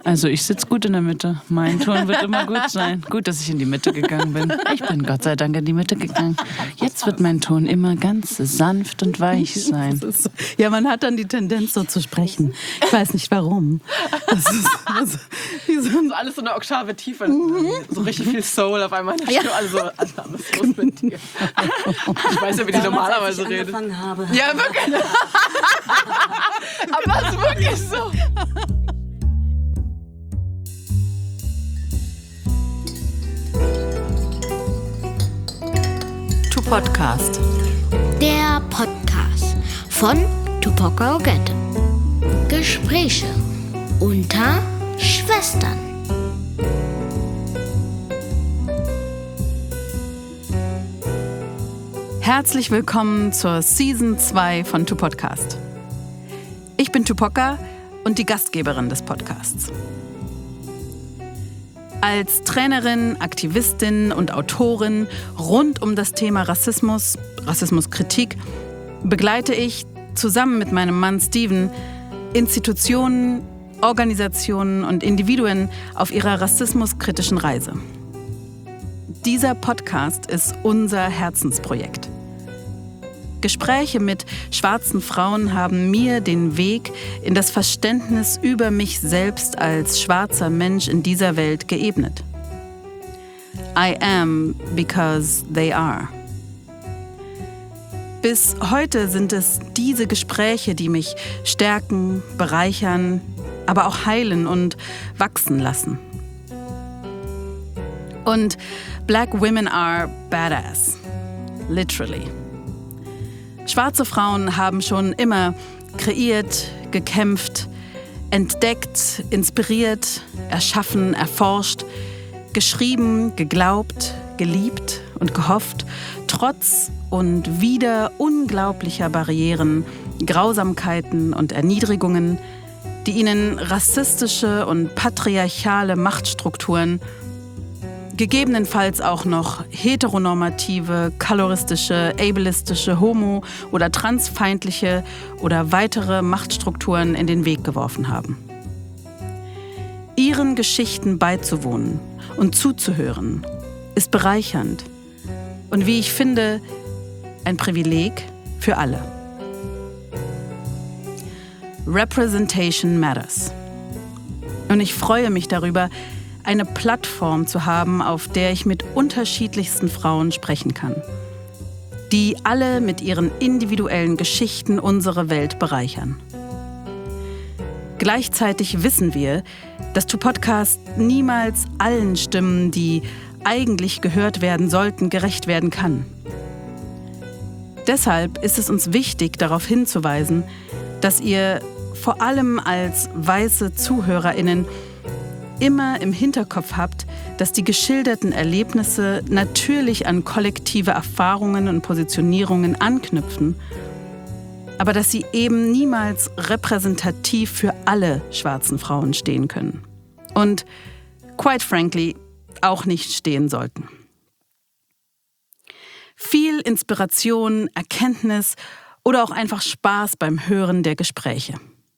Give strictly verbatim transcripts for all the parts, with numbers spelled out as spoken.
Also ich sitze gut in der Mitte. Mein Ton wird immer gut sein. Gut, dass ich in die Mitte gegangen bin. Ich bin Gott sei Dank in die Mitte gegangen. Jetzt wird mein Ton immer ganz sanft und weich sein. So. Ja, man hat dann die Tendenz, so zu sprechen. Ich weiß nicht warum. Das ist, das, das ist alles so eine Oktave tiefer. So richtig viel Soul auf einmal. Ja. Also, also was ist los mit dir? Ich weiß ja, wie die Damals, normalerweise als ich redet. angefangen habe. Ja, wirklich. Aber das ist wirklich so. Podcast. Der Podcast von Tupoka Ogette. Gespräche unter Schwestern. Herzlich willkommen zur Season zwei von Tupodcast. Ich bin Tupoka und die Gastgeberin des Podcasts. Als Trainerin, Aktivistin und Autorin rund um das Thema Rassismus, Rassismuskritik, begleite ich zusammen mit meinem Mann Steven Institutionen, Organisationen und Individuen auf ihrer rassismuskritischen Reise. Dieser Podcast ist unser Herzensprojekt. Gespräche mit schwarzen Frauen haben mir den Weg in das Verständnis über mich selbst als schwarzer Mensch in dieser Welt geebnet. I am because they are. Bis heute sind es diese Gespräche, die mich stärken, bereichern, aber auch heilen und wachsen lassen. Und Black women are badass. Literally. Schwarze Frauen haben schon immer kreiert, gekämpft, entdeckt, inspiriert, erschaffen, erforscht, geschrieben, geglaubt, geliebt und gehofft, trotz und wider unglaublicher Barrieren, Grausamkeiten und Erniedrigungen, die ihnen rassistische und patriarchale Machtstrukturen, gegebenenfalls auch noch heteronormative, kaloristische, ableistische, homo- oder transfeindliche oder weitere Machtstrukturen in den Weg geworfen haben. Ihren Geschichten beizuwohnen und zuzuhören, ist bereichernd und, wie ich finde, ein Privileg für alle. Representation matters. Und ich freue mich darüber, eine Plattform zu haben, auf der ich mit unterschiedlichsten Frauen sprechen kann, die alle mit ihren individuellen Geschichten unsere Welt bereichern. Gleichzeitig wissen wir, dass Tupodcast niemals allen Stimmen, die eigentlich gehört werden sollten, gerecht werden kann. Deshalb ist es uns wichtig, darauf hinzuweisen, dass ihr vor allem als weiße ZuhörerInnen immer im Hinterkopf habt, dass die geschilderten Erlebnisse natürlich an kollektive Erfahrungen und Positionierungen anknüpfen, aber dass sie eben niemals repräsentativ für alle schwarzen Frauen stehen können. Und, quite frankly, auch nicht stehen sollten. Viel Inspiration, Erkenntnis oder auch einfach Spaß beim Hören der Gespräche.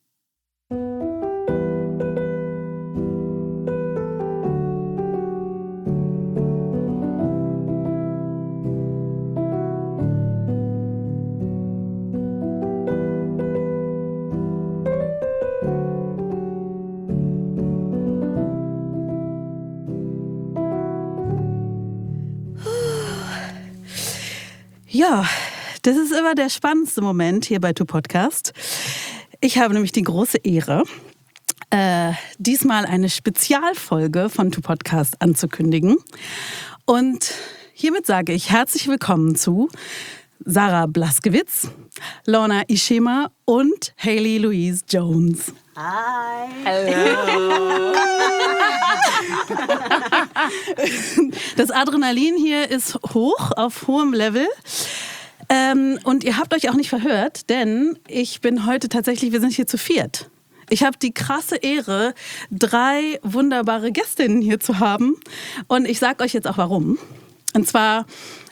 Ja, das ist immer der spannendste Moment hier bei Tupodcast. Ich habe nämlich die große Ehre, äh, diesmal eine Spezialfolge von Tupodcast anzukündigen. Und hiermit sage ich herzlich willkommen zu Sarah Blaskewitz, Lorna Ishima und Hayley Louise Jones. Hi. Hallo. Das Adrenalin hier ist hoch, auf hohem Level. Ähm, und ihr habt euch auch nicht verhört, denn ich bin heute tatsächlich, wir sind hier zu viert. Ich habe die krasse Ehre, drei wunderbare Gästinnen hier zu haben. Und ich sage euch jetzt auch warum. Und zwar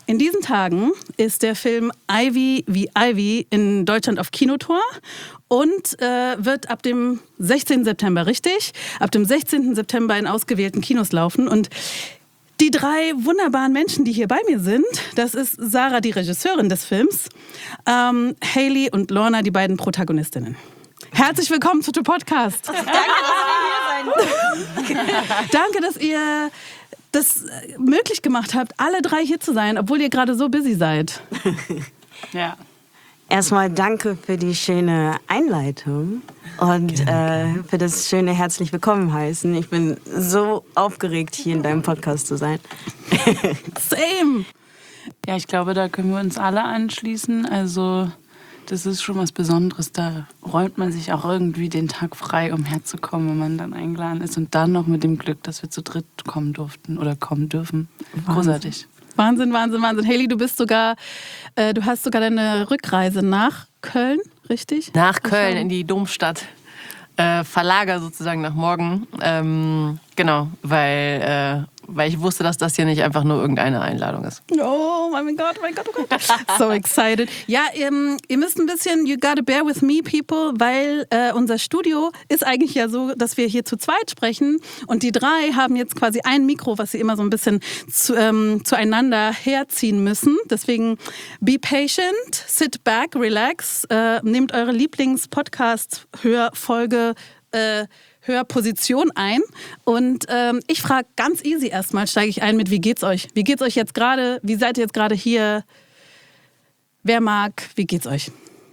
In diesen Tagen ist der Film Ivy wie Ivy in Deutschland auf Kinotour und äh, wird ab dem sechzehnten September, richtig? Ab dem sechzehnten September in ausgewählten Kinos laufen. Und die drei wunderbaren Menschen, die hier bei mir sind, das ist Sarah, die Regisseurin des Films, ähm, Hayley und Lorna, die beiden Protagonistinnen. Herzlich willkommen zu dem Podcast. Danke, dass wir hier sein dürfen. Danke, dass ihr das möglich gemacht habt, alle drei hier zu sein, obwohl ihr gerade so busy seid. Ja. Erstmal danke für die schöne Einleitung und äh, für das schöne herzlich willkommen heißen. Ich bin so aufgeregt, hier in deinem Podcast zu sein. Same. Ja, ich glaube, da können wir uns alle anschließen. Also das ist schon was Besonderes. Da räumt man sich auch irgendwie den Tag frei, um herzukommen, wenn man dann eingeladen ist. Und dann noch mit dem Glück, dass wir zu dritt kommen durften oder kommen dürfen. Großartig. Wahnsinn, Wahnsinn, Wahnsinn. Hayley, du bist sogar, äh, du hast sogar deine Rückreise nach Köln, richtig? Nach Köln in die Domstadt. Äh, verlager sozusagen nach morgen. Ähm, genau, weil, äh, weil ich wusste, dass das hier nicht einfach nur irgendeine Einladung ist. Oh mein Gott, mein Gott, oh Gott. So excited. Ja, ähm, ihr müsst ein bisschen, you gotta bear with me, people, weil äh, unser Studio ist eigentlich ja so, dass wir hier zu zweit sprechen und die drei haben jetzt quasi ein Mikro, was sie immer so ein bisschen zu, ähm, zueinander herziehen müssen. Deswegen be patient, sit back, relax, äh, nehmt eure Lieblings-Podcast-Hörfolge äh, Hörposition ein. Und ähm, ich frage ganz easy erstmal, steige ich ein mit, wie geht's euch? Wie geht's euch jetzt gerade? Wie seid ihr jetzt gerade hier? Wer mag? Wie geht's euch?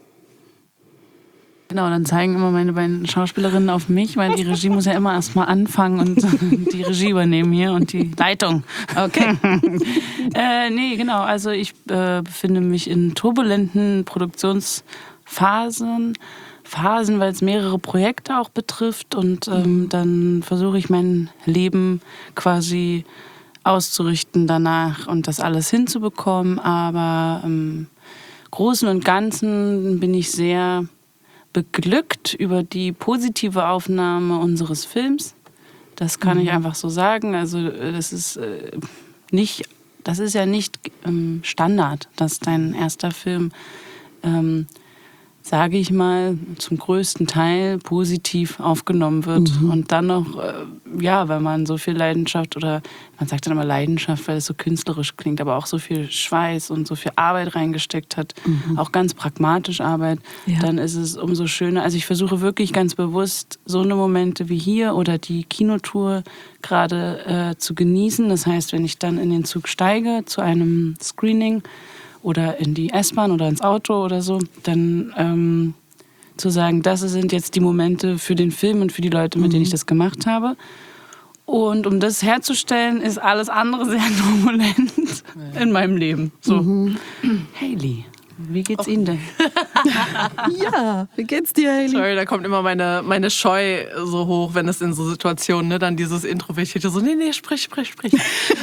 Genau, dann zeigen immer meine beiden Schauspielerinnen auf mich, weil die Regie muss ja immer erstmal anfangen und die Regie übernehmen hier und die Leitung. Okay. äh, nee, genau. Also ich äh, befinde mich in turbulenten Produktionsphasen. Phasen, weil es mehrere Projekte auch betrifft und ähm, dann versuche ich mein Leben quasi auszurichten danach und das alles hinzubekommen, aber im Großen und Ganzen bin ich sehr beglückt über die positive Aufnahme unseres Films. Das kann mhm. ich einfach so sagen. Also das ist äh, nicht, das ist ja nicht ähm, Standard, dass dein erster Film ähm, sage ich mal, zum größten Teil positiv aufgenommen wird. Mhm. Und dann noch, äh, ja, weil man so viel Leidenschaft oder man sagt dann immer Leidenschaft, weil es so künstlerisch klingt, aber auch so viel Schweiß und so viel Arbeit reingesteckt hat, mhm. auch ganz pragmatisch Arbeit, ja. Dann ist es umso schöner. Also ich versuche wirklich ganz bewusst so eine Momente wie hier oder die Kinotour gerade äh, zu genießen. Das heißt, wenn ich dann in den Zug steige zu einem Screening, oder in die S-Bahn oder ins Auto oder so, dann ähm, zu sagen, das sind jetzt die Momente für den Film und für die Leute, mit mhm. denen ich das gemacht habe. Und um das herzustellen, ist alles andere sehr turbulent in meinem Leben. So. Mhm. Hayley, wie geht's oh. Ihnen denn? Ja, wie geht's dir, Hayley? Sorry, da kommt immer meine, meine Scheu so hoch, wenn es in so Situationen, ne, dann dieses Introvertierte so, nee, nee, sprich, sprich, sprich.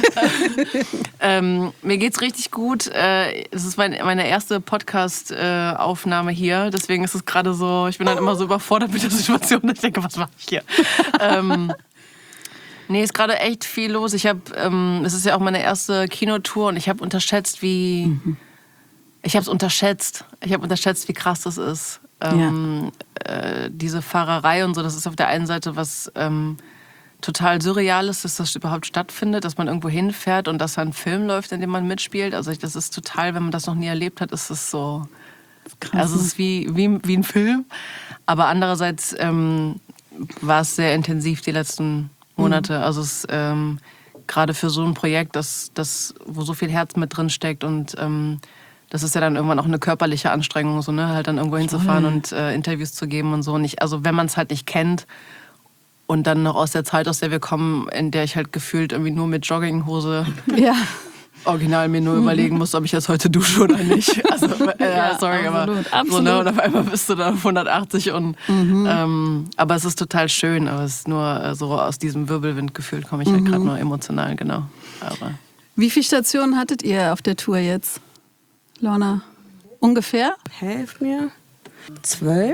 ähm, mir geht's richtig gut. Äh, es ist mein, meine erste Podcast-Aufnahme äh, hier, deswegen ist es gerade so, ich bin dann immer so überfordert mit der Situation. Ich denke, was mache ich hier? ähm, nee, ist gerade echt viel los. Ich habe, ähm, es ist ja auch meine erste Kinotour und ich habe unterschätzt, wie... Mhm. Ich habe es unterschätzt. Ich habe unterschätzt, wie krass das ist. Ähm, ja. äh, diese Fahrerei und so, das ist auf der einen Seite was ähm, total Surreales, dass das überhaupt stattfindet, dass man irgendwo hinfährt und dass da ein Film läuft, in dem man mitspielt. Also das ist total, wenn man das noch nie erlebt hat, ist es so... Das ist krass, also es ist wie, wie, wie ein Film. Aber andererseits ähm, war es sehr intensiv die letzten Monate. Mhm. Also es ähm, gerade für so ein Projekt, das, das, wo so viel Herz mit drin steckt und... Ähm, das ist ja dann irgendwann auch eine körperliche Anstrengung, so, ne? Halt dann irgendwo hinzufahren und äh, Interviews zu geben und so. Nicht, also wenn man es halt nicht kennt und dann noch aus der Zeit, aus der wir kommen, in der ich halt gefühlt irgendwie nur mit Jogginghose ja. original mir nur mhm. überlegen muss, ob ich jetzt heute dusche oder nicht. Also, äh, ja, sorry, absolut, aber absolut. So, ne? Und auf einmal bist du da auf hundertachtzig und mhm. ähm, aber es ist total schön, aber es ist nur äh, so aus diesem Wirbelwind gefühlt komme ich mhm. halt gerade nur emotional, genau. Aber wie viele Stationen hattet ihr auf der Tour jetzt? Lorna, ungefähr? Helf mir. Zwölf?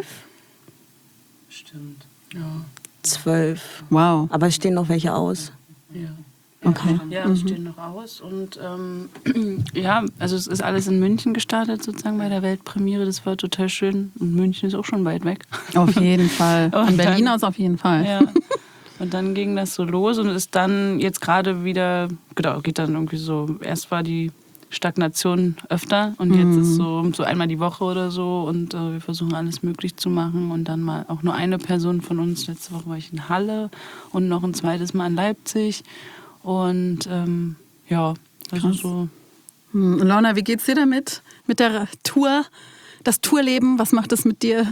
Stimmt, ja. Zwölf. Wow. Aber es stehen noch welche aus. Ja. Okay. Ja, die stehen noch aus. Und ähm, ja, also es ist alles in München gestartet, sozusagen bei der Weltpremiere. Das war total schön. Und München ist auch schon weit weg. Auf jeden Fall. Von Berlin aus auf jeden Fall. Ja. Und dann ging das so los und ist dann jetzt gerade wieder, genau, geht dann irgendwie so, erst war die Stagnation öfter und jetzt mhm. ist so, so einmal die Woche oder so und äh, wir versuchen alles möglich zu machen und dann mal auch nur eine Person von uns. Letzte Woche war ich in Halle und noch ein zweites Mal in Leipzig und ähm, ja, also Krass. so. Hm. Lorna, wie geht's dir damit? Mit der Tour? Das Tourleben, was macht das mit dir?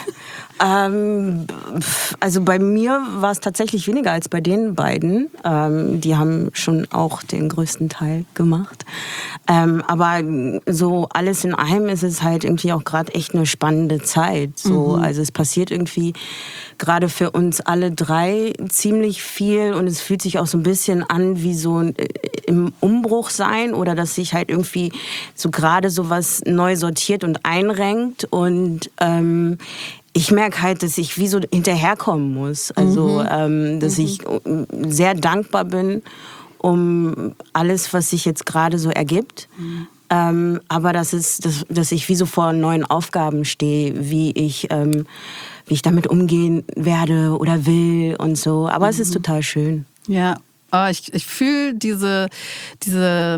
ähm, also bei mir war es tatsächlich weniger als bei den beiden. Ähm, die haben schon auch den größten Teil gemacht. Ähm, aber so alles in allem ist es halt irgendwie auch gerade echt eine spannende Zeit. So, mhm. Also es passiert irgendwie gerade für uns alle drei ziemlich viel und es fühlt sich auch so ein bisschen an wie so ein, im Umbruch sein oder dass sich halt irgendwie so gerade sowas neu sortiert und einrenkt und ähm, ich merke halt, dass ich wie so hinterherkommen muss. Also, mhm. ähm, dass mhm. ich sehr dankbar bin um alles, was sich jetzt gerade so ergibt. Mhm. Ähm, aber dass, es, dass, dass ich wie so vor neuen Aufgaben stehe, wie ich, ähm, wie ich damit umgehen werde oder will und so. Aber mhm. es ist total schön. Ja, oh, ich, ich fühle diese... diese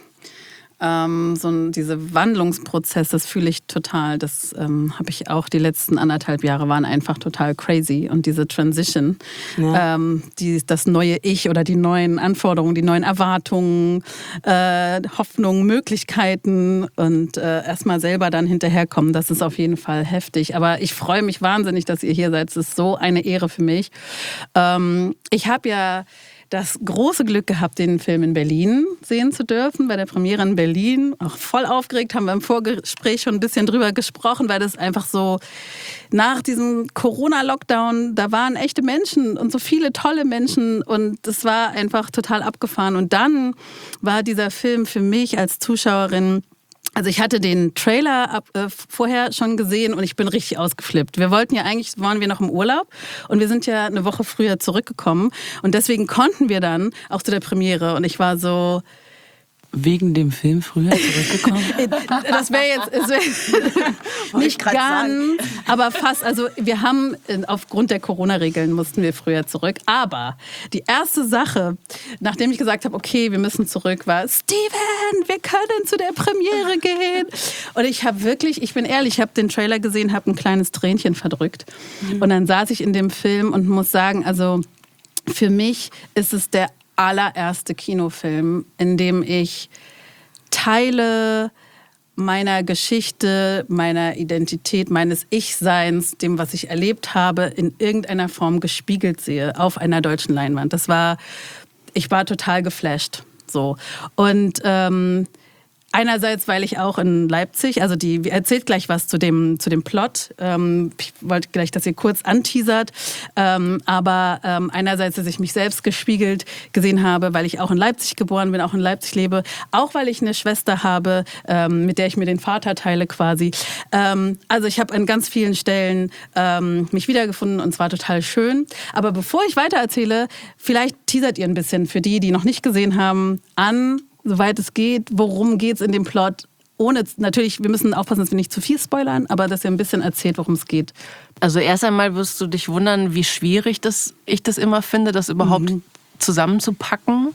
Ähm, so ein, diese Wandlungsprozess, das fühle ich total. Das ähm, habe ich auch, die letzten anderthalb Jahre waren einfach total crazy. Und diese Transition, ja. ähm, die, das neue Ich oder die neuen Anforderungen, die neuen Erwartungen, äh, Hoffnungen, Möglichkeiten und äh, erstmal selber dann hinterherkommen, das ist auf jeden Fall heftig. Aber ich freue mich wahnsinnig, dass ihr hier seid. Es ist so eine Ehre für mich. Ähm, ich habe ja das große Glück gehabt, den Film in Berlin sehen zu dürfen, bei der Premiere in Berlin. Auch voll aufgeregt, haben wir im Vorgespräch schon ein bisschen drüber gesprochen, weil das einfach so nach diesem Corona-Lockdown, da waren echte Menschen und so viele tolle Menschen und das war einfach total abgefahren. Und dann war dieser Film für mich als Zuschauerin, also ich hatte den Trailer ab, äh, vorher schon gesehen und ich bin richtig ausgeflippt. Wir wollten ja eigentlich, waren wir noch im Urlaub und wir sind ja eine Woche früher zurückgekommen und deswegen konnten wir dann auch zu der Premiere und ich war so... Wegen dem Film früher zurückgekommen? Das wäre jetzt es wär nicht ganz, sagen. aber fast. Also wir haben, aufgrund der Corona-Regeln mussten wir früher zurück. Aber die erste Sache, nachdem ich gesagt habe, okay, wir müssen zurück, war, Steven, wir können zu der Premiere gehen. Und ich habe wirklich, ich bin ehrlich, ich habe den Trailer gesehen, habe ein kleines Tränchen verdrückt. Mhm. Und dann saß ich in dem Film und muss sagen, also für mich ist es der allererste Kinofilm, in dem ich Teile meiner Geschichte, meiner Identität, meines Ich-Seins, dem, was ich erlebt habe, in irgendeiner Form gespiegelt sehe auf einer deutschen Leinwand. Das war, ich war total geflasht. So. Und ähm, einerseits, weil ich auch in Leipzig, also die erzählt gleich was zu dem, zu dem Plot. Ähm, ich wollte gleich, dass ihr kurz anteasert. Ähm, aber ähm, einerseits, dass ich mich selbst gespiegelt gesehen habe, weil ich auch in Leipzig geboren bin, auch in Leipzig lebe. Auch weil ich eine Schwester habe, ähm, mit der ich mir den Vater teile quasi. Ähm, also ich habe an ganz vielen Stellen ähm, mich wiedergefunden und es war total schön. Aber bevor ich weiter erzähle, vielleicht teasert ihr ein bisschen für die, die noch nicht gesehen haben, an, soweit es geht, worum geht es in dem Plot? Ohne, natürlich, wir müssen aufpassen, dass wir nicht zu viel spoilern, aber dass ihr ein bisschen erzählt, worum es geht. Also erst einmal wirst du dich wundern, wie schwierig das, ich das immer finde, das überhaupt mhm. zusammenzupacken.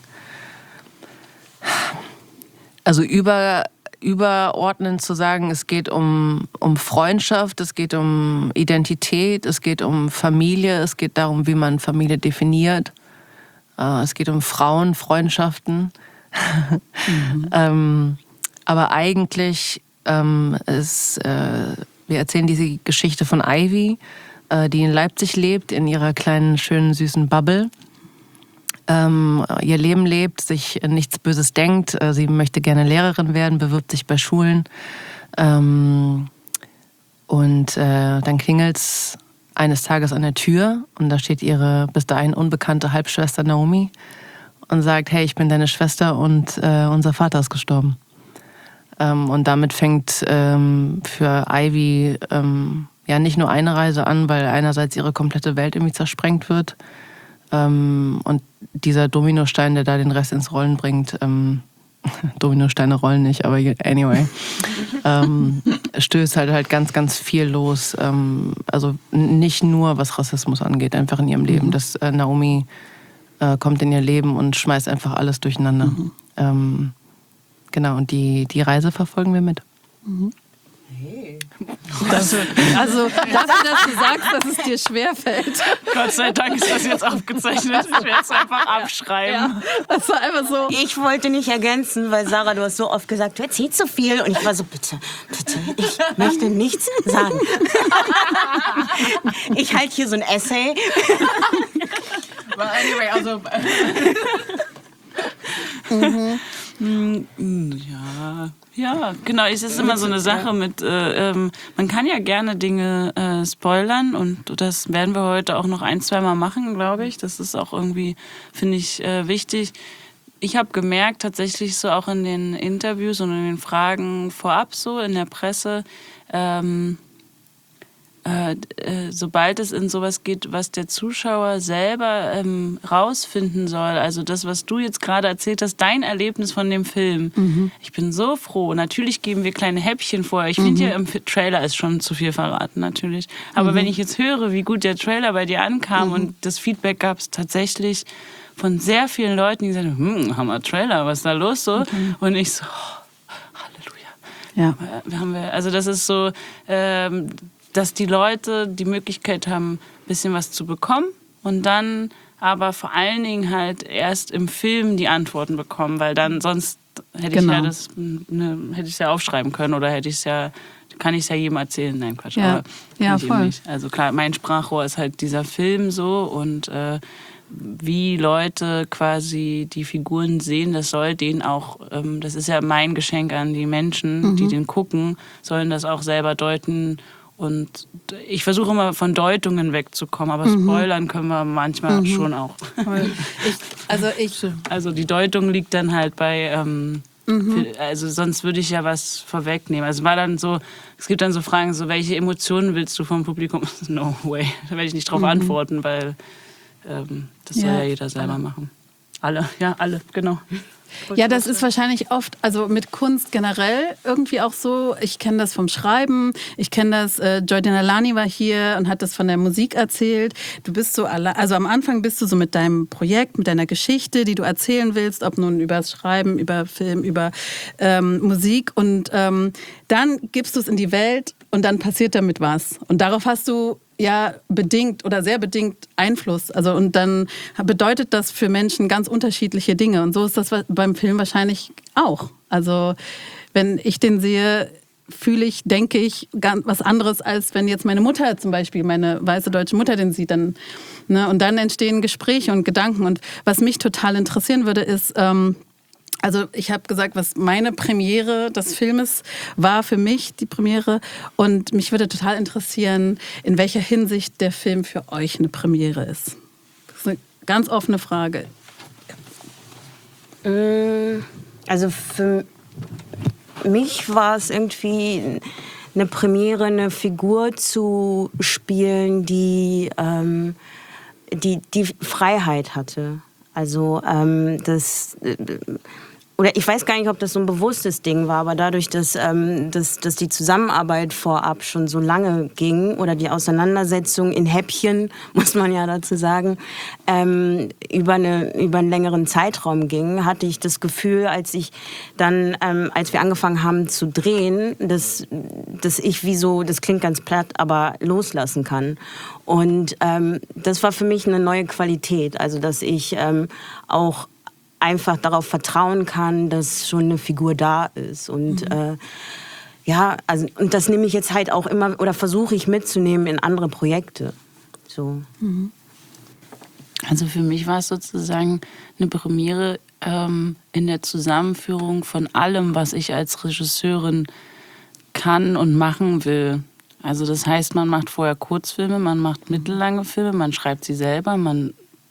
Also über, überordnend zu sagen, es geht um, um Freundschaft, es geht um Identität, es geht um Familie, es geht darum, wie man Familie definiert. Es geht um Frauen, Freundschaften. mhm. ähm, aber eigentlich ähm, ist, äh, wir erzählen diese Geschichte von Ivy, äh, die in Leipzig lebt, in ihrer kleinen, schönen, süßen Bubble. Ähm, ihr Leben lebt, sich nichts Böses denkt. Äh, sie möchte gerne Lehrerin werden, bewirbt sich bei Schulen. Ähm, und äh, dann klingelt's eines Tages an der Tür und da steht ihre bis dahin unbekannte Halbschwester Naomi und sagt, hey, ich bin deine Schwester und äh, unser Vater ist gestorben. Ähm, und damit fängt ähm, für Ivy ähm, ja nicht nur eine Reise an, weil einerseits ihre komplette Welt irgendwie zersprengt wird, Ähm, und dieser Dominostein, der da den Rest ins Rollen bringt, ähm, Dominosteine rollen nicht, aber anyway, ähm, stößt halt halt ganz, ganz viel los. Ähm, also nicht nur, was Rassismus angeht, einfach in ihrem Leben. Mhm. Das äh, Naomi äh, kommt in ihr Leben und schmeißt einfach alles durcheinander. Mhm. Ähm, genau, und die, die Reise verfolgen wir mit. Mhm. Hey. Das, also dafür, dass du sagst, dass es dir schwerfällt. Gott sei Dank ist das jetzt aufgezeichnet. Ich werde es einfach abschreiben. Ja, das war einfach so. Ich wollte nicht ergänzen, weil Sarah, du hast so oft gesagt, du erzählst so viel. Und ich war so, bitte, bitte, ich möchte nichts sagen. Ich halte hier so ein Essay. Well, anyway, also... mhm. Ja, ja, genau. Es ist immer so eine Sache mit, äh, ähm, man kann ja gerne Dinge äh, spoilern und das werden wir heute auch noch ein, zwei Mal machen, glaube ich. Das ist auch irgendwie, finde ich, äh, wichtig. Ich habe gemerkt, tatsächlich so auch in den Interviews und in den Fragen vorab so in der Presse, ähm, Äh, äh, sobald es in sowas geht, was der Zuschauer selber ähm, rausfinden soll, also das, was du jetzt gerade erzählt hast, dein Erlebnis von dem Film. Mhm. Ich bin so froh. Natürlich geben wir kleine Häppchen vor. Ich finde mhm. ja, im Trailer ist schon zu viel verraten, natürlich. Aber mhm. wenn ich jetzt höre, wie gut der Trailer bei dir ankam mhm. und das Feedback gab es tatsächlich von sehr vielen Leuten, die sagen, hm, Hammer Trailer, was ist da los so? Okay. Und ich so, oh, Halleluja. Ja. Wir haben wir, also das ist so... Ähm, dass die Leute die Möglichkeit haben, ein bisschen was zu bekommen und dann aber vor allen Dingen halt erst im Film die Antworten bekommen, weil dann sonst hätte genau. ich ja das ne, hätte ich ja aufschreiben können oder hätte ich es ja kann ich es ja jedem erzählen. Nein, Quatsch. Ja, aber ja voll. Nicht. Also klar, mein Sprachrohr ist halt dieser Film so und äh, wie Leute quasi die Figuren sehen, das soll denen auch, ähm, das ist ja mein Geschenk an die Menschen, mhm. die den gucken, sollen das auch selber deuten. Und ich versuche immer von Deutungen wegzukommen, aber mhm. spoilern können wir manchmal mhm. schon auch. Ich, also, ich also die Deutung liegt dann halt bei, ähm, mhm. also sonst würde ich ja was vorwegnehmen. Also war dann so, es gibt dann so Fragen, so welche Emotionen willst du vom Publikum? No way, da werde ich nicht drauf mhm. antworten, weil ähm, das soll ja. ja jeder selber machen. Alle, ja, alle, genau. Ja, das ist wahrscheinlich oft, also mit Kunst generell irgendwie auch so. Ich kenne das vom Schreiben, ich kenne das, äh, Joy Denalani war hier und hat das von der Musik erzählt. Du bist so, alle, also am Anfang bist du so mit deinem Projekt, mit deiner Geschichte, die du erzählen willst, ob nun über das Schreiben, über Film, über ähm, Musik und ähm, dann gibst du es in die Welt und dann passiert damit was. Und darauf hast du ja bedingt oder sehr bedingt Einfluss. Also und dann bedeutet das für Menschen ganz unterschiedliche Dinge. Und so ist das beim Film wahrscheinlich auch. Also wenn ich den sehe, fühle ich, denke ich, ganz was anderes, als wenn jetzt meine Mutter zum Beispiel, meine weiße deutsche Mutter den sieht. Dann, ne, und dann entstehen Gespräche und Gedanken. Und was mich total interessieren würde, ist... Ähm, Also ich habe gesagt, was meine Premiere des Filmes war für mich, die Premiere. Und mich würde total interessieren, in welcher Hinsicht der Film für euch eine Premiere ist. Das ist eine ganz offene Frage. Also für mich war es irgendwie eine Premiere, eine Figur zu spielen, die, ähm, die, die Freiheit hatte. Also ähm, das... Äh, Oder ich weiß gar nicht, ob das so ein bewusstes Ding war, aber dadurch, dass, ähm, dass, dass die Zusammenarbeit vorab schon so lange ging oder die Auseinandersetzung in Häppchen, muss man ja dazu sagen, ähm, über, eine, über einen längeren Zeitraum ging, hatte ich das Gefühl, als ich dann, ähm, als wir angefangen haben zu drehen, dass, dass ich wie so, das klingt ganz platt, aber loslassen kann. Und ähm, das war für mich eine neue Qualität, also dass ich ähm, auch einfach darauf vertrauen kann, dass schon eine Figur da ist. Und mhm. äh, ja, also und das nehme ich jetzt halt auch immer oder versuche ich mitzunehmen in andere Projekte. So. Mhm. Also für mich war es sozusagen eine Premiere ähm, in der Zusammenführung von allem, was ich als Regisseurin kann und machen will. Also das heißt, man macht vorher Kurzfilme, man macht mittellange Filme, man schreibt sie selber, man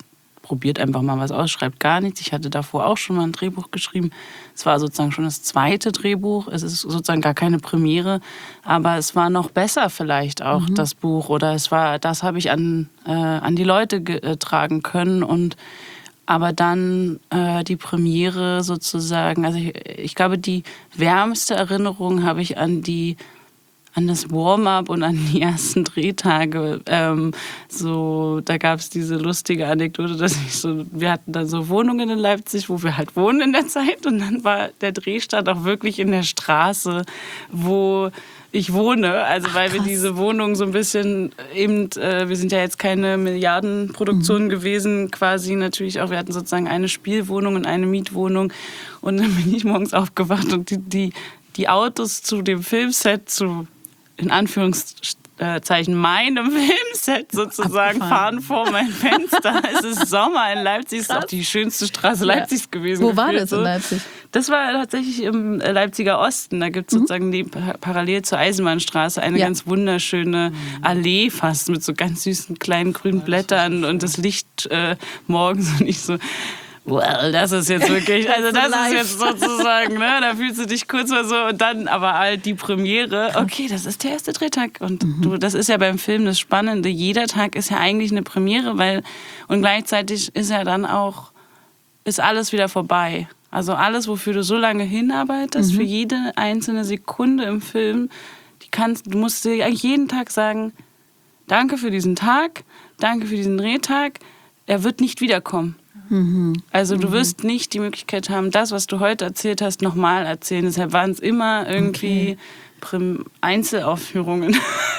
probiert einfach mal was aus, schreibt gar nichts. Ich hatte davor auch schon mal ein Drehbuch geschrieben. Es war sozusagen schon das zweite Drehbuch. Es ist sozusagen gar keine Premiere, aber es war noch besser vielleicht auch, mhm. das Buch. Oder es war, das habe ich an, äh, an die Leute getragen können. Und aber dann äh, die Premiere sozusagen, also ich, ich glaube, die wärmste Erinnerung habe ich an die an das Warm-up und an die ersten Drehtage. Ähm, so, da gab es diese lustige Anekdote, dass ich so, wir hatten dann so Wohnungen in Leipzig, wo wir halt wohnen in der Zeit, und dann war der Drehstart auch wirklich in der Straße, wo ich wohne, also Ach, weil wir diese Wohnung so ein bisschen eben, äh, wir sind ja jetzt keine Milliardenproduktion mhm. gewesen, quasi natürlich auch, wir hatten sozusagen eine Spielwohnung und eine Mietwohnung, und dann bin ich morgens aufgewacht und die, die, die Autos zu dem Filmset, zu in Anführungszeichen meinem Filmset sozusagen, fahren vor mein Fenster. Es ist Sommer in Leipzig, es ist auch die schönste Straße ja. Leipzigs gewesen. Wo war das in Leipzig? Das war tatsächlich im Leipziger Osten. Da gibt es mhm. sozusagen die, parallel zur Eisenbahnstraße eine ja. ganz wunderschöne Allee fast mit so ganz süßen kleinen grünen Blättern und das Licht äh, morgens, und ich so... Well, das ist jetzt wirklich, also das ist jetzt sozusagen, ne, da fühlst du dich kurz mal so, und dann aber halt die Premiere, okay, das ist der erste Drehtag, und mhm. du, das ist ja beim Film das Spannende, jeder Tag ist ja eigentlich eine Premiere, weil, und gleichzeitig ist ja dann auch, ist alles wieder vorbei. Also alles, wofür du so lange hinarbeitest, mhm. für jede einzelne Sekunde im Film, die kannst, du musst dir eigentlich jeden Tag sagen, danke für diesen Tag, danke für diesen Drehtag, er wird nicht wiederkommen. Also du wirst nicht die Möglichkeit haben, das, was du heute erzählt hast, nochmal erzählen. Deshalb waren es immer irgendwie okay. Einzelaufführungen.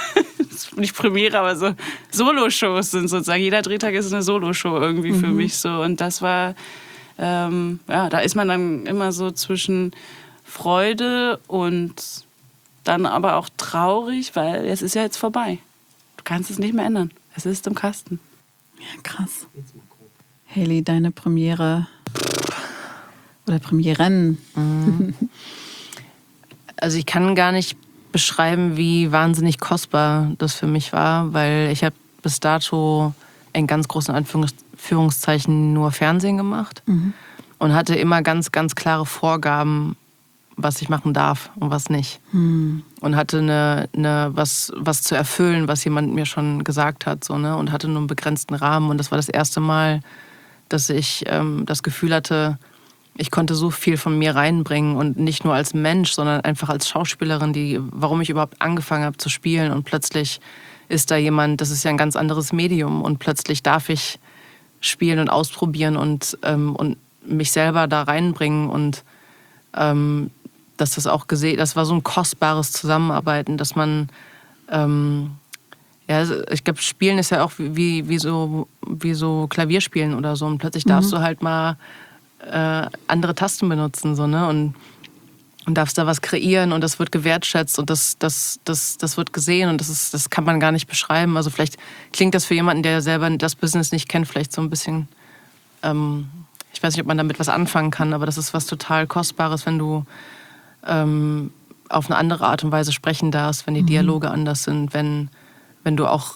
Nicht Premiere, aber so Soloshows sind sozusagen. Jeder Drehtag ist eine Soloshow irgendwie mhm. für mich so. Und das war, ähm, ja, da ist man dann immer so zwischen Freude und dann aber auch traurig, weil es ist ja jetzt vorbei. Du kannst es nicht mehr ändern. Es ist im Kasten. Ja, krass. Hayley, deine Premiere oder Premieren? Mhm. Also ich kann gar nicht beschreiben, wie wahnsinnig kostbar das für mich war, weil ich habe bis dato in ganz großen Anführungszeichen nur Fernsehen gemacht mhm. und hatte immer ganz, ganz klare Vorgaben, was ich machen darf und was nicht. Mhm. Und hatte eine, eine, was, was zu erfüllen, was jemand mir schon gesagt hat, so, ne? Und hatte nur einen begrenzten Rahmen. Und das war das erste Mal, dass ich ähm, das Gefühl hatte, ich konnte so viel von mir reinbringen, und nicht nur als Mensch, sondern einfach als Schauspielerin, die, warum ich überhaupt angefangen habe zu spielen, und plötzlich ist da jemand, das ist ja ein ganz anderes Medium, und plötzlich darf ich spielen und ausprobieren und, ähm, und mich selber da reinbringen, und ähm, dass das auch gesehen, das war so ein kostbares Zusammenarbeiten, dass man ähm, ja, ich glaube, Spielen ist ja auch wie, wie, so, wie so Klavierspielen oder so. Und plötzlich darfst mhm. du halt mal äh, andere Tasten benutzen, so, ne? Und, und darfst da was kreieren, und das wird gewertschätzt, und das, das, das, das wird gesehen, und das, ist, das kann man gar nicht beschreiben. Also vielleicht klingt das für jemanden, der selber das Business nicht kennt, vielleicht so ein bisschen, ähm, ich weiß nicht, ob man damit was anfangen kann, aber das ist was total Kostbares, wenn du ähm, auf eine andere Art und Weise sprechen darfst, wenn die Dialoge mhm. anders sind, wenn wenn du auch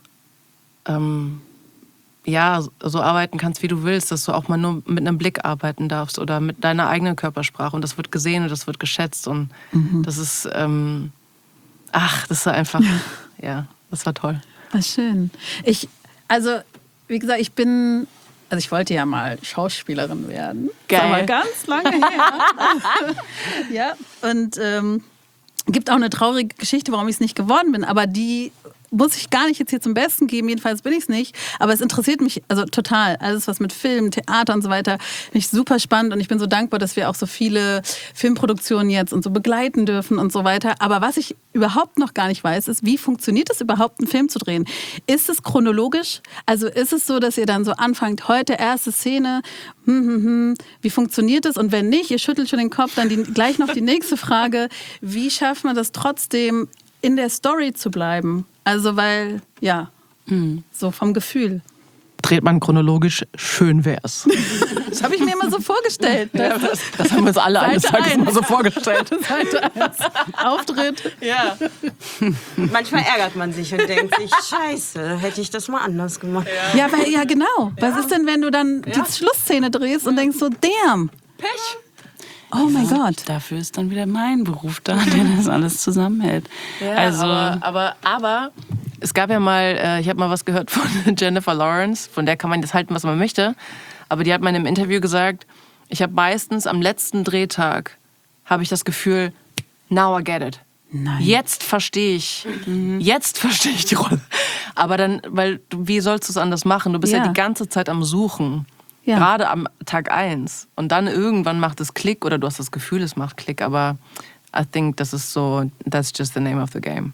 ähm, ja, so arbeiten kannst, wie du willst, dass du auch mal nur mit einem Blick arbeiten darfst oder mit deiner eigenen Körpersprache, und das wird gesehen und das wird geschätzt, und mhm. das ist ähm, ach, das ist einfach ja, das war toll. War schön. Ich, also wie gesagt, ich bin, also ich wollte ja mal Schauspielerin werden. Geil. Das war ganz lange her. Ja, und ähm, gibt auch eine traurige Geschichte, warum ich es nicht geworden bin, aber die muss ich gar nicht jetzt hier zum Besten geben, jedenfalls bin ich es nicht. Aber es interessiert mich also total. Alles, was mit Film, Theater und so weiter, finde ich super spannend. Und ich bin so dankbar, dass wir auch so viele Filmproduktionen jetzt und so begleiten dürfen und so weiter. Aber was ich überhaupt noch gar nicht weiß, ist, wie funktioniert es überhaupt, einen Film zu drehen? Ist es chronologisch? Also ist es so, dass ihr dann so anfangt, heute erste Szene, hm, hm, hm, wie funktioniert es? Und wenn nicht, ihr schüttelt schon den Kopf, dann die, gleich noch die nächste Frage. Wie schafft man das trotzdem, in der Story zu bleiben? Also weil, ja, mhm. so vom Gefühl. Dreht man chronologisch, schön wär's. Das habe ich mir immer so vorgestellt. Ja, das, das haben wir uns alle eines Tages immer so vorgestellt. Seite eins. Auftritt. Ja. Manchmal ärgert man sich und denkt sich, scheiße, hätte ich das mal anders gemacht. Ja, weil, ja genau. Was ist denn, wenn du dann die Schlussszene drehst und denkst so, damn. Pech. Oh mein Gott. Dafür ist dann wieder mein Beruf da, der das alles zusammenhält. Ja, also, aber, aber, aber es gab ja mal, äh, ich habe mal was gehört von Jennifer Lawrence, von der kann man das halten, was man möchte. Aber die hat mal in einem Interview gesagt, ich habe meistens am letzten Drehtag, habe ich das Gefühl, now I get it. Nein. Jetzt verstehe ich, jetzt verstehe ich die Rolle. Aber dann, weil, du, wie sollst du es anders machen? Du bist ja, Ja. die ganze Zeit am Suchen. Ja. Gerade am Tag eins. Und dann irgendwann macht es Klick oder du hast das Gefühl, es macht Klick. Aber I think das ist so, that's just the name of the game.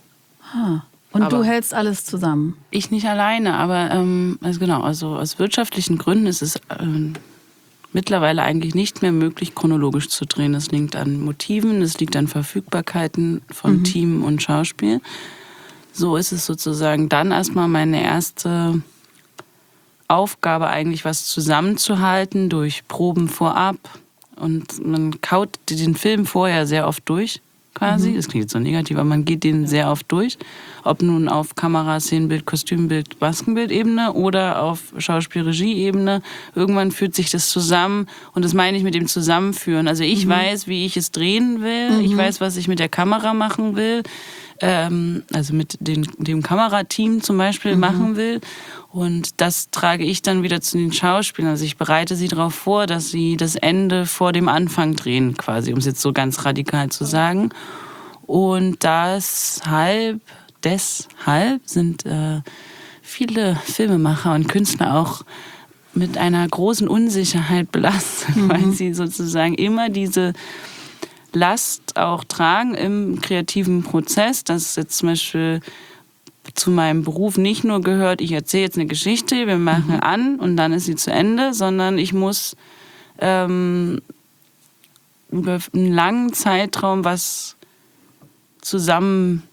Und Aber- du hältst alles zusammen. ich nicht alleine, aber ähm, also genau, also aus wirtschaftlichen Gründen ist es ähm, mittlerweile eigentlich nicht mehr möglich, chronologisch zu drehen. Das liegt an Motiven, es liegt an Verfügbarkeiten von Mhm. Team und Schauspiel. So ist es sozusagen dann erstmal meine erste Aufgabe, eigentlich was zusammenzuhalten durch Proben vorab. Und man kaut den Film vorher sehr oft durch, quasi. Das klingt jetzt so negativ, aber man geht den sehr oft durch. Ob nun auf Kamera, Szenenbild, Kostümbild, Maskenbildebene oder auf Schauspiel-Regie-Ebene. Irgendwann führt sich das zusammen und das meine ich mit dem Zusammenführen. Also ich weiß, wie ich es drehen will. Ich weiß, was ich mit der Kamera machen will. Ähm, also mit den, dem Kamerateam zum Beispiel machen will. Und das trage ich dann wieder zu den Schauspielern. Also ich bereite sie darauf vor, dass sie das Ende vor dem Anfang drehen, quasi, um es jetzt so ganz radikal zu sagen. Und deshalb, deshalb sind äh, viele Filmemacher und Künstler auch mit einer großen Unsicherheit belastet, mhm. weil sie sozusagen immer diese Last auch tragen im kreativen Prozess, dass jetzt zum Beispiel zu meinem Beruf nicht nur gehört, ich erzähle jetzt eine Geschichte, wir machen mhm. an und dann ist sie zu Ende, sondern ich muss ähm, über einen langen Zeitraum was zusammenweben,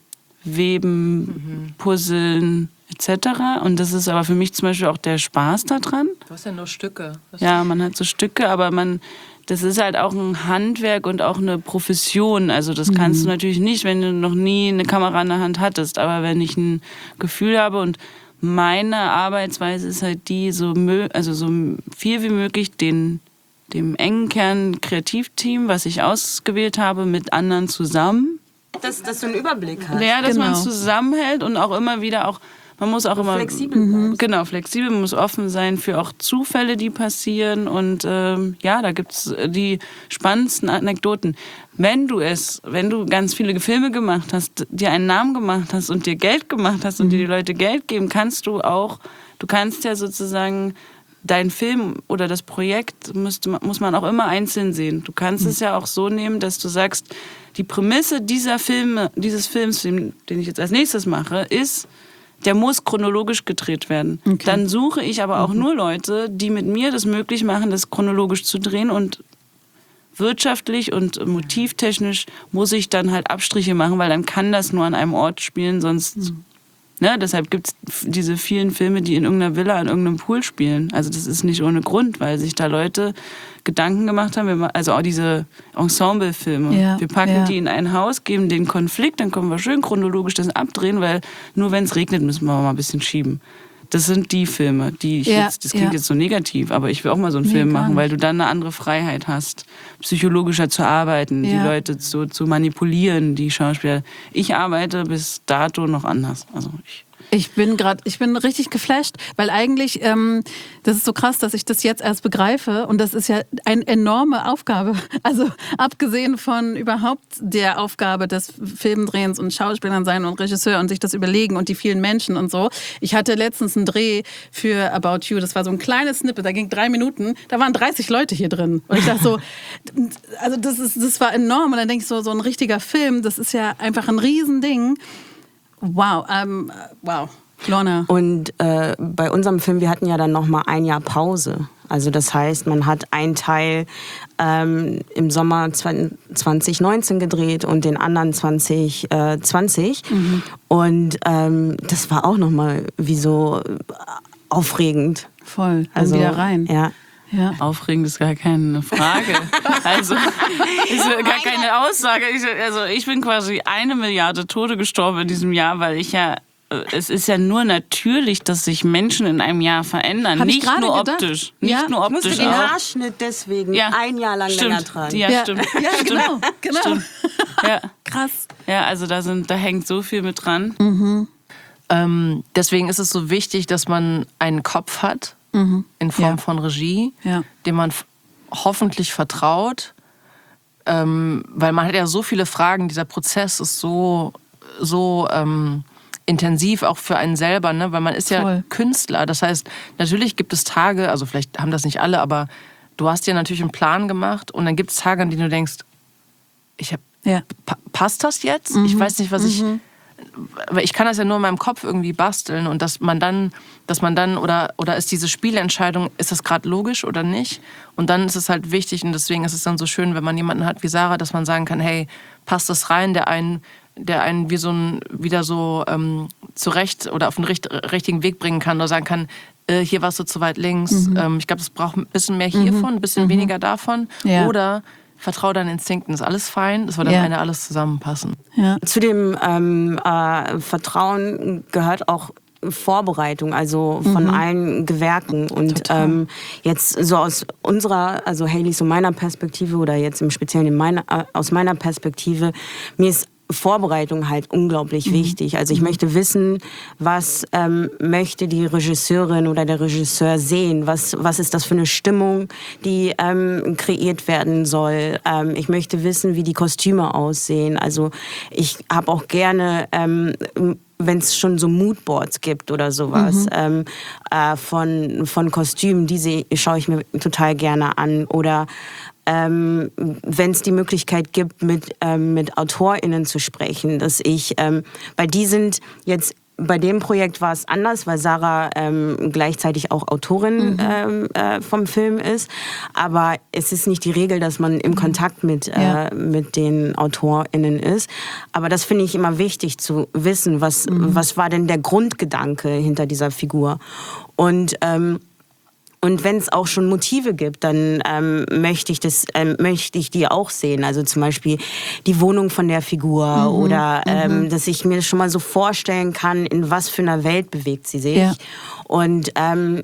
mhm. puzzeln et cetera. Und das ist aber für mich zum Beispiel auch der Spaß daran. Du hast ja nur Stücke. Das ja, man hat so Stücke, aber man, das ist halt auch ein Handwerk und auch eine Profession. Also das kannst mhm. du natürlich nicht, wenn du noch nie eine Kamera in der Hand hattest. Aber wenn ich ein Gefühl habe und meine Arbeitsweise ist halt die, so, mö- also so viel wie möglich den, dem engen Kern Kreativteam, was ich ausgewählt habe, mit anderen zusammen. Dass, dass du einen Überblick hast. Ja, dass Genau. man es zusammenhält und auch immer wieder auch, man muss auch immer flexibel mhm. genau, flexibel, man muss offen sein für auch Zufälle, die passieren und ähm, ja, da gibt's die spannendsten Anekdoten. Wenn du es, wenn du ganz viele Filme gemacht hast, dir einen Namen gemacht hast und dir Geld gemacht hast und mhm. dir die Leute Geld geben, kannst du auch, du kannst ja sozusagen dein Film oder das Projekt müsste, muss man auch immer einzeln sehen. Du kannst mhm. es ja auch so nehmen, dass du sagst, die Prämisse dieser Filme, dieses Films, den ich jetzt als nächstes mache, ist, der muss chronologisch gedreht werden. Okay. Dann suche ich aber auch mhm. nur Leute, die mit mir das möglich machen, das chronologisch zu drehen und wirtschaftlich und motivtechnisch muss ich dann halt Abstriche machen, weil dann kann das nur an einem Ort spielen, sonst... Mhm. Ne, deshalb gibt es diese vielen Filme, die in irgendeiner Villa an irgendeinem Pool spielen. Also das ist nicht ohne Grund, weil sich da Leute Gedanken gemacht haben. Also auch diese Ensemble-Filme. Ja, wir packen ja. die in ein Haus, geben den Konflikt, dann können wir schön chronologisch das abdrehen, weil nur wenn es regnet, müssen wir mal ein bisschen schieben. Das sind die Filme, die ich ja, jetzt, das klingt ja. jetzt so negativ, aber ich will auch mal so einen Nee, Film gar machen, nicht. weil du dann eine andere Freiheit hast, psychologischer zu arbeiten, Ja. die Leute zu, zu manipulieren, die Schauspieler. Ich arbeite bis dato noch anders. Also ich Ich bin gerade, ich bin richtig geflasht, weil eigentlich, ähm, das ist so krass, dass ich das jetzt erst begreife und das ist ja eine enorme Aufgabe. Also abgesehen von überhaupt der Aufgabe des Filmdrehens und Schauspielern sein und Regisseur und sich das überlegen und die vielen Menschen und so. Ich hatte letztens einen Dreh für About You, das war so ein kleines Snippet, da ging drei Minuten, da waren dreißig Leute hier drin. Und ich dachte so, also das ist, das war enorm und dann denke ich so, so ein richtiger Film, das ist ja einfach ein Riesending. Wow, ähm, wow, Lorna. Und äh, bei unserem Film, wir hatten ja dann noch mal ein Jahr Pause. Also das heißt, man hat einen Teil ähm, im Sommer zwanzig neunzehn gedreht und den anderen zwanzig zwanzig. Mhm. Und ähm, das war auch noch mal wie so aufregend. Voll, dann Also, wieder rein. Ja. Ja. Aufregend ist gar keine Frage. Also ist gar keine Aussage. Ich, also ich bin quasi eine Milliarde Tote gestorben in diesem Jahr, weil ich ja, es ist ja nur natürlich, dass sich Menschen in einem Jahr verändern. Hab ich nicht gerade nur gedacht. optisch. Ja. Nicht nur Ich musste optisch. den auch. Haarschnitt deswegen Ja. ein Jahr lang Stimmt. länger tragen. Ja, Ja. stimmt. Ja, Stimmt. genau, genau. Stimmt. Ja. Krass. Ja, also da, sind, da hängt so viel mit dran. Mhm. Ähm, deswegen ist es so wichtig, dass man einen Kopf hat, Mhm. in Form Ja. von Regie, Ja. dem man f- hoffentlich vertraut. Ähm, weil man hat ja so viele Fragen, dieser Prozess ist so, so ähm, intensiv auch für einen selber, ne? Weil man ist ja Voll. Künstler. Das heißt, natürlich gibt es Tage, also vielleicht haben das nicht alle, aber du hast dir natürlich einen Plan gemacht und dann gibt es Tage, an denen du denkst, ich hab, Ja. pa passt das jetzt? Ich weiß nicht, was ich... Aber ich kann das ja nur in meinem Kopf irgendwie basteln und dass man dann, dass man dann, oder, oder ist diese Spielentscheidung, ist das gerade logisch oder nicht? Und dann ist es halt wichtig und deswegen ist es dann so schön, wenn man jemanden hat wie Sarah, dass man sagen kann, hey, passt das rein, der einen, der einen wie so ein, wieder so ähm, zurecht oder auf den richt richtigen Weg bringen kann oder sagen kann, äh, hier warst du zu weit links. Mhm. Ähm, ich glaube, es braucht ein bisschen mehr hiervon, ein bisschen mhm. weniger davon. Ja. Oder vertrau deinen Instinkten, ist alles fein, das wird am Ja. Ende alles zusammenpassen. Ja. Zu dem ähm, äh, Vertrauen gehört auch Vorbereitung, also von Mhm. allen Gewerken. Und ähm, jetzt so aus unserer, also Haleys und meiner Perspektive oder jetzt im Speziellen in meiner, äh, aus meiner Perspektive, mir ist Vorbereitung halt unglaublich Mhm. wichtig. Also ich möchte wissen, was ähm, möchte die Regisseurin oder der Regisseur sehen? Was, was ist das für eine Stimmung, die ähm, kreiert werden soll? Ähm, ich möchte wissen, wie die Kostüme aussehen. Also ich habe auch gerne... Ähm, wenn es schon so Moodboards gibt oder sowas mhm. ähm, äh, von, von Kostümen, diese schaue ich mir total gerne an. Oder ähm, wenn es die Möglichkeit gibt, mit, ähm, mit AutorInnen zu sprechen, dass ich, ähm, weil die sind jetzt, bei dem Projekt war es anders, weil Sarah ähm, gleichzeitig auch Autorin mhm. ähm, äh, vom Film ist. Aber es ist nicht die Regel, dass man im Kontakt mit, ja. äh, mit den AutorInnen ist. Aber das finde ich immer wichtig zu wissen, was, mhm. was war denn der Grundgedanke hinter dieser Figur. Und ähm, Und wenn es auch schon Motive gibt, dann ähm, möchte ich das, ähm, möchte ich die auch sehen. Also zum Beispiel die Wohnung von der Figur mhm, oder ähm, mhm. dass ich mir schon mal so vorstellen kann, in was für einer Welt bewegt sie sich. Ja. Und ähm,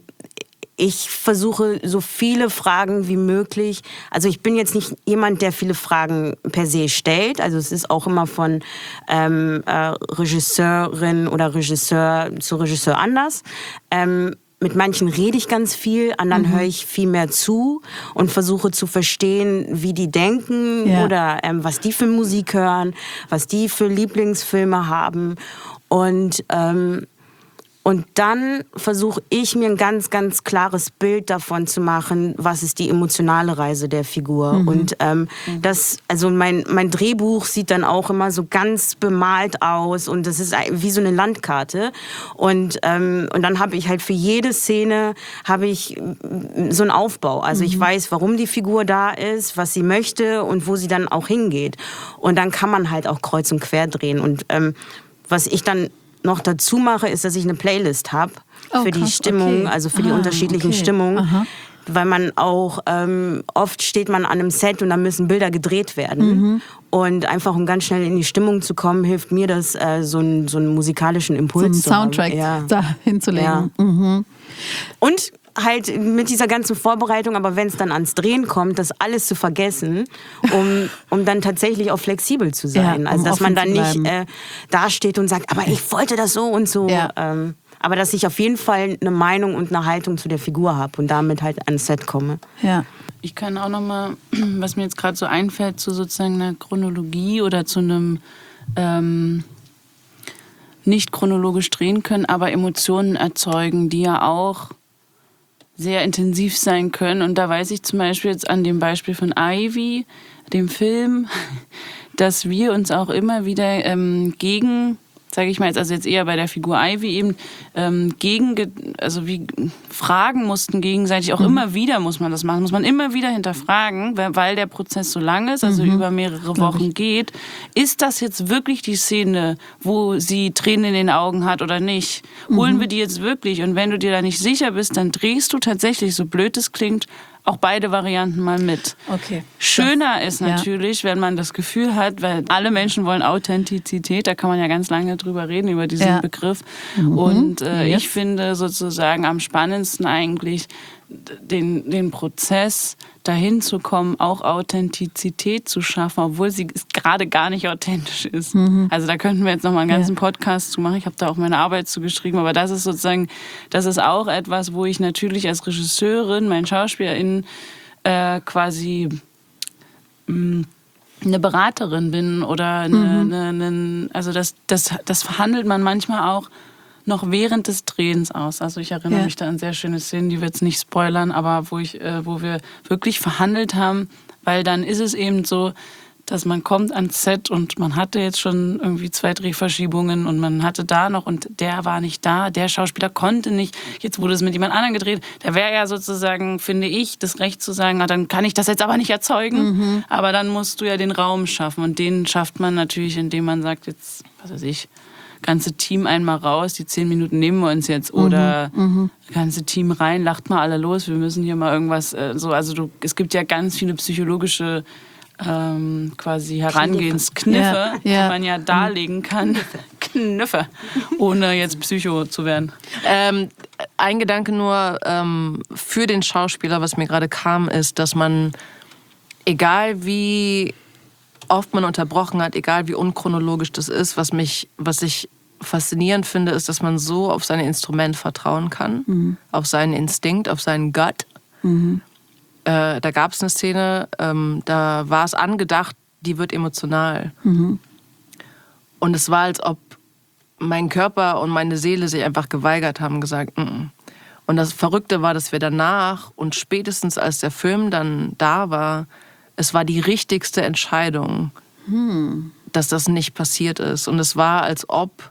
ich versuche so viele Fragen wie möglich. Also ich bin jetzt nicht jemand, der viele Fragen per se stellt. Also es ist auch immer von ähm, äh, Regisseurin oder Regisseur zu Regisseur anders. Ähm, Mit manchen rede ich ganz viel, anderen mhm. höre ich viel mehr zu und versuche zu verstehen, wie die denken ja. oder ähm, was die für Musik hören, was die für Lieblingsfilme haben. Und, ähm, und dann versuche ich mir ein ganz, ganz klares Bild davon zu machen, was ist die emotionale Reise der Figur. Mhm. Und ähm, mhm. das, also mein, mein Drehbuch sieht dann auch immer so ganz bemalt aus und das ist wie so eine Landkarte. Und, ähm, und dann habe ich halt für jede Szene habe ich so einen Aufbau. Also mhm. ich weiß, warum die Figur da ist, was sie möchte und wo sie dann auch hingeht. Und dann kann man halt auch kreuz und quer drehen. Und ähm, was ich dann noch dazu mache, ist, dass ich eine Playlist habe oh, für die krass, Stimmung, okay. also für die ah, unterschiedlichen okay. Stimmungen. Aha. Weil man auch, ähm, oft steht man an einem Set und da müssen Bilder gedreht werden. Mhm. Und einfach, um ganz schnell in die Stimmung zu kommen, hilft mir das, äh, so, einen, so einen musikalischen Impuls so einen zu Soundtrack haben. da hinzulegen. Ja. Mhm. Und halt mit dieser ganzen Vorbereitung, aber wenn es dann ans Drehen kommt, das alles zu vergessen, um, um dann tatsächlich auch flexibel zu sein. Ja, um also dass man dann nicht äh, dasteht und sagt, aber ich wollte das so und so. Ja. Ähm, aber dass ich auf jeden Fall eine Meinung und eine Haltung zu der Figur habe und damit halt ans Set komme. Ja. Ich kann auch noch mal, was mir jetzt gerade so einfällt, zu sozusagen einer Chronologie oder zu einem ähm, nicht chronologisch drehen können, aber Emotionen erzeugen, die ja auch sehr intensiv sein können. Und da weiß ich zum Beispiel jetzt an dem Beispiel von Ivy, dem Film, dass wir uns auch immer wieder ähm, gegen, sage ich mal jetzt, also jetzt eher bei der Figur Ivy eben, ähm, gegen, also wie fragen mussten gegenseitig, auch mhm. immer wieder muss man das machen, muss man immer wieder hinterfragen, weil der Prozess so lang ist, also mhm. über mehrere Wochen geht. Ist das jetzt wirklich die Szene, wo sie Tränen in den Augen hat oder nicht? Holen mhm. wir die jetzt wirklich? Und wenn du dir da nicht sicher bist, dann drehst du tatsächlich, so blöd es klingt, auch beide Varianten mal mit. Okay. Schöner ist ja. natürlich, wenn man das Gefühl hat, weil alle Menschen wollen Authentizität, da kann man ja ganz lange drüber reden, über diesen Ja. Begriff. Mhm. Und äh, Yes. ich finde sozusagen am spannendsten eigentlich den, den Prozess, dahin zu kommen, auch Authentizität zu schaffen, obwohl sie gerade gar nicht authentisch ist. Mhm. Also da könnten wir jetzt noch mal einen ganzen Ja. Podcast zu machen. Ich habe da auch meine Arbeit zu geschrieben, aber das ist sozusagen, das ist auch etwas, wo ich natürlich als Regisseurin, mein Schauspielerin äh, quasi mh, eine Beraterin bin oder eine, Mhm. eine, eine also das, das, das verhandelt man manchmal auch noch während des Drehens aus. Also ich erinnere Ja. mich da an sehr schöne Szenen, die wir jetzt nicht spoilern, aber wo ich, äh, wo wir wirklich verhandelt haben, weil dann ist es eben so, dass man kommt ans Set und man hatte jetzt schon irgendwie zwei Drehverschiebungen und man hatte da noch und der war nicht da, der Schauspieler konnte nicht, jetzt wurde es mit jemand anderem gedreht. Da wäre ja sozusagen, finde ich, das Recht zu sagen, na, dann kann ich das jetzt aber nicht erzeugen, Mhm. aber dann musst du ja den Raum schaffen und den schafft man natürlich, indem man sagt, jetzt, was weiß ich, ganze Team einmal raus, die zehn Minuten nehmen wir uns jetzt oder Mhm. ganze Team rein, lacht mal alle los, wir müssen hier mal irgendwas äh, so, also du, es gibt ja ganz viele psychologische ähm, quasi Herangehenskniffe, Ja, ja. die man ja darlegen kann. Kniffe, ohne jetzt Psycho zu werden. Ähm, ein Gedanke nur ähm, für den Schauspieler, was mir gerade kam, ist, dass man, egal wie oft man unterbrochen hat, egal wie unchronologisch das ist, was mich, was ich faszinierend finde, ist, dass man so auf sein Instrument vertrauen kann, Mhm. auf seinen Instinkt, auf seinen Gut. Mhm. Äh, da gab es eine Szene, ähm, da war es angedacht, die wird emotional. Mhm. Und es war, als ob mein Körper und meine Seele sich einfach geweigert haben, gesagt, mm-mm. Und das Verrückte war, dass wir danach und spätestens als der Film dann da war, es war die richtigste Entscheidung, Hm. dass das nicht passiert ist. Und es war, als ob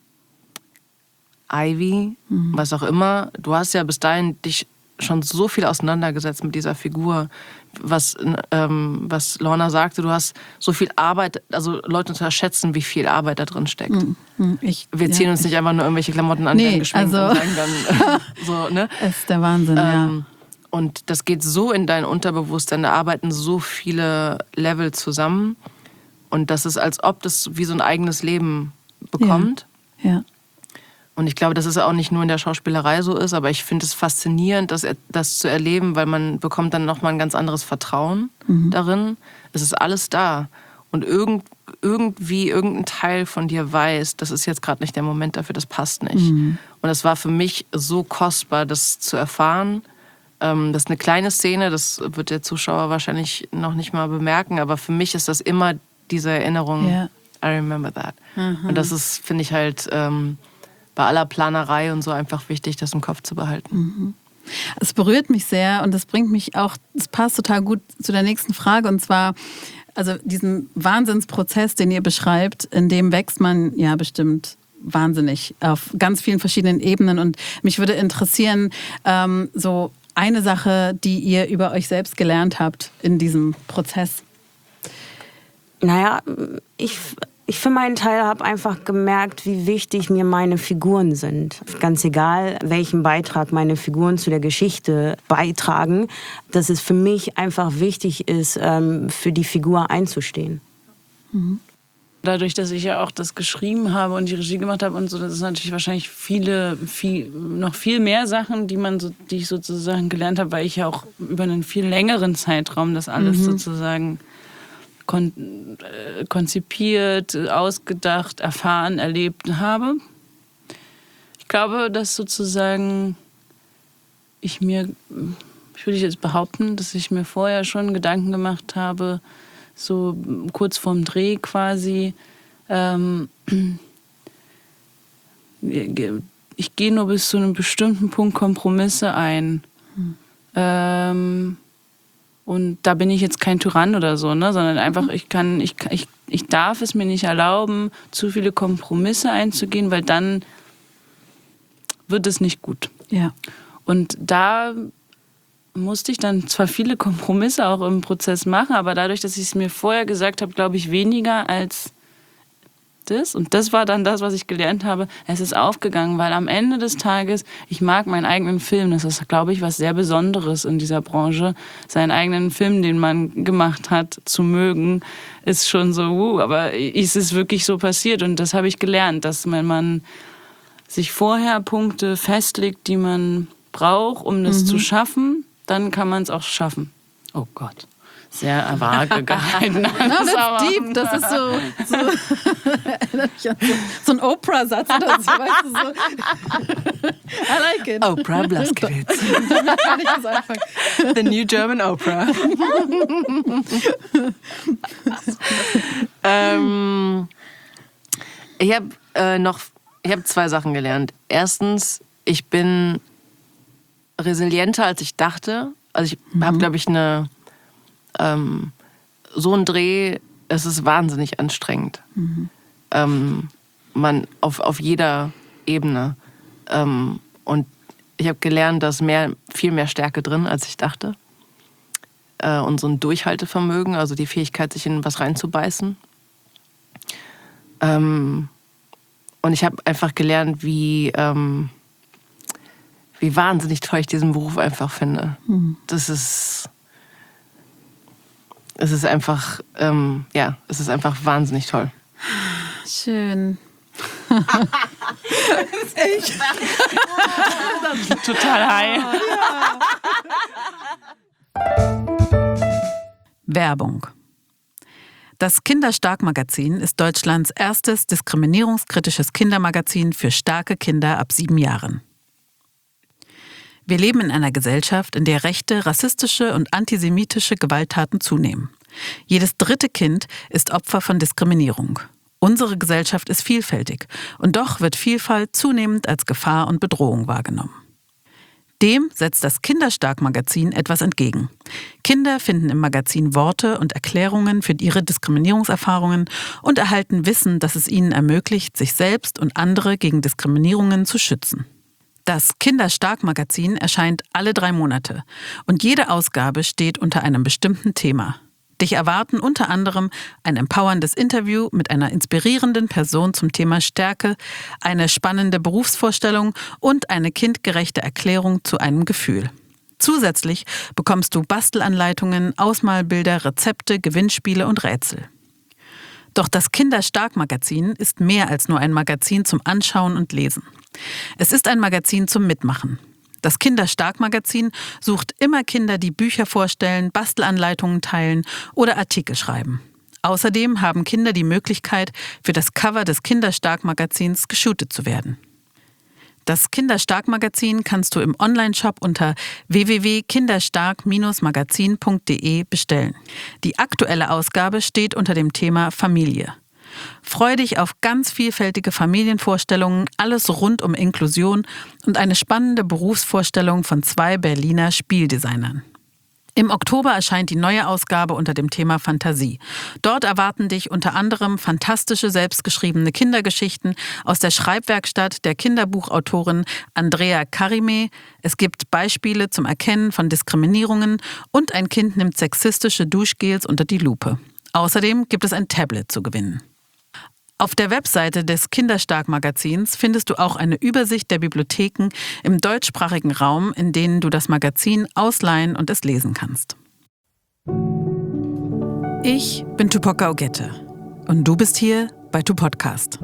Ivy, Mhm. was auch immer, du hast ja bis dahin dich schon so viel auseinandergesetzt mit dieser Figur, was, ähm, was Lorna sagte, du hast so viel Arbeit, also Leute unterschätzen, wie viel Arbeit da drin steckt. Mhm. Ich, Wir ziehen ja, uns nicht einfach nur irgendwelche Klamotten an, Nee, werden geschminkt also- und sagen dann so, ne? ist der Wahnsinn, ja. Ähm, und das geht so in dein Unterbewusstsein, da arbeiten so viele Level zusammen. Und das ist, als ob das wie so ein eigenes Leben bekommt. Ja. Und ich glaube, dass es auch nicht nur in der Schauspielerei so ist, aber ich finde es faszinierend, das, das zu erleben, weil man bekommt dann nochmal ein ganz anderes Vertrauen Mhm. darin. Es ist alles da. Und irgend, irgendwie irgendein Teil von dir weiß, das ist jetzt gerade nicht der Moment dafür, das passt nicht. Mhm. Und es war für mich so kostbar, das zu erfahren. Ähm, das ist eine kleine Szene, das wird der Zuschauer wahrscheinlich noch nicht mal bemerken, aber für mich ist das immer diese Erinnerung, Ja. I remember that. Mhm. Und das ist, finde ich halt, ähm, bei aller Planerei und so einfach wichtig, das im Kopf zu behalten. Es berührt mich sehr und das bringt mich auch, es passt total gut zu der nächsten Frage und zwar, also diesen Wahnsinnsprozess, den ihr beschreibt, in dem wächst man ja bestimmt wahnsinnig auf ganz vielen verschiedenen Ebenen und mich würde interessieren, ähm, so eine Sache, die ihr über euch selbst gelernt habt in diesem Prozess. Naja, ich, ich für meinen Teil habe einfach gemerkt, wie wichtig mir meine Figuren sind. Ganz egal, welchen Beitrag meine Figuren zu der Geschichte beitragen, dass es für mich einfach wichtig ist, ähm, für die Figur einzustehen. Dadurch, dass ich ja auch das geschrieben habe und die Regie gemacht habe und so, das ist natürlich wahrscheinlich viele, viel, noch viel mehr Sachen, die man so, die ich sozusagen gelernt habe, weil ich ja auch über einen viel längeren Zeitraum das alles Mhm. sozusagen kon äh, konzipiert, ausgedacht, erfahren, erlebt habe. Ich glaube, dass sozusagen ich mir, ich würde jetzt behaupten, dass ich mir vorher schon Gedanken gemacht habe, so kurz vorm Dreh quasi, ähm, ich gehe nur bis zu einem bestimmten Punkt Kompromisse ein. Hm. Ähm, und da bin ich jetzt kein Tyrann oder so, ne, sondern einfach, ich kann, ich, ich, ich darf es mir nicht erlauben, zu viele Kompromisse einzugehen, weil dann wird es nicht gut. Ja. Und da musste ich dann zwar viele Kompromisse auch im Prozess machen, aber dadurch, dass ich es mir vorher gesagt habe, glaube ich weniger als das, und das war dann das, was ich gelernt habe, es ist aufgegangen, weil am Ende des Tages, ich mag meinen eigenen Film, das ist, glaube ich, was sehr Besonderes in dieser Branche, seinen eigenen Film, den man gemacht hat, zu mögen, ist schon so, uh, aber es ist wirklich so passiert und das habe ich gelernt, dass wenn man sich vorher Punkte festlegt, die man braucht, um das mhm. zu schaffen, dann kann man es auch schaffen. Oh Gott. Sehr vage gehalten. No, that's deep. Das ist so, so, so ein Oprah-Satz oder so. Weißt du, so. I like it. Oprah Blaskowitz. The new German Oprah. ähm, ich habe äh, noch, ich habe zwei Sachen gelernt. Erstens, ich bin resilienter, als ich dachte. Also ich mhm. habe, glaube ich, eine Ähm, so ein Dreh, es ist wahnsinnig anstrengend. Mhm. Ähm, man auf, auf jeder Ebene. Ähm, und ich habe gelernt, da ist mehr, viel mehr Stärke drin, als ich dachte. Äh, und so ein Durchhaltevermögen, also die Fähigkeit, sich in was reinzubeißen. Ähm, und ich habe einfach gelernt, wie, ähm, wie wahnsinnig toll ich diesen Beruf einfach finde. Mhm. Das ist... Es ist einfach, ähm, ja, es ist einfach wahnsinnig toll. Schön. ich. Total high. Werbung. Das Kinderstark-Magazin ist Deutschlands erstes diskriminierungskritisches Kindermagazin für starke Kinder ab sieben Jahren. Wir leben in einer Gesellschaft, in der rechte, rassistische und antisemitische Gewalttaten zunehmen. Jedes dritte Kind ist Opfer von Diskriminierung. Unsere Gesellschaft ist vielfältig und doch wird Vielfalt zunehmend als Gefahr und Bedrohung wahrgenommen. Dem setzt das Kinderstark-Magazin etwas entgegen. Kinder finden im Magazin Worte und Erklärungen für ihre Diskriminierungserfahrungen und erhalten Wissen, das es ihnen ermöglicht, sich selbst und andere gegen Diskriminierungen zu schützen. Das Kinderstark-Magazin erscheint alle drei Monate und jede Ausgabe steht unter einem bestimmten Thema. Dich erwarten unter anderem ein empowerndes Interview mit einer inspirierenden Person zum Thema Stärke, eine spannende Berufsvorstellung und eine kindgerechte Erklärung zu einem Gefühl. Zusätzlich bekommst du Bastelanleitungen, Ausmalbilder, Rezepte, Gewinnspiele und Rätsel. Doch das Kinderstark-Magazin ist mehr als nur ein Magazin zum Anschauen und Lesen. Es ist ein Magazin zum Mitmachen. Das Kinderstark-Magazin sucht immer Kinder, die Bücher vorstellen, Bastelanleitungen teilen oder Artikel schreiben. Außerdem haben Kinder die Möglichkeit, für das Cover des Kinderstark-Magazins geshootet zu werden. Das Kinderstark-Magazin kannst du im Onlineshop unter w w w punkt kinderstark magazin punkt d e bestellen. Die aktuelle Ausgabe steht unter dem Thema Familie. Freu dich auf ganz vielfältige Familienvorstellungen, alles rund um Inklusion und eine spannende Berufsvorstellung von zwei Berliner Spieldesignern. Im Oktober erscheint die neue Ausgabe unter dem Thema Fantasie. Dort erwarten dich unter anderem fantastische selbstgeschriebene Kindergeschichten aus der Schreibwerkstatt der Kinderbuchautorin Andrea Karime. Es gibt Beispiele zum Erkennen von Diskriminierungen und ein Kind nimmt sexistische Duschgels unter die Lupe. Außerdem gibt es ein Tablet zu gewinnen. Auf der Webseite des Kinderstark-Magazins findest du auch eine Übersicht der Bibliotheken im deutschsprachigen Raum, in denen du das Magazin ausleihen und es lesen kannst. Ich bin Tupoka Ogette und du bist hier bei TuPodcast.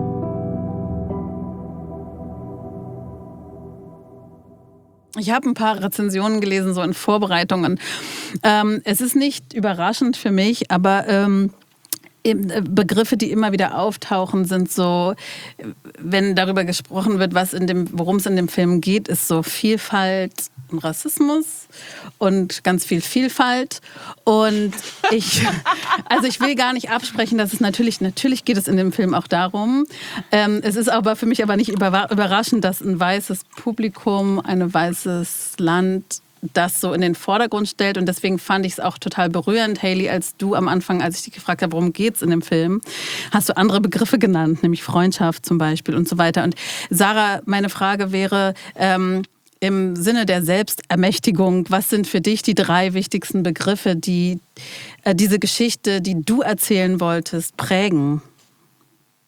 Ich habe ein paar Rezensionen gelesen, so in Vorbereitungen. Ähm, es ist nicht überraschend für mich, aber ähm, Begriffe, die immer wieder auftauchen, sind so, wenn darüber gesprochen wird, was in dem, worum es in dem Film geht, ist so Vielfalt und Rassismus und ganz viel Vielfalt. Und ich, also ich will gar nicht absprechen, dass es natürlich, natürlich geht es in dem Film auch darum. Ähm, es ist aber für mich aber nicht überraschend, dass ein weißes Publikum, ein weißes Land das so in den Vordergrund stellt. Und deswegen fand ich es auch total berührend, Hayley, als du am Anfang, als ich dich gefragt habe, worum geht's in dem Film, hast du andere Begriffe genannt, nämlich Freundschaft zum Beispiel und so weiter. Und Sarah, meine Frage wäre, ähm, im Sinne der Selbstermächtigung, was sind für dich die drei wichtigsten Begriffe, die äh, diese Geschichte, die du erzählen wolltest, prägen?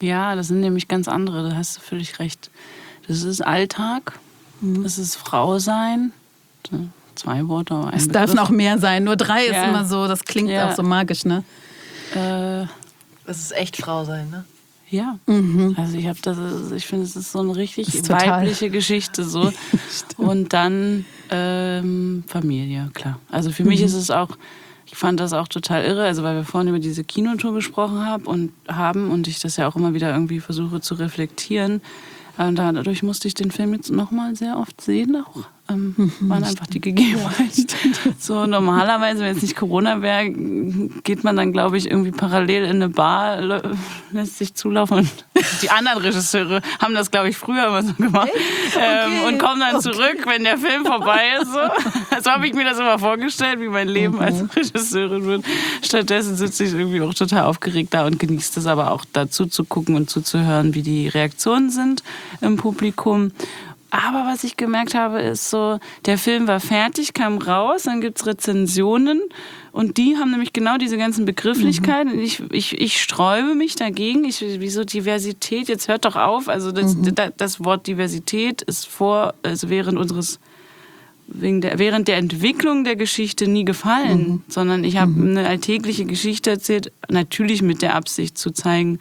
Ja, das sind nämlich ganz andere, da hast du völlig recht. Das ist Alltag, mhm. das ist Frau sein, zwei Worte, aber ein Es Begriff. darf noch mehr sein, nur drei ja. ist immer so, das klingt ja. auch so magisch, ne? Äh, Das ist echt Frau sein, ne? Ja, Mhm. also ich habe das, ich finde, es ist so eine richtig ist total. weibliche Geschichte so. Und dann ähm, Familie, klar. Also für mhm. mich ist es auch, ich fand das auch total irre, also weil wir vorhin über diese Kinotour gesprochen haben und haben und ich das ja auch immer wieder irgendwie versuche zu reflektieren. Und dadurch musste ich den Film jetzt nochmal sehr oft sehen auch. Ähm, mhm, waren einfach die Gegebenheiten. So normalerweise, wenn es nicht Corona wäre, geht man dann, glaube ich, irgendwie parallel in eine Bar, lässt sich zulaufen. Und die anderen Regisseure haben das, glaube ich, früher immer so gemacht. Ähm, okay. Und kommen dann okay. zurück, wenn der Film vorbei ist. So, so habe ich mir das immer vorgestellt, wie mein Leben mhm. als Regisseurin wird. Stattdessen sitze ich irgendwie auch total aufgeregt da und genieße es aber auch dazu zu gucken und zuzuhören, wie die Reaktionen sind im Publikum. Aber was ich gemerkt habe, ist so, der Film war fertig, kam raus, dann gibt's Rezensionen und die haben nämlich genau diese ganzen Begrifflichkeiten. Mhm. Ich, ich, ich sträube mich dagegen. Ich, wieso Diversität? Jetzt hört doch auf. Also das, mhm. das, das Wort Diversität ist vor, also während unseres wegen der, während der Entwicklung der Geschichte nie gefallen, mhm. sondern ich habe mhm. eine alltägliche Geschichte erzählt, natürlich mit der Absicht zu zeigen,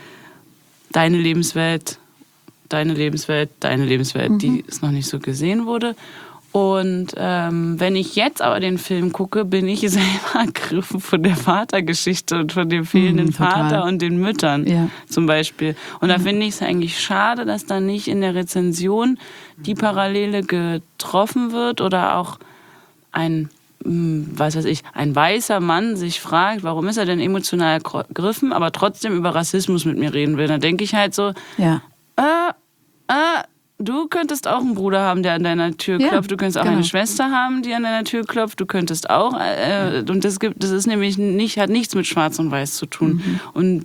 deine Lebenswelt, deine Lebenswelt, deine Lebenswelt, mhm. die es noch nicht so gesehen wurde. Und ähm, wenn ich jetzt aber den Film gucke, bin ich selber ergriffen von der Vatergeschichte und von dem fehlenden mhm, Vater und den Müttern ja. zum Beispiel. Und da mhm. finde ich es eigentlich schade, dass da nicht in der Rezension die Parallele getroffen wird oder auch ein, was weiß ich, ein weißer Mann sich fragt, warum ist er denn emotional ergriffen, aber trotzdem über Rassismus mit mir reden will. Dann denke ich halt so, ja. Äh, äh, du könntest auch einen Bruder haben, der an deiner Tür klopft. Ja, du könntest auch genau. eine Schwester haben, die an deiner Tür klopft. Du könntest auch, äh, und das gibt, das ist nämlich nicht, hat nichts mit Schwarz und Weiß zu tun. Mhm. Und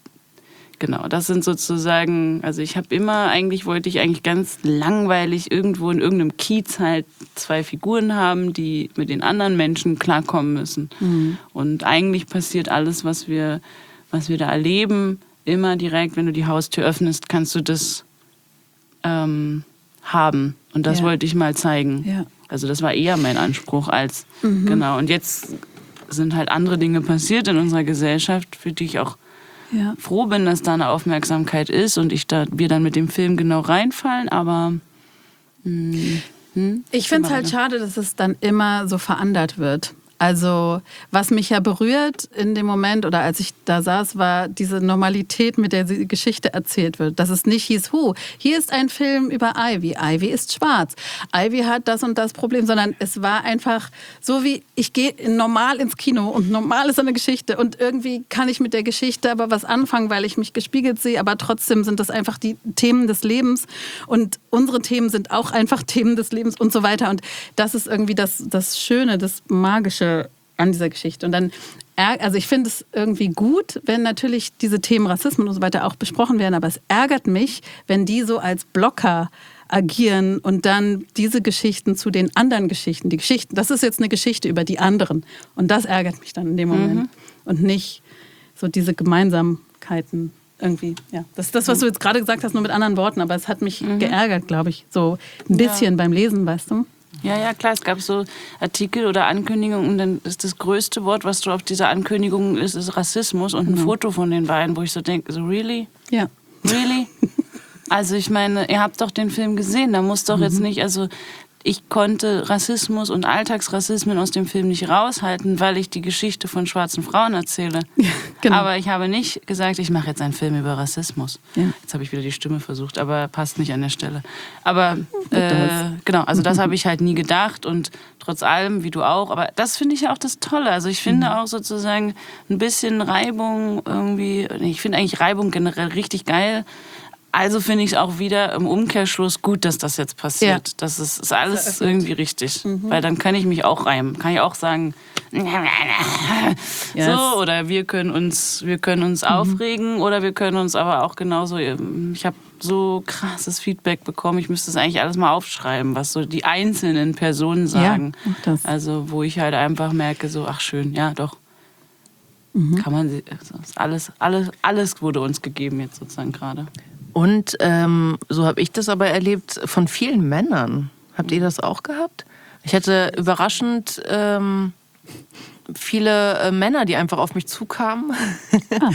genau, das sind sozusagen, also ich habe immer, eigentlich wollte ich eigentlich ganz langweilig irgendwo in irgendeinem Kiez halt zwei Figuren haben, die mit den anderen Menschen klarkommen müssen. Mhm. Und eigentlich passiert alles, was wir, was wir da erleben, immer direkt, wenn du die Haustür öffnest, kannst du das ähm, haben. Und das ja. wollte ich mal zeigen. Ja. Also das war eher mein Anspruch als, mhm. genau. Und jetzt sind halt andere Dinge passiert in unserer Gesellschaft, für die ich auch ja. froh bin, dass da eine Aufmerksamkeit ist und ich da, wir dann mit dem Film genau reinfallen, aber mh, hm, ich finde es halt schade, dass es dann immer so verandert wird. Also was mich ja berührt in dem Moment oder als ich da saß, war diese Normalität, mit der die Geschichte erzählt wird. Dass es nicht hieß, hu, hier ist ein Film über Ivy. Ivy ist schwarz. Ivy hat das und das Problem, sondern es war einfach so wie, ich gehe normal ins Kino und normal ist eine Geschichte und irgendwie kann ich mit der Geschichte aber was anfangen, weil ich mich gespiegelt sehe, aber trotzdem sind das einfach die Themen des Lebens und unsere Themen sind auch einfach Themen des Lebens und so weiter. Und das ist irgendwie das, das Schöne, das Magische an dieser Geschichte. Und dann, also ich finde es irgendwie gut, wenn natürlich diese Themen Rassismus und so weiter auch besprochen werden, aber es ärgert mich, wenn die so als Blocker agieren und dann diese Geschichten zu den anderen Geschichten, die Geschichten, das ist jetzt eine Geschichte über die anderen und das ärgert mich dann in dem Moment mhm. und nicht so diese Gemeinsamkeiten irgendwie, ja. Das ist das, was du jetzt gerade gesagt hast, nur mit anderen Worten, aber es hat mich mhm. geärgert, glaube ich, so ein bisschen ja. beim Lesen, weißt du? Ja, ja, klar, es gab so Artikel oder Ankündigungen und dann ist das größte Wort, was du auf dieser Ankündigung ist, ist Rassismus und ein mhm. Foto von den beiden, wo ich so denke, so really? Ja. Really? Also ich meine, ihr habt doch den Film gesehen, da muss doch mhm. jetzt nicht, also ich konnte Rassismus und Alltagsrassismen aus dem Film nicht raushalten, weil ich die Geschichte von schwarzen Frauen erzähle. Ja, genau. Aber ich habe nicht gesagt, ich mache jetzt einen Film über Rassismus. Ja. Jetzt habe ich wieder die Stimme versucht, aber passt nicht an der Stelle. Aber äh, genau, also das habe ich halt nie gedacht und trotz allem, wie du auch. Aber das finde ich ja auch das Tolle. Also ich finde mhm. auch sozusagen ein bisschen Reibung irgendwie, ich finde eigentlich Reibung generell richtig geil. Also finde ich es auch wieder im Umkehrschluss gut, dass das jetzt passiert. Ja. Das ist, ist alles das irgendwie richtig. Mhm. Weil dann kann ich mich auch reimen. Kann ich auch sagen, yes. so, oder wir können uns, wir können uns mhm. aufregen oder wir können uns aber auch genauso, ich habe so krasses Feedback bekommen, ich müsste es eigentlich alles mal aufschreiben, was so die einzelnen Personen sagen. Ja, das. Also wo ich halt einfach merke, so, ach schön, ja doch. mhm. kann man, also alles, alles, alles wurde uns gegeben jetzt sozusagen gerade. Und ähm, so habe ich das aber erlebt von vielen Männern. Habt ihr das auch gehabt? Ich hatte überraschend ähm, viele äh, Männer, die einfach auf mich zukamen ah.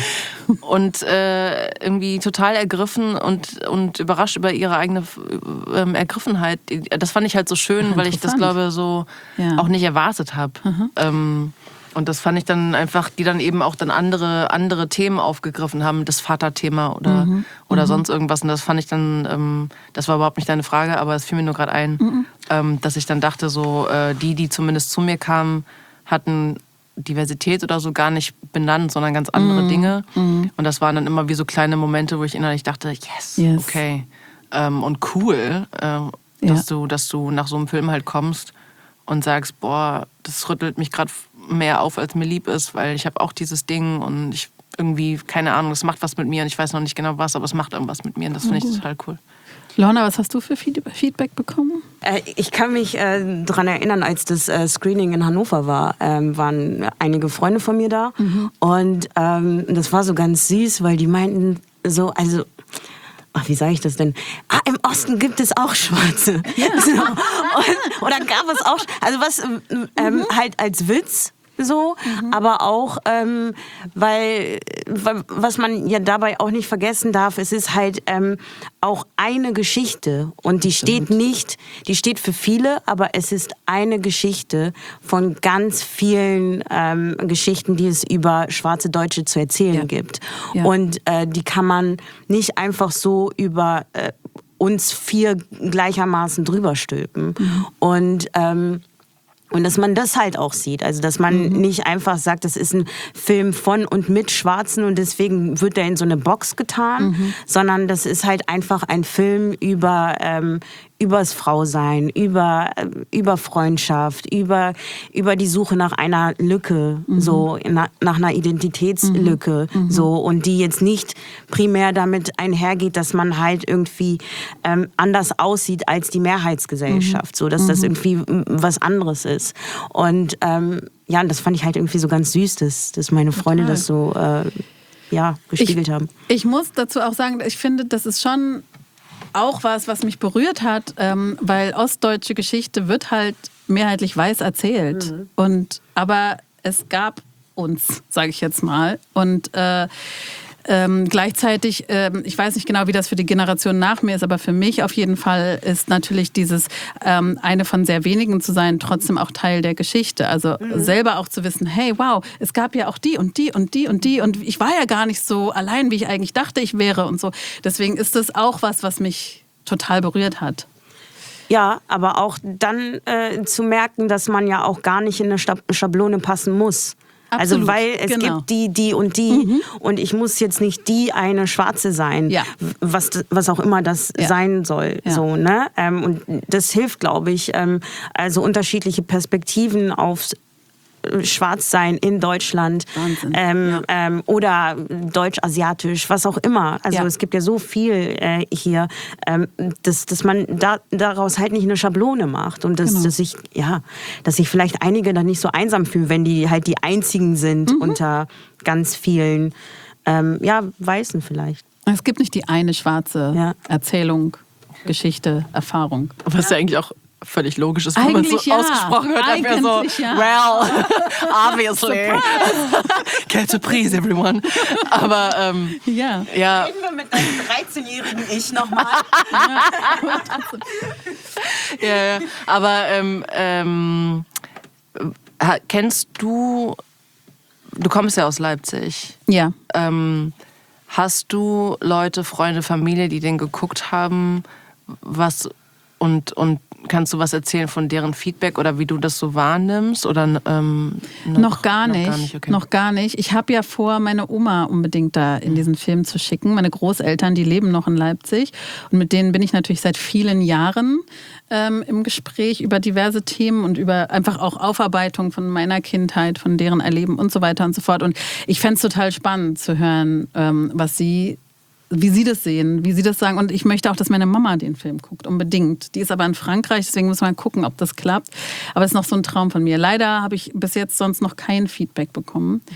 und äh, irgendwie total ergriffen und, und überrascht über ihre eigene ähm, Ergriffenheit. Das fand ich halt so schön, weil ich das, glaube so ja. auch nicht erwartet habe. Ähm, und das fand ich dann einfach, die dann eben auch dann andere, andere Themen aufgegriffen haben, das Vaterthema oder, mhm. oder mhm. sonst irgendwas. Und das fand ich dann, ähm, das war überhaupt nicht deine Frage, aber es fiel mir nur gerade ein, mhm. ähm, dass ich dann dachte, so äh, die, die zumindest zu mir kamen, hatten Diversität oder so gar nicht benannt, sondern ganz andere mm, Dinge. Mm. Und das waren dann immer wie so kleine Momente, wo ich innerlich dachte, yes, yes. okay. Ähm, und cool, äh, dass, ja. du, dass du nach so einem Film halt kommst und sagst, boah, das rüttelt mich gerade mehr auf, als mir lieb ist, weil ich habe auch dieses Ding und ich irgendwie, keine Ahnung, es macht was mit mir und ich weiß noch nicht genau was, aber es macht irgendwas mit mir und das finde ich total cool. Lorna, was hast du für Feedback bekommen? Äh, ich kann mich äh, daran erinnern, als das äh, Screening in Hannover war, ähm, waren einige Freunde von mir da. Mhm. Und ähm, das war so ganz süß, weil die meinten so, also, ach, wie sage ich das denn? Ah, im Osten gibt es auch Schwarze. Ja. So. Und, oder gab es auch, also was ähm, mhm. halt als Witz. So, mhm. aber auch, ähm, weil, was man ja dabei auch nicht vergessen darf, es ist halt ähm, auch eine Geschichte und die steht nicht, die steht für viele, aber es ist eine Geschichte von ganz vielen ähm, Geschichten, die es über schwarze Deutsche zu erzählen ja. gibt. Ja. Und äh, die kann man nicht einfach so über äh, uns vier gleichermaßen drüber stülpen. Mhm. Und ähm, Und dass man das halt auch sieht. Also, dass man mhm. nicht einfach sagt, das ist ein Film von und mit Schwarzen und deswegen wird der in so eine Box getan, mhm. sondern das ist halt einfach ein Film über, ähm, übers Frausein, über, über Freundschaft, über, über die Suche nach einer Lücke, mhm. so, na, nach einer Identitätslücke, mhm. so, und die jetzt nicht primär damit einhergeht, dass man halt irgendwie ähm, anders aussieht als die Mehrheitsgesellschaft, mhm. so, dass mhm. das irgendwie was anderes ist. Und ähm, ja, das fand ich halt irgendwie so ganz süß, dass, dass meine Freunde Total. das so äh, ja, gespiegelt ich, haben. Ich muss dazu auch sagen, ich finde, das ist schon auch was, was mich berührt hat, ähm, weil ostdeutsche Geschichte wird halt mehrheitlich weiß erzählt. Mhm. Und, aber es gab uns, sage ich jetzt mal. Und äh, ähm, gleichzeitig, ähm, ich weiß nicht genau, wie das für die Generation nach mir ist, aber für mich auf jeden Fall ist natürlich dieses ähm, eine von sehr wenigen zu sein, trotzdem auch Teil der Geschichte. Also mhm. selber auch zu wissen, hey, wow, es gab ja auch die und die und die und die und ich war ja gar nicht so allein, wie ich eigentlich dachte, ich wäre und so. Deswegen ist das auch was, was mich total berührt hat. Ja, aber auch dann äh, zu merken, dass man ja auch gar nicht in eine Schablone passen muss. Absolut, also weil es genau. gibt die, die und die mhm. und ich muss jetzt nicht die eine Schwarze sein, ja. was, was auch immer das ja. sein soll. Ja. So, ne? Ähm, und das hilft, glaube ich, ähm, also unterschiedliche Perspektiven auf Schwarzsein in Deutschland ähm, ja. ähm, oder deutsch-asiatisch, was auch immer. Also ja. es gibt ja so viel äh, hier, ähm, dass, dass man da, daraus halt nicht eine Schablone macht und dass, genau. dass, ich, ja, dass sich vielleicht einige dann nicht so einsam fühlen, wenn die halt die Einzigen sind mhm. unter ganz vielen ähm, ja, Weißen vielleicht. Es gibt nicht die eine schwarze ja. Erzählung, Geschichte, Erfahrung. Was ja, ja eigentlich auch völlig logisch ist, wenn man so ja. ausgesprochen hört, dann wäre so, ja. well, obviously. Quelle surprise, everyone. Aber, ähm, ja. ja. Reden wir mit deinem dreizehnjährigen Ich nochmal. ja, ja, aber, ähm, ähm, kennst du, du kommst ja aus Leipzig. Ja. Ähm, hast du Leute, Freunde, Familie, die den geguckt haben, was und, und kannst du was erzählen von deren Feedback oder wie du das so wahrnimmst? Oder, ähm, noch, noch gar nicht. Noch gar nicht, okay. Noch gar nicht. Ich habe ja vor, meine Oma unbedingt da in diesen Film zu schicken. Meine Großeltern, die leben noch in Leipzig. Und mit denen bin ich natürlich seit vielen Jahren ähm, im Gespräch über diverse Themen und über einfach auch Aufarbeitung von meiner Kindheit, von deren Erleben und so weiter und so fort. Und ich fände es total spannend zu hören, ähm, was sie wie sie das sehen, wie sie das sagen. Und ich möchte auch, dass meine Mama den Film guckt, unbedingt. Die ist aber in Frankreich, deswegen muss man gucken, ob das klappt. Aber es ist noch so ein Traum von mir. Leider habe ich bis jetzt sonst noch kein Feedback bekommen.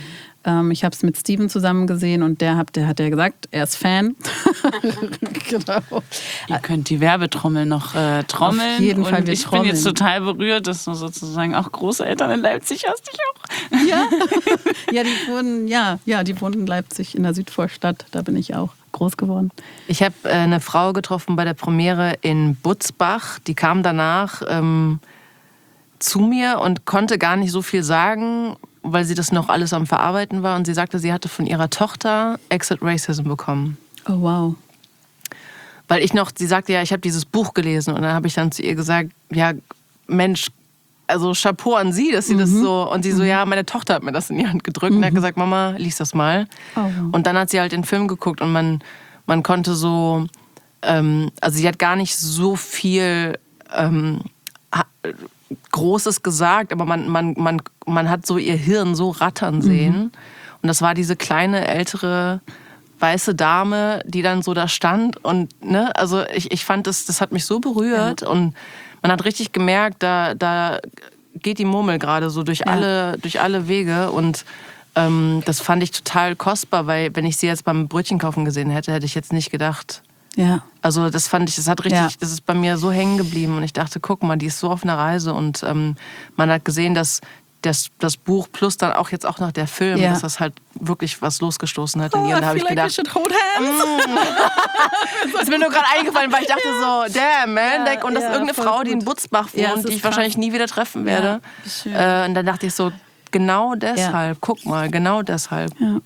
Ähm, ich habe es mit Steven zusammen gesehen und der hat, der hat ja gesagt, er ist Fan. Genau. Ihr könnt die Werbetrommel noch äh, trommeln. Auf jeden und Fall, wir ich trommeln. bin jetzt total berührt, dass du sozusagen auch Großeltern in Leipzig hast. Ich auch. Ja, ja, die wohnen, ja, ja, die wohnen in Leipzig in der Südvorstadt. Da bin ich auch groß geworden. Ich habe äh, eine Frau getroffen bei der Premiere in Butzbach. Die kam danach ähm, zu mir und konnte gar nicht so viel sagen, weil sie das noch alles am Verarbeiten war. Und sie sagte, sie hatte von ihrer Tochter Exit Racism bekommen. Oh, wow. Weil ich noch, sie sagte ja, ich habe dieses Buch gelesen. Und dann habe ich dann zu ihr gesagt, ja, Mensch, also Chapeau an sie, dass sie mhm. das so... Und sie so, ja, meine Tochter hat mir das in die Hand gedrückt mhm. und hat gesagt, Mama, lies das mal. Oh. Und dann hat sie halt den Film geguckt und man, man konnte so... Ähm, also sie hat gar nicht so viel ähm, Großes gesagt, aber man, man, man, man hat so ihr Hirn so rattern sehen. Mhm. Und das war diese kleine, ältere... weiße Dame, die dann so da stand und ne, also ich, ich fand das, das hat mich so berührt ja. und man hat richtig gemerkt, da, da geht die Murmel gerade so durch, ja. alle, durch alle Wege und ähm, das fand ich total kostbar, weil wenn ich sie jetzt beim Brötchenkaufen gesehen hätte, hätte ich jetzt nicht gedacht. Ja. Also das fand ich, das hat richtig, ja. das ist bei mir so hängen geblieben und ich dachte, guck mal, die ist so auf einer Reise und ähm, man hat gesehen, dass Das, das Buch plus dann auch jetzt auch noch der Film, ja. dass das halt wirklich was losgestoßen hat in oh, ihr. Und da habe ich like gedacht, das ist mir nur gerade eingefallen, weil ich dachte so, damn, man. Ja, und das ja, ist irgendeine Frau, gut. die in Butzbach wohnt, ja, die ich krass. wahrscheinlich nie wieder treffen werde. Ja, äh, und dann dachte ich so, genau deshalb, ja. guck mal, genau deshalb. Ja.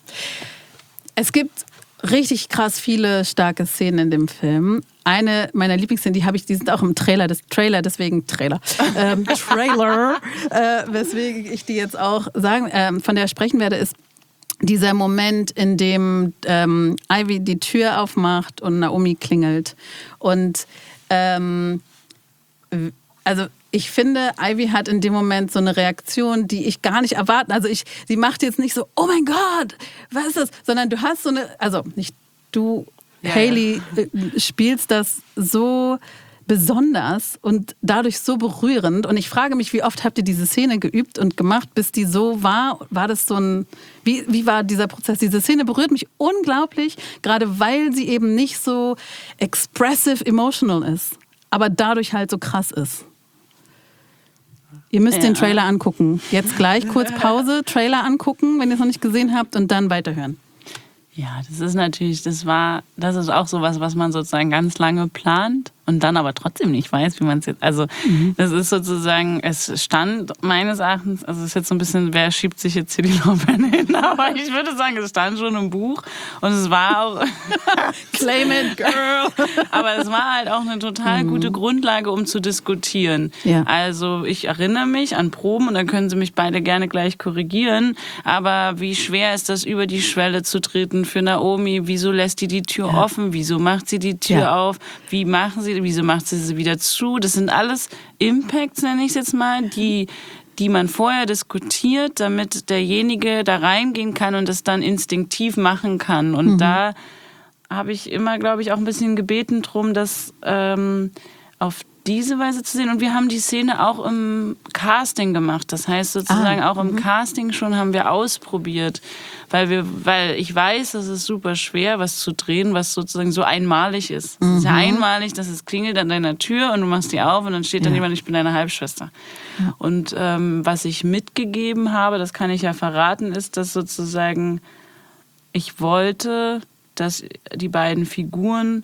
Es gibt richtig krass viele starke Szenen in dem Film. Eine meiner Lieblingsszenen, die habe ich, die sind auch im Trailer, des Trailer, deswegen Trailer, ähm, Trailer, äh, weswegen ich die jetzt auch sagen, äh, von der sprechen werde, ist dieser Moment, in dem ähm, Ivy die Tür aufmacht und Naomi klingelt. Und ähm, also ich finde, Ivy hat in dem Moment so eine Reaktion, die ich gar nicht erwarten. Also ich, sie macht jetzt nicht so, oh mein Gott, was ist das? Sondern du hast so eine, also nicht du, ja, Hayley, ja. äh, spielst das so besonders und dadurch so berührend. Und ich frage mich, wie oft habt ihr diese Szene geübt und gemacht, bis die so war? War das so ein, wie, wie war dieser Prozess? Diese Szene berührt mich unglaublich, gerade weil sie eben nicht so expressive emotional ist, aber dadurch halt so krass ist. Ihr müsst ja. den Trailer angucken. Jetzt gleich kurz Pause, Trailer angucken, wenn ihr es noch nicht gesehen habt und dann weiterhören. Ja, das ist natürlich, das war, das ist auch sowas, was man sozusagen ganz lange plant und dann aber trotzdem nicht weiß, wie man es jetzt, also mhm. das ist sozusagen, es stand meines Erachtens, also es ist jetzt so ein bisschen, wer schiebt sich jetzt hier die Lorbeeren hin, aber ich würde sagen, es stand schon im Buch und es war auch Claim it, girl! Aber es war halt auch eine total mhm. gute Grundlage, um zu diskutieren. Ja. Also ich erinnere mich an Proben und dann können Sie mich beide gerne gleich korrigieren, aber wie schwer ist das, über die Schwelle zu treten für Naomi? Wieso lässt die die Tür ja. offen? Wieso macht sie die Tür ja. auf? Wie machen sie, wieso macht sie sie wieder zu? Das sind alles Impacts, nenne ich es jetzt mal, die, die man vorher diskutiert, damit derjenige da reingehen kann und das dann instinktiv machen kann. Und mhm. da habe ich immer, glaube ich, auch ein bisschen gebeten drum, das ähm, auf diese Weise zu sehen. Und wir haben die Szene auch im Casting gemacht. Das heißt sozusagen ah, auch im m- Casting schon haben wir ausprobiert. Weil, wir, weil ich weiß, es ist super schwer, was zu drehen, was sozusagen so einmalig ist. Es mhm. ist ja einmalig, dass es klingelt an deiner Tür und du machst die auf und dann steht ja. dann jemand, ich bin deine Halbschwester. Ja. Und ähm, was ich mitgegeben habe, das kann ich ja verraten, ist, dass sozusagen ich wollte, dass die beiden Figuren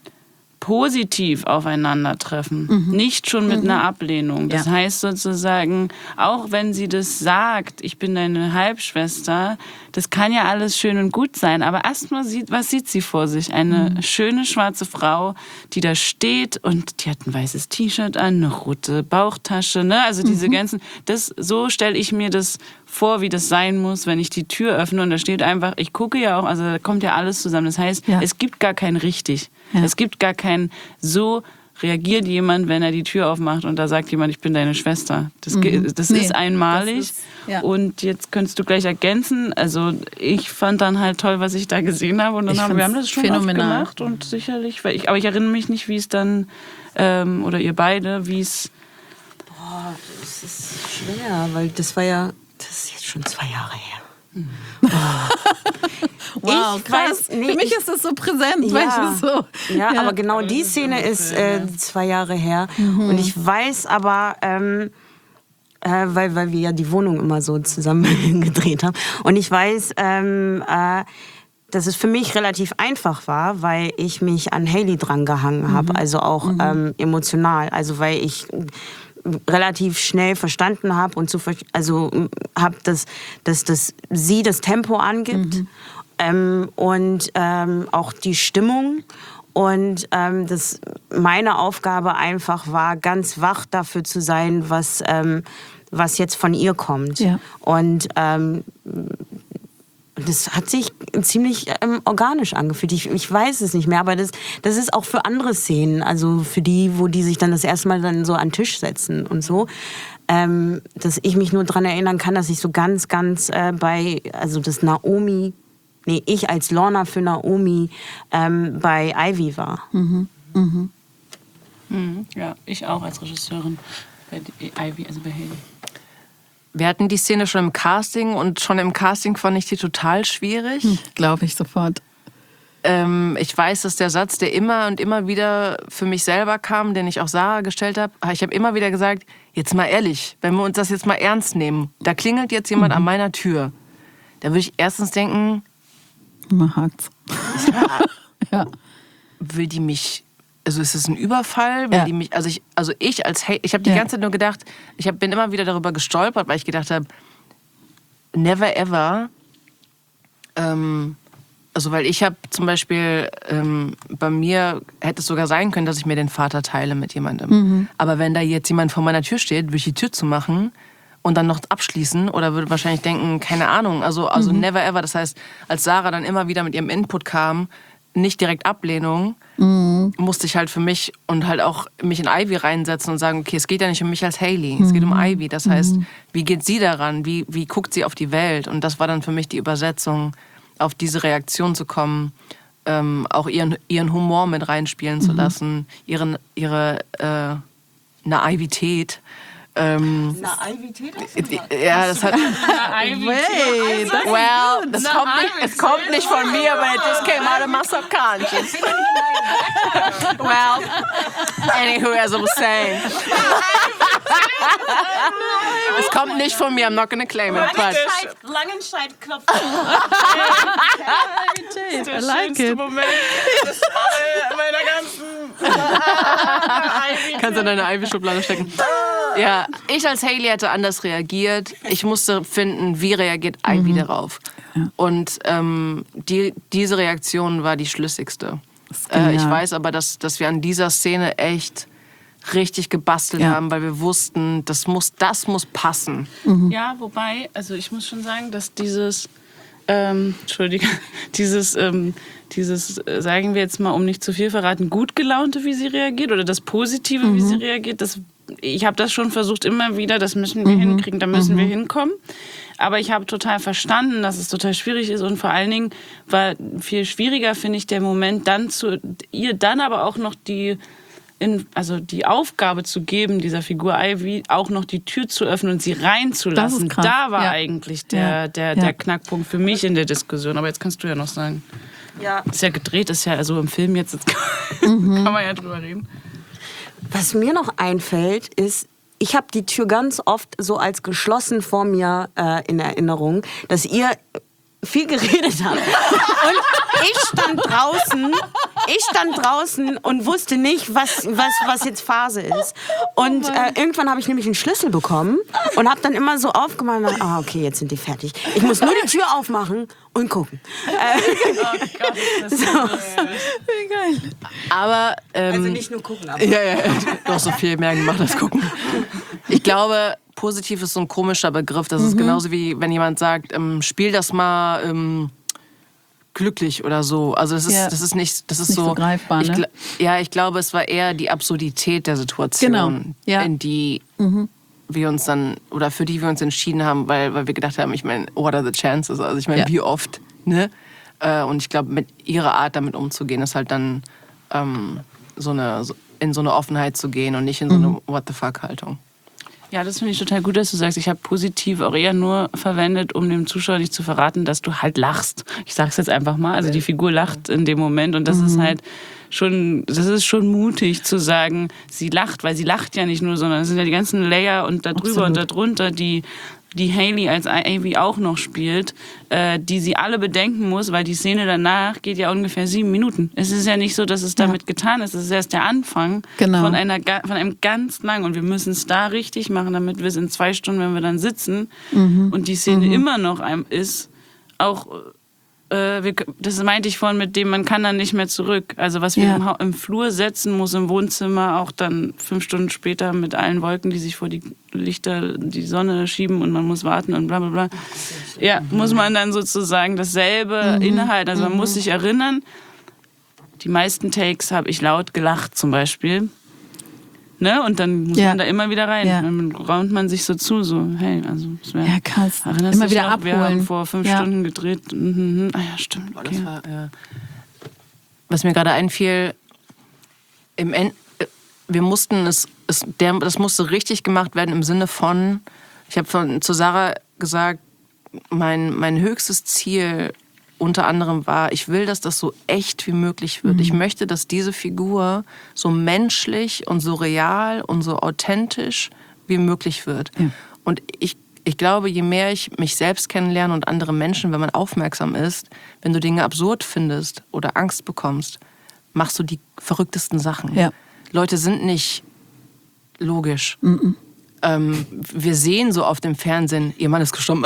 positiv aufeinandertreffen, mhm. nicht schon mit mhm. einer Ablehnung. Das ja. heißt sozusagen, auch wenn sie das sagt, ich bin deine Halbschwester, das kann ja alles schön und gut sein, aber erstmal sieht, was sieht sie vor sich? Eine mhm. schöne schwarze Frau, die da steht und die hat ein weißes T-Shirt an, eine rote Bauchtasche, ne? Also diese mhm. ganzen, das, so stelle ich mir das vor, wie das sein muss, wenn ich die Tür öffne und da steht einfach, ich gucke ja auch, also da kommt ja alles zusammen. Das heißt, ja. es gibt gar kein richtig. Ja. Es gibt gar kein, so reagiert jemand, wenn er die Tür aufmacht und da sagt jemand, ich bin deine Schwester. Das, mhm. das nee, ist einmalig. Das ist, ja. Und jetzt könntest du gleich ergänzen, also ich fand dann halt toll, was ich da gesehen habe und dann ich haben wir haben das schon phänomenal. Oft gemacht und sicherlich, weil ich, aber ich erinnere mich nicht, wie es dann, ähm, oder ihr beide, wie es... Boah, das ist schwer, weil das war ja, das ist jetzt schon zwei Jahre her. Wow, Ich krass. weiß- nee, Für mich ich- ist das so präsent. Ja. Weißt du, so. Ja, aber genau die Szene ist äh, zwei Jahre her. Und ich weiß aber, ähm, äh, weil, weil wir ja die Wohnung immer so zusammen gedreht haben. Und ich weiß, ähm, äh, dass es für mich relativ einfach war, weil ich mich an Hayley dran gehangen habe. Also auch ähm, emotional. Also weil ich relativ schnell verstanden habe und zu ver- also habe, dass, dass, dass sie das Tempo angibt. Ähm, und ähm, auch die Stimmung. Und ähm, dass meine Aufgabe einfach war, ganz wach dafür zu sein, was, ähm, was jetzt von ihr kommt. Ja. Und ähm, das hat sich ziemlich ähm, organisch angefühlt. Ich, ich weiß es nicht mehr, aber das, das ist auch für andere Szenen, also für die, wo die sich dann das erste Mal dann so an den Tisch setzen und so. Ähm, dass ich mich nur daran erinnern kann, dass ich so ganz, ganz äh, bei, also das Naomi, nee, ich als Lorna für Naomi ähm, bei Ivy war. Mhm, ja, ich auch als Regisseurin bei Ivy, also bei Hayley. Wir hatten die Szene schon im Casting und schon im Casting fand ich die total schwierig. Glaube ich sofort. Ähm, ich weiß, dass der Satz, der immer und immer wieder für mich selber kam, den ich auch Sarah gestellt habe, ich habe immer wieder gesagt, jetzt mal ehrlich, wenn wir uns das jetzt mal ernst nehmen, da klingelt jetzt jemand an meiner Tür. Da würde ich erstens denken, Man hakt's. Ja. will die mich, also ist es ein Überfall? Will Ja. die mich, also ich, also ich als Hey, ich habe die Ja. ganze Zeit nur gedacht, ich hab, bin immer wieder darüber gestolpert, weil ich gedacht habe, never ever, ähm, also weil ich habe zum Beispiel, ähm, bei mir hätte es sogar sein können, dass ich mir den Vater teile mit jemandem. Aber wenn da jetzt jemand vor meiner Tür steht, würde ich die Tür zumachen und dann noch abschließen oder würde wahrscheinlich denken, keine Ahnung, also, also never ever. Das heißt, als Sarah dann immer wieder mit ihrem Input kam, nicht direkt Ablehnung, musste ich halt für mich und halt auch mich in Ivy reinsetzen und sagen, okay, es geht ja nicht um mich als Hayley, es geht um Ivy. Das heißt, wie geht sie daran? Wie, wie guckt sie auf die Welt? Und das war dann für mich die Übersetzung, auf diese Reaktion zu kommen, ähm, auch ihren, ihren Humor mit reinspielen zu lassen, ihren, ihre äh, Naivität. Ähm, Naivität? ja, das hat... Wait, das Well, das kommt nicht, es kommt nicht von mir, but it just came out of my subconscious. Well, anywho, as I was saying. Es kommt nicht von mir, I'm not gonna claim it, but... Langenscheid klopft. I like it. Moment meiner ganzen Kannst du in deine Ivy-Schublade stecken. Ja, ich als Hayley hätte anders reagiert. Ich musste finden, wie reagiert Ivy darauf. Und ähm, die, diese Reaktion war die schlüssigste. Äh, ich weiß aber, dass, dass wir an dieser Szene echt richtig gebastelt Ja. haben, weil wir wussten, das muss, das muss passen. Ja, wobei, also ich muss schon sagen, dass dieses, ähm, Entschuldige, dieses, ähm, dieses, äh, sagen wir jetzt mal, um nicht zu viel verraten, gut gelaunte, wie sie reagiert oder das Positive, wie sie reagiert, das, ich habe das schon versucht immer wieder, das müssen wir hinkriegen, da müssen wir hinkommen. Aber ich habe total verstanden, dass es total schwierig ist und vor allen Dingen war viel schwieriger, finde ich, der Moment dann zu, ihr dann aber auch noch die In, also die Aufgabe zu geben, dieser Figur Ivy auch noch die Tür zu öffnen und sie reinzulassen. Das ist krass. Da war Ja. eigentlich der, Ja. der, Ja. der Knackpunkt für mich in der Diskussion. Aber jetzt kannst du ja noch sagen. Ja. Ist ja gedreht, ist ja also im Film jetzt, jetzt kann man ja drüber reden. Was mir noch einfällt, ist, ich habe die Tür ganz oft so als geschlossen vor mir äh, in Erinnerung, dass ihr viel geredet habt. Und ich stand draußen, ich stand draußen und wusste nicht, was, was, was jetzt Phase ist. Und äh, irgendwann habe ich nämlich einen Schlüssel bekommen und habe dann immer so aufgemacht und dachte, ah, okay, jetzt sind die fertig. Ich muss nur die Tür aufmachen und gucken. Äh, so. Wie geil. Aber... Ähm, Also nicht nur gucken, aber... Ja, ja, du hast so viel mehr gemacht als gucken. Ich glaube, positiv ist so ein komischer Begriff. Das ist genauso wie wenn jemand sagt, ähm, spiel das mal ähm, glücklich oder so. Also das ist, Ja. das ist nicht, das ist Nicht so, so greifbar, ich, ne? gl- Ja, ich glaube, es war eher die Absurdität der Situation, Genau, ja. in die wir uns dann, oder für die wir uns entschieden haben, weil, weil wir gedacht haben, ich meine, what are the chances? Also ich meine, Ja. wie oft, ne? Äh, Und ich glaube, mit ihrer Art damit umzugehen, ist halt dann ähm, so eine, so, in so eine Offenheit zu gehen und nicht in so eine What the fuck Haltung. Ja, das finde ich total gut, dass du sagst, ich habe positiv auch eher nur verwendet, um dem Zuschauer nicht zu verraten, dass du halt lachst. Ich sag's jetzt einfach mal. Also die Figur lacht in dem Moment und das mhm. ist halt schon, das ist schon mutig zu sagen, sie lacht, weil sie lacht ja nicht nur, sondern es sind ja die ganzen Layer und da drüber und da drunter, die die Hayley als Ivy auch noch spielt, äh, die sie alle bedenken muss, weil die Szene danach geht ja ungefähr sieben Minuten. Es ist ja nicht so, dass es damit ja. getan ist. Es ist erst der Anfang genau. von, einer, von einem ganz langen. Und wir müssen es da richtig machen, damit wir es in zwei Stunden, wenn wir dann sitzen mhm. und die Szene mhm. immer noch einem ist, auch... Das meinte ich vorhin mit dem, man kann dann nicht mehr zurück. Also was wir ja. im, im Flur setzen, muss im Wohnzimmer auch dann fünf Stunden später mit allen Wolken, die sich vor die Lichter, die Sonne schieben und man muss warten und bla bla bla. Ja, muss man dann sozusagen dasselbe mhm. innehalten. Also man mhm. muss sich erinnern, die meisten Takes habe ich laut gelacht zum Beispiel. Ne? Und dann muss ja. man da immer wieder rein. Ja. Dann raunt man sich so zu, so, hey, also es wäre. Ja, krass. Erinnerst immer dich wieder noch, abholen. Wir haben vor fünf ja. Stunden gedreht. Mhm. Ah ja, stimmt. Okay. Das war, ja. Was mir gerade einfiel, im End, wir mussten es, es der, das musste richtig gemacht werden im Sinne von, ich habe von zu Sarah gesagt, mein, mein höchstes Ziel unter anderem war, ich will, dass das so echt wie möglich wird. Mhm. Ich möchte, dass diese Figur so menschlich und so real und so authentisch wie möglich wird. Ja. Und ich, ich glaube, je mehr ich mich selbst kennenlerne und andere Menschen, wenn man aufmerksam ist, wenn du Dinge absurd findest oder Angst bekommst, machst du die verrücktesten Sachen. Ja. Leute sind nicht logisch. Mhm. Ähm, wir sehen so auf dem Fernsehen, ihr Mann ist gestorben.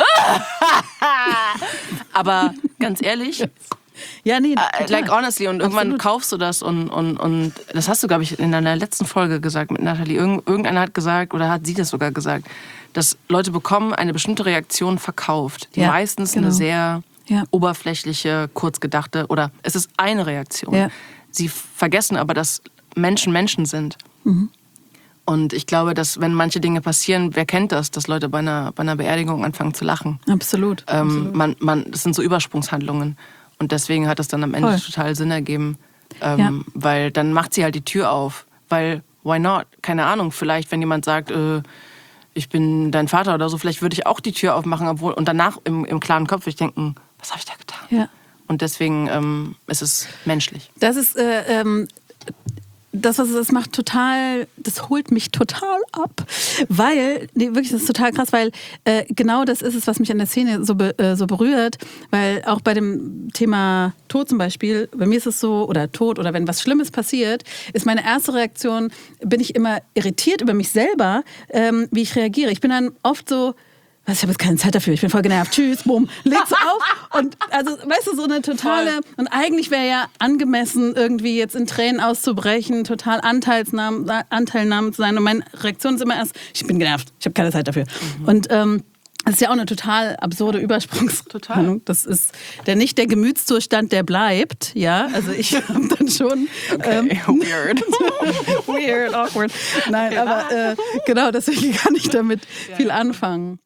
Aber ganz ehrlich, ja, nee, uh, like honestly, und irgendwann Absolut. kaufst du das und, und, und das hast du, glaube ich, in deiner letzten Folge gesagt mit Nathalie. Irgend, irgendeiner hat gesagt, oder hat sie das sogar gesagt, dass Leute bekommen eine bestimmte Reaktion verkauft, die ja, meistens genau. eine sehr ja. oberflächliche, kurz gedachte, oder es ist eine Reaktion. Ja. Sie vergessen aber, dass Menschen Menschen sind. Mhm. Und ich glaube, dass wenn manche Dinge passieren, wer kennt das, dass Leute bei einer, bei einer Beerdigung anfangen zu lachen. Absolut. Ähm, absolut. Man, man, das sind so Übersprungshandlungen. Und deswegen hat es dann am Ende Voll. total Sinn ergeben. Ähm, ja. Weil dann macht sie halt die Tür auf. Weil, why not? Keine Ahnung, vielleicht, wenn jemand sagt, äh, ich bin dein Vater oder so, vielleicht würde ich auch die Tür aufmachen. Obwohl, und danach im, im klaren Kopf würde ich denken, was habe ich da getan? Ja. Und deswegen ähm, ist es menschlich. Das ist... Äh, ähm Das, was es macht, total, das holt mich total ab, weil, nee, wirklich, das ist total krass, weil äh, genau das ist es, was mich an der Szene so, be, äh, so berührt, weil auch bei dem Thema Tod zum Beispiel, bei mir ist es so, oder Tod, oder wenn was Schlimmes passiert, ist meine erste Reaktion, bin ich immer irritiert über mich selber, ähm, wie ich reagiere. Ich bin dann oft so, was, ich habe jetzt keine Zeit dafür, ich bin voll genervt, tschüss, bumm, leg's auf. Und also, weißt du, so eine totale, voll. Und eigentlich wäre ja angemessen, irgendwie jetzt in Tränen auszubrechen, total Anteilnahme zu sein. Und meine Reaktion ist immer erst, ich bin genervt, ich habe keine Zeit dafür. Mhm. Und ähm, das ist ja auch eine total absurde Übersprungshandlung. Das ist der nicht der Gemütszustand, der bleibt. Ja, also ich habe dann schon... Okay, ähm, weird. Weird, awkward. Nein, okay. aber äh, genau, deswegen kann ich damit viel anfangen.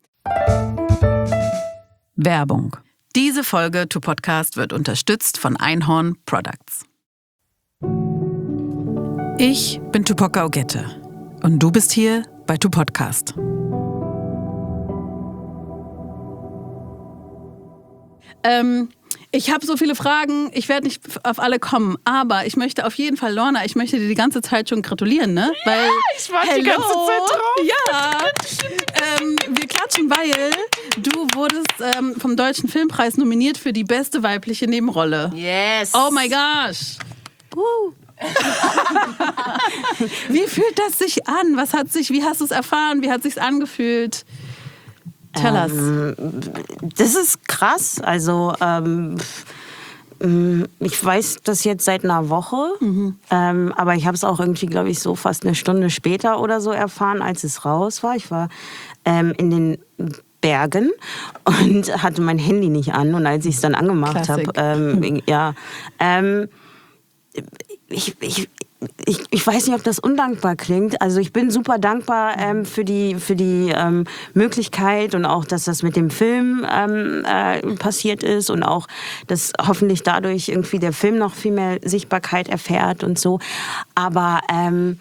Werbung. Diese Folge To Podcast wird unterstützt von Einhorn Products. Ich bin Tupoka Ogette und du bist hier bei To Podcast. Ähm, ich habe so viele Fragen, ich werde nicht auf alle kommen, aber ich möchte auf jeden Fall, Lorna, ich möchte dir die ganze Zeit schon gratulieren, ne? Weil, ja, ich war die ganze Zeit drauf. Ja, ähm, wir klatschen, weil du wurdest ähm, vom Deutschen Filmpreis nominiert für die beste weibliche Nebenrolle. Yes. Oh my gosh. Uh. Wie fühlt das sich an? Was hat sich, wie hast du es erfahren? Wie hat es sich angefühlt? Tell us. Ähm, das ist krass. Also ähm, ich weiß das jetzt seit einer Woche, mhm. ähm, aber ich habe es auch irgendwie, glaube ich, so fast eine Stunde später oder so erfahren, als es raus war. Ich war ähm, in den Bergen und hatte mein Handy nicht an. Und als ich es dann angemacht habe, ähm, ja, ähm, ich, ich, ich, ich weiß nicht, ob das undankbar klingt. Also ich bin super dankbar ähm, für die, für die ähm, Möglichkeit und auch, dass das mit dem Film ähm, äh, passiert ist und auch, dass hoffentlich dadurch irgendwie der Film noch viel mehr Sichtbarkeit erfährt und so. Aber ähm,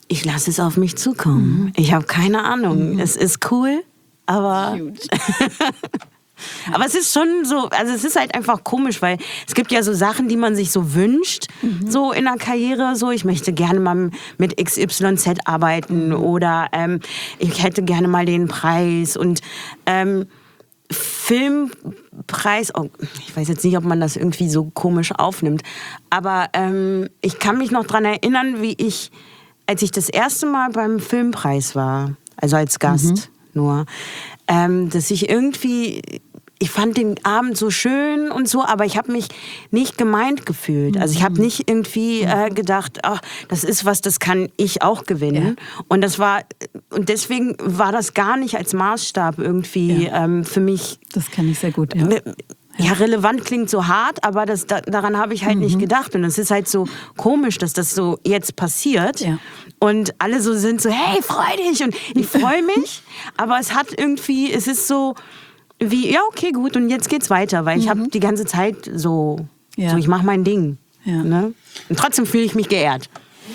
Ich lasse es auf mich zukommen. Mhm. Ich habe keine Ahnung. Mhm. Es ist cool, aber... Aber es ist schon so, also es ist halt einfach komisch, weil es gibt ja so Sachen, die man sich so wünscht, mhm. so in der Karriere, so ich möchte gerne mal mit X Y Z arbeiten oder ähm, ich hätte gerne mal den Preis und ähm, Filmpreis, oh, ich weiß jetzt nicht, ob man das irgendwie so komisch aufnimmt, aber ähm, ich kann mich noch dran erinnern, wie ich, als ich das erste Mal beim Filmpreis war, also als Gast mhm. nur, ähm, dass ich irgendwie... Ich fand den Abend so schön und so, aber ich habe mich nicht gemeint gefühlt. Also ich habe nicht irgendwie äh, gedacht, ach, das ist was, das kann ich auch gewinnen. Ja. Und das war und deswegen war das gar nicht als Maßstab irgendwie ja. ähm, für mich. Das kann ich sehr gut. Ja. Ja, relevant klingt so hart, aber das, da, daran habe ich halt mhm. nicht gedacht. Und es ist halt so komisch, dass das so jetzt passiert. Ja. Und alle so sind so, hey, freu dich. Und ich freue mich, aber es hat irgendwie, es ist so... Wie, ja, okay, gut, und jetzt geht's weiter, weil ich mhm. habe die ganze Zeit so, ja. so ich mache mein Ding. Ja. Ne? Und trotzdem fühle ich mich geehrt.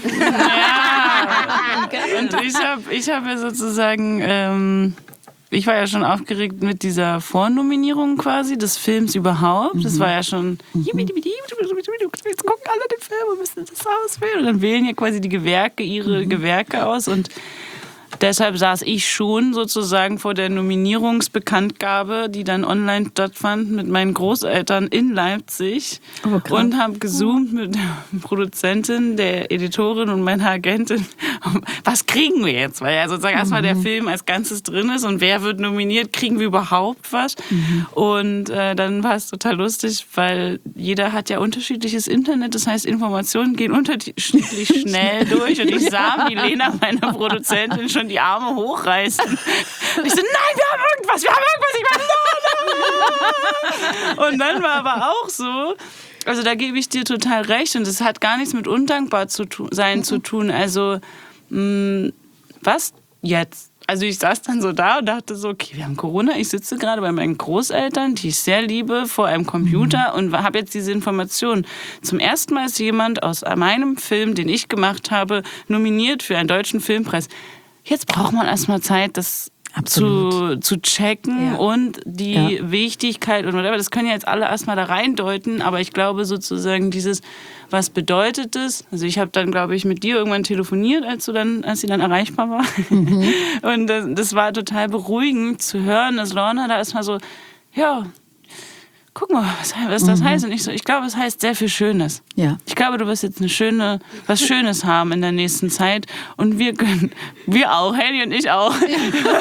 Ja, und ich habe ich hab ja sozusagen, ähm, ich war ja schon aufgeregt mit dieser Vornominierung quasi des Films überhaupt. Mhm. Das war ja schon, mhm. jetzt gucken alle den Film und müssen das auswählen. Und dann wählen ja quasi die Gewerke ihre mhm. Gewerke aus und deshalb saß ich schon sozusagen vor der Nominierungsbekanntgabe, die dann online stattfand, mit meinen Großeltern in Leipzig oh, und habe gezoomt mit der Produzentin, der Editorin und meiner Agentin. Was kriegen wir jetzt? Weil ja sozusagen mhm. erstmal der Film als Ganzes drin ist und wer wird nominiert, kriegen wir überhaupt was? Mhm. Und äh, dann war es total lustig, weil jeder hat ja unterschiedliches Internet, das heißt Informationen gehen unterschiedlich schnell durch und ich sah Milena, meine Produzentin, schon die Arme hochreißen. Und ich so, nein, wir haben irgendwas, wir haben irgendwas. Ich meine, und dann war aber auch so, also da gebe ich dir total recht und es hat gar nichts mit undankbar zu tu- sein mhm. zu tun. Also, mh, was jetzt? Also ich saß dann so da und dachte so, okay, wir haben Corona, ich sitze gerade bei meinen Großeltern, die ich sehr liebe, vor einem Computer mhm. und habe jetzt diese Information. Zum ersten Mal ist jemand aus meinem Film, den ich gemacht habe, nominiert für einen deutschen Filmpreis. Jetzt braucht man erstmal Zeit, das zu, zu checken ja. und die ja. Wichtigkeit und whatever. Das können ja jetzt alle erstmal da reindeuten, aber ich glaube sozusagen dieses, was bedeutet es? Also ich habe dann, glaube ich, mit dir irgendwann telefoniert, als du dann, als sie dann erreichbar war. Mhm. Und das, das war total beruhigend zu hören, dass Lorna da erstmal so, ja, guck mal, was, was das mhm. heißt. Und ich so, ich glaube, es heißt sehr viel Schönes. Ja. Ich glaube, du wirst jetzt eine schöne, was Schönes haben in der nächsten Zeit. Und wir können, wir auch, Henny und ich auch. Ja.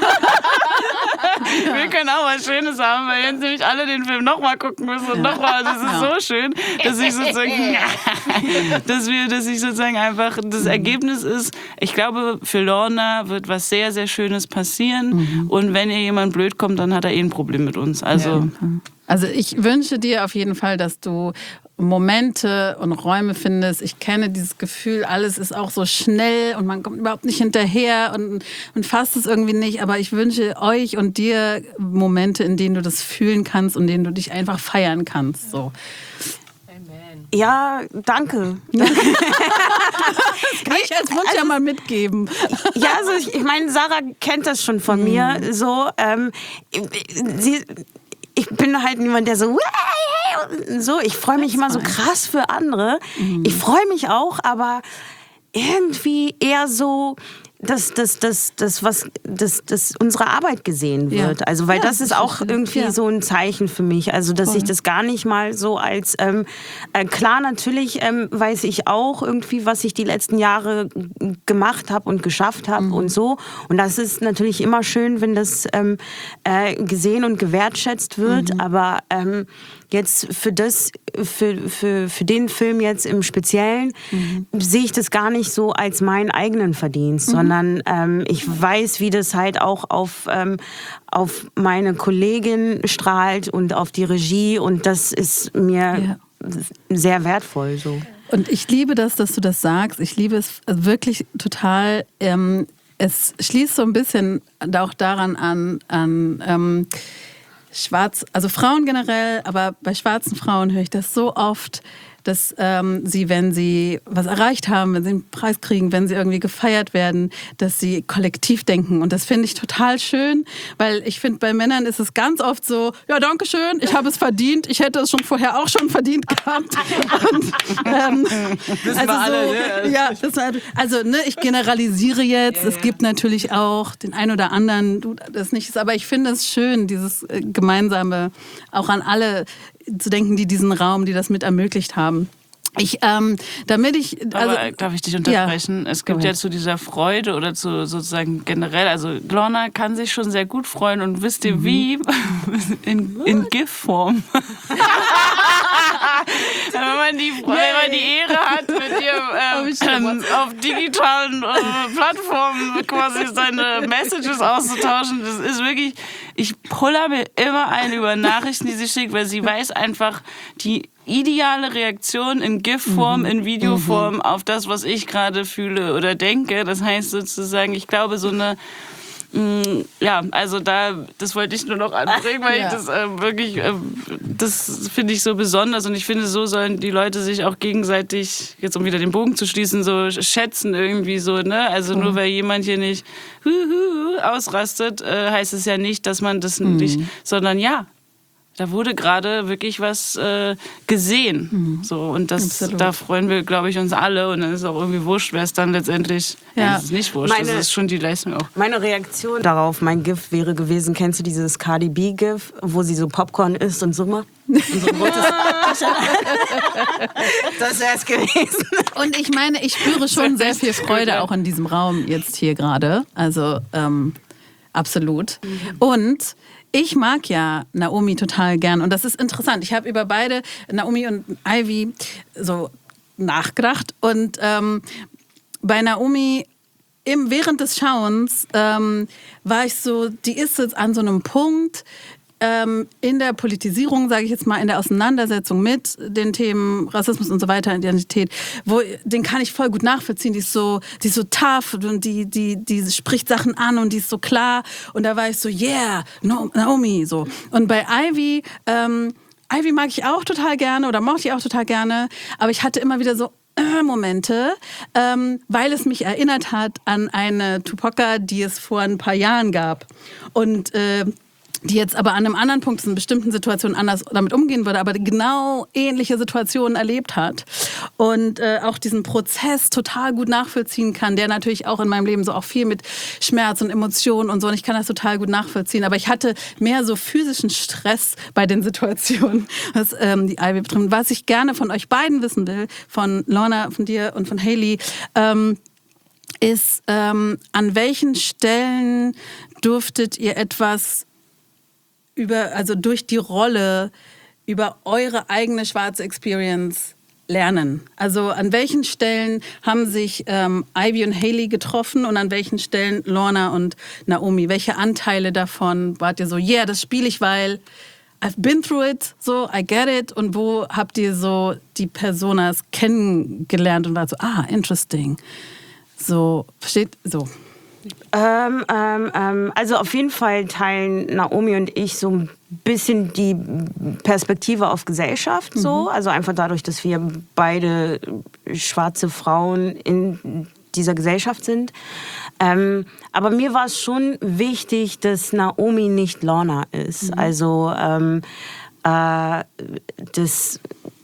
Wir können auch was Schönes haben, weil jetzt nämlich alle den Film nochmal gucken müssen und nochmal. Das ist ja. so schön, dass ich sozusagen, dass wir, dass ich sozusagen einfach, das Ergebnis ist, ich glaube, für Lorna wird was sehr, sehr Schönes passieren. Mhm. Und wenn ihr jemand blöd kommt, dann hat er eh ein Problem mit uns. Also, ja. Also ich wünsche dir auf jeden Fall, dass du Momente und Räume findest. Ich kenne dieses Gefühl, alles ist auch so schnell und man kommt überhaupt nicht hinterher und, und fasst es irgendwie nicht. Aber ich wünsche euch und dir Momente, in denen du das fühlen kannst und in denen du dich einfach feiern kannst. So. Ja, danke. Das kann ich als Wunsch also, ja mal mitgeben. Ja, also ich, ich meine, Sarah kennt das schon von mhm. mir. So, ähm, sie... Ich bin halt niemand, der so, so, ich freue mich immer so krass für andere. Mhm. Ich freue mich auch, aber irgendwie eher so, dass, dass, dass, dass, was, dass, dass unsere Arbeit gesehen wird. Ja. Also, weil ja, das ist auch irgendwie ja. so ein Zeichen für mich. Also, dass Voll. ich das gar nicht mal so als, ähm, äh, klar, natürlich ähm, weiß ich auch irgendwie, was ich die letzten Jahre gemacht habe und geschafft habe mhm. und so. Und das ist natürlich immer schön, wenn das ähm, äh, gesehen und gewertschätzt wird. Mhm. Aber ähm, jetzt für das, für, für, für den Film jetzt im Speziellen mhm. sehe ich das gar nicht so als meinen eigenen Verdienst, mhm. sondern ähm, ich weiß, wie das halt auch auf, ähm, auf meine Kollegin strahlt und auf die Regie und das ist mir ja. sehr wertvoll. So. Und ich liebe das, dass du das sagst. Ich liebe es wirklich total. Ähm, es schließt so ein bisschen auch daran an, an ähm, Schwarz, also Frauen generell, aber bei schwarzen Frauen höre ich das so oft, dass ähm, sie, wenn sie was erreicht haben, wenn sie einen Preis kriegen, wenn sie irgendwie gefeiert werden, dass sie kollektiv denken. Und das finde ich total schön, weil ich finde, bei Männern ist es ganz oft so, ja, danke schön, ich habe es verdient, ich hätte es schon vorher auch schon verdient gehabt. Und, ähm, Wissen also wir alle, so, ne? ja, das war, also ne, ich generalisiere jetzt, Ja, es ja. gibt natürlich auch den einen oder anderen, du das nicht, aber ich finde es schön, dieses äh, gemeinsame, auch an alle zu denken, die diesen Raum, die das mit ermöglicht haben. Ich, ähm, damit ich, also, Aber darf ich dich unterbrechen? Ja. Es gibt ja zu dieser Freude oder zu sozusagen generell, also Lorna kann sich schon sehr gut freuen und wisst ihr wie? In, in GIF-Form. Wenn man die, wenn man die Ehre hat, mit ihr ähm, ähm, auf digitalen äh, Plattformen quasi seine Messages auszutauschen, das ist wirklich, ich puller mir immer ein über Nachrichten, die sie schickt, weil sie weiß einfach, die ideale Reaktion in GIF-Form, mhm. in Videoform mhm. auf das, was ich gerade fühle oder denke. Das heißt sozusagen, ich glaube, so eine ja, also da, das wollte ich nur noch anbringen, weil ja. ich das äh, wirklich, äh, das finde ich so besonders und ich finde, so sollen die Leute sich auch gegenseitig, jetzt um wieder den Bogen zu schließen, so schätzen irgendwie so, ne? Also nur weil jemand hier nicht hu, hu, ausrastet, äh, heißt es ja nicht, dass man das mhm. nicht, sondern ja, da wurde gerade wirklich was äh, gesehen. Mhm. So, und das, da freuen wir, glaube ich, uns alle. Und dann ist auch irgendwie wurscht, wer es dann letztendlich... Ja. Nein, es ist nicht wurscht, meine, das ist schon die Leistung auch. Meine Reaktion darauf, mein GIF wäre gewesen, kennst du dieses Cardi B-GIF, wo sie so Popcorn isst und so macht? Und so ein rotes das wäre es gewesen. Und ich meine, ich spüre schon sehr viel Freude auch in diesem Raum jetzt hier gerade. Also, ähm, absolut. Mhm. Und... ich mag ja Naomi total gern und das ist interessant. Ich habe über beide, Naomi und Ivy, so nachgedacht und ähm, bei Naomi im, während des Schauens ähm, war ich so, die ist jetzt an so einem Punkt ähm, in der Politisierung, sage ich jetzt mal, in der Auseinandersetzung mit den Themen Rassismus und so weiter, Identität, wo, den kann ich voll gut nachvollziehen. Die ist so, die ist so tough und die, die, die spricht Sachen an und die ist so klar. Und da war ich so, yeah, Naomi, so. Und bei Ivy, ähm, Ivy mag ich auch total gerne oder mochte ich auch total gerne, aber ich hatte immer wieder so äh, Momente, ähm, weil es mich erinnert hat an eine Tupac, die es vor ein paar Jahren gab. Und äh, die jetzt aber an einem anderen Punkt in bestimmten Situationen anders damit umgehen würde, aber genau ähnliche Situationen erlebt hat und äh, auch diesen Prozess total gut nachvollziehen kann, der natürlich auch in meinem Leben so auch viel mit Schmerz und Emotionen und so, und ich kann das total gut nachvollziehen, aber ich hatte mehr so physischen Stress bei den Situationen, was ähm, die Ivy betrifft. Was ich gerne von euch beiden wissen will, von Lorna, von dir und von Hayley, ähm, ist, ähm, an welchen Stellen durftet ihr etwas über, also durch die Rolle, über eure eigene schwarze Experience lernen? Also an welchen Stellen haben sich ähm, Ivy und Hayley getroffen und an welchen Stellen Lorna und Naomi? Welche Anteile davon wart ihr so, yeah, das spiele ich, weil I've been through it, so, I get it. Und wo habt ihr so die Personas kennengelernt und wart so, ah, interesting. So, versteht, so. Ähm, ähm, ähm, also auf jeden Fall teilen Naomi und ich so ein bisschen die Perspektive auf Gesellschaft. So. Mhm. Also einfach dadurch, dass wir beide schwarze Frauen in dieser Gesellschaft sind. Ähm, aber mir war es schon wichtig, dass Naomi nicht Lorna ist. Mhm. Also ähm, äh, das...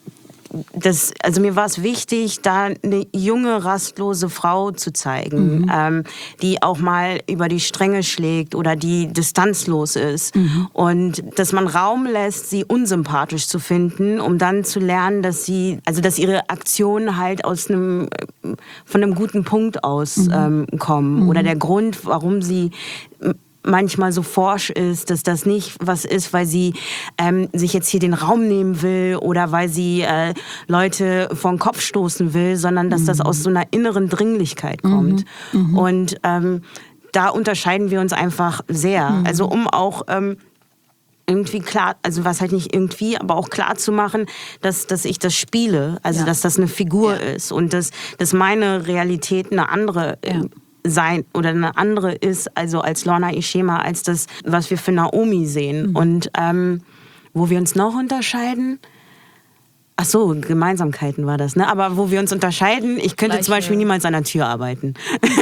Das, also mir war es wichtig, da eine junge, rastlose Frau zu zeigen, mhm. ähm, die auch mal über die Stränge schlägt oder die distanzlos ist. Mhm. Und dass man Raum lässt, sie unsympathisch zu finden, um dann zu lernen, dass sie, also dass ihre Aktionen halt aus einem, von einem guten Punkt aus mhm. ähm, kommen. Mhm. Oder der Grund, warum sie manchmal so forsch ist, dass das nicht was ist, weil sie ähm, sich jetzt hier den Raum nehmen will oder weil sie äh, Leute vor den Kopf stoßen will, sondern dass mhm. das aus so einer inneren Dringlichkeit kommt. Mhm. Mhm. Und ähm, da unterscheiden wir uns einfach sehr. Mhm. Also um auch ähm, irgendwie klar, also was halt nicht irgendwie, aber auch klar zu machen, dass, dass ich das spiele, also ja. dass das eine Figur ja. ist und dass, dass meine Realität eine andere ja. sein oder eine andere ist, also als Lorna Ishema, als das, was wir für Naomi sehen. Mhm. Und ähm, wo wir uns noch unterscheiden, Ach so, Gemeinsamkeiten war das, ne? Aber wo wir uns unterscheiden, ich könnte Gleiche. zum Beispiel niemals an der Tür arbeiten.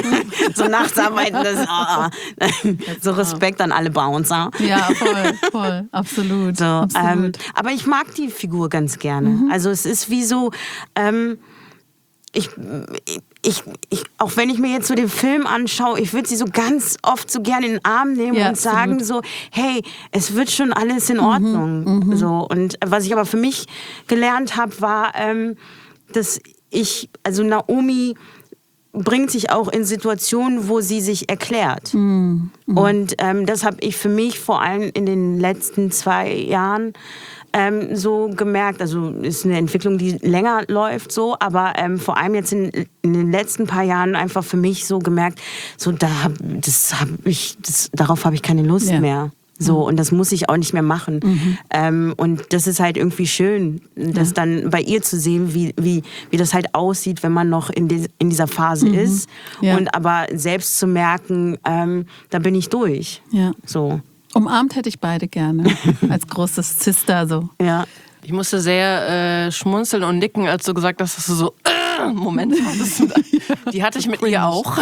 So nachts arbeiten, das oh, so Respekt an alle Bouncer. Ja, voll, voll, absolut. So, absolut. ähm, aber ich mag die Figur ganz gerne. Mhm. Also es ist wie so, ähm, ich, ich, ich, auch wenn ich mir jetzt so den Film anschaue, ich würde sie so ganz oft so gerne in den Arm nehmen ja, und sagen absolut. so, hey, es wird schon alles in Ordnung. Mhm, so. Und was ich aber für mich gelernt habe, war, ähm, dass ich, also Naomi bringt sich auch in Situationen, wo sie sich erklärt. Mhm. Und ähm, das habe ich für mich vor allem in den letzten zwei Jahren ähm, so gemerkt. Also ist eine Entwicklung, die länger läuft, so, aber ähm, vor allem jetzt in, in den letzten paar Jahren einfach für mich so gemerkt, so da hab, das hab ich, das, darauf habe ich keine Lust ja. mehr. So, und das muss ich auch nicht mehr machen. Mhm. Ähm, und das ist halt irgendwie schön, das ja. dann bei ihr zu sehen, wie, wie, wie das halt aussieht, wenn man noch in, die, in dieser Phase mhm. ist. Ja. Und aber selbst zu merken, ähm, da bin ich durch. Ja. So. Umarmt hätte ich beide gerne, als großes Sister. So. Ja. Ich musste sehr äh, schmunzeln und nicken, als du gesagt hast, dass du so äh, Moment hattest. Die hatte ich mit ihr auch.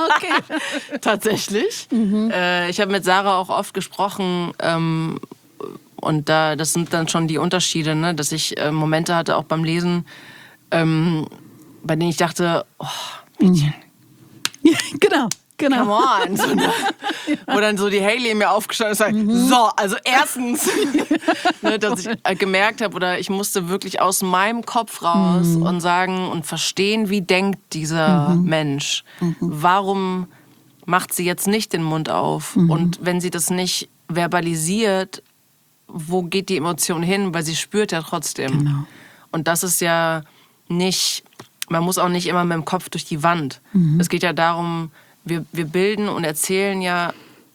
Okay. Tatsächlich. Mhm. Äh, ich habe mit Sarah auch oft gesprochen ähm, und da, das sind dann schon die Unterschiede, ne? Dass ich äh, Momente hatte, auch beim Lesen, ähm, bei denen ich dachte, oh, Mädchen. Ja, genau. Genau. Come on. So, ne? Wo dann so die Hailey mir aufgestanden ist und sagt, mhm. so, also erstens, ne, dass ich äh, gemerkt habe, oder ich musste wirklich aus meinem Kopf raus mhm. und sagen und verstehen, wie denkt dieser mhm. Mensch. Mhm. Warum macht sie jetzt nicht den Mund auf? Mhm. Und wenn sie das nicht verbalisiert, wo geht die Emotion hin? Weil sie spürt ja trotzdem. Genau. Und das ist ja nicht, man muss auch nicht immer mit dem Kopf durch die Wand. Mhm. Es geht ja darum, Wir, wir bilden und erzählen ja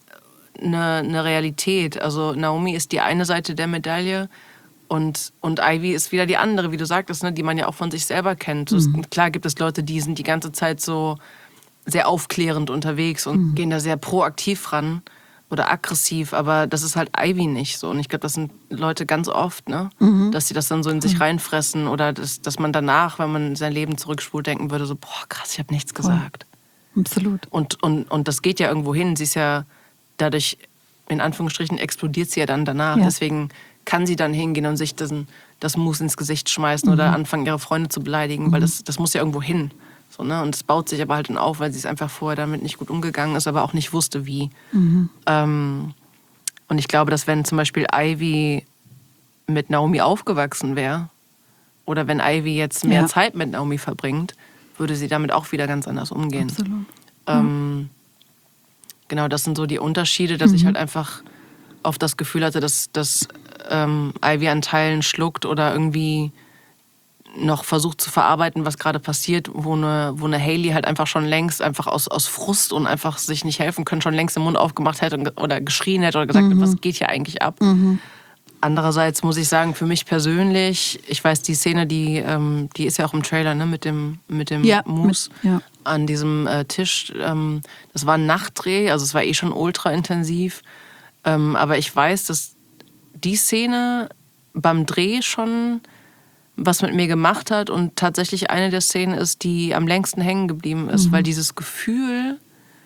eine, eine Realität. Also Naomi ist die eine Seite der Medaille und, und Ivy ist wieder die andere, wie du sagtest, ne, die man ja auch von sich selber kennt. Mhm. So, klar gibt es Leute, die sind die ganze Zeit so sehr aufklärend unterwegs und mhm. gehen da sehr proaktiv ran oder aggressiv, aber das ist halt Ivy nicht so. Und ich glaube, das sind Leute ganz oft, ne, mhm. dass sie das dann so in sich reinfressen oder dass, dass man danach, wenn man sein Leben zurückspult, denken würde, so, boah, krass, ich habe nichts gesagt. Absolut. Und, und, und das geht ja irgendwo hin. Sie ist ja dadurch, in Anführungsstrichen, explodiert sie ja dann danach. Ja. Deswegen kann sie dann hingehen und sich das, das Mus ins Gesicht schmeißen mhm. oder anfangen, ihre Freunde zu beleidigen, mhm. weil das, das muss ja irgendwo hin. So, ne? Und es baut sich aber halt dann auf, weil sie es einfach vorher damit nicht gut umgegangen ist, aber auch nicht wusste, wie. Mhm. Ähm, und ich glaube, dass wenn zum Beispiel Ivy mit Naomi aufgewachsen wäre oder wenn Ivy jetzt mehr ja. Zeit mit Naomi verbringt, würde sie damit auch wieder ganz anders umgehen. Absolut. Ähm, genau, das sind so die Unterschiede, dass mhm. ich halt einfach oft das Gefühl hatte, dass, dass ähm, Ivy an Teilen schluckt oder irgendwie noch versucht zu verarbeiten, was gerade passiert, wo eine, wo eine Hailey halt einfach schon längst einfach aus, aus Frust und einfach sich nicht helfen können, schon längst den Mund aufgemacht hätte und, oder geschrien hätte oder gesagt, mhm. was geht hier eigentlich ab? Mhm. Andererseits muss ich sagen, für mich persönlich, ich weiß, die Szene, die, ähm, die ist ja auch im Trailer, ne, mit dem, mit dem ja, Mus mit, ja. an diesem äh, Tisch. Ähm, das war ein Nachtdreh, also es war eh schon ultra intensiv. Ähm, aber ich weiß, dass die Szene beim Dreh schon was mit mir gemacht hat und tatsächlich eine der Szenen ist, die am längsten hängen geblieben ist, mhm. weil dieses Gefühl,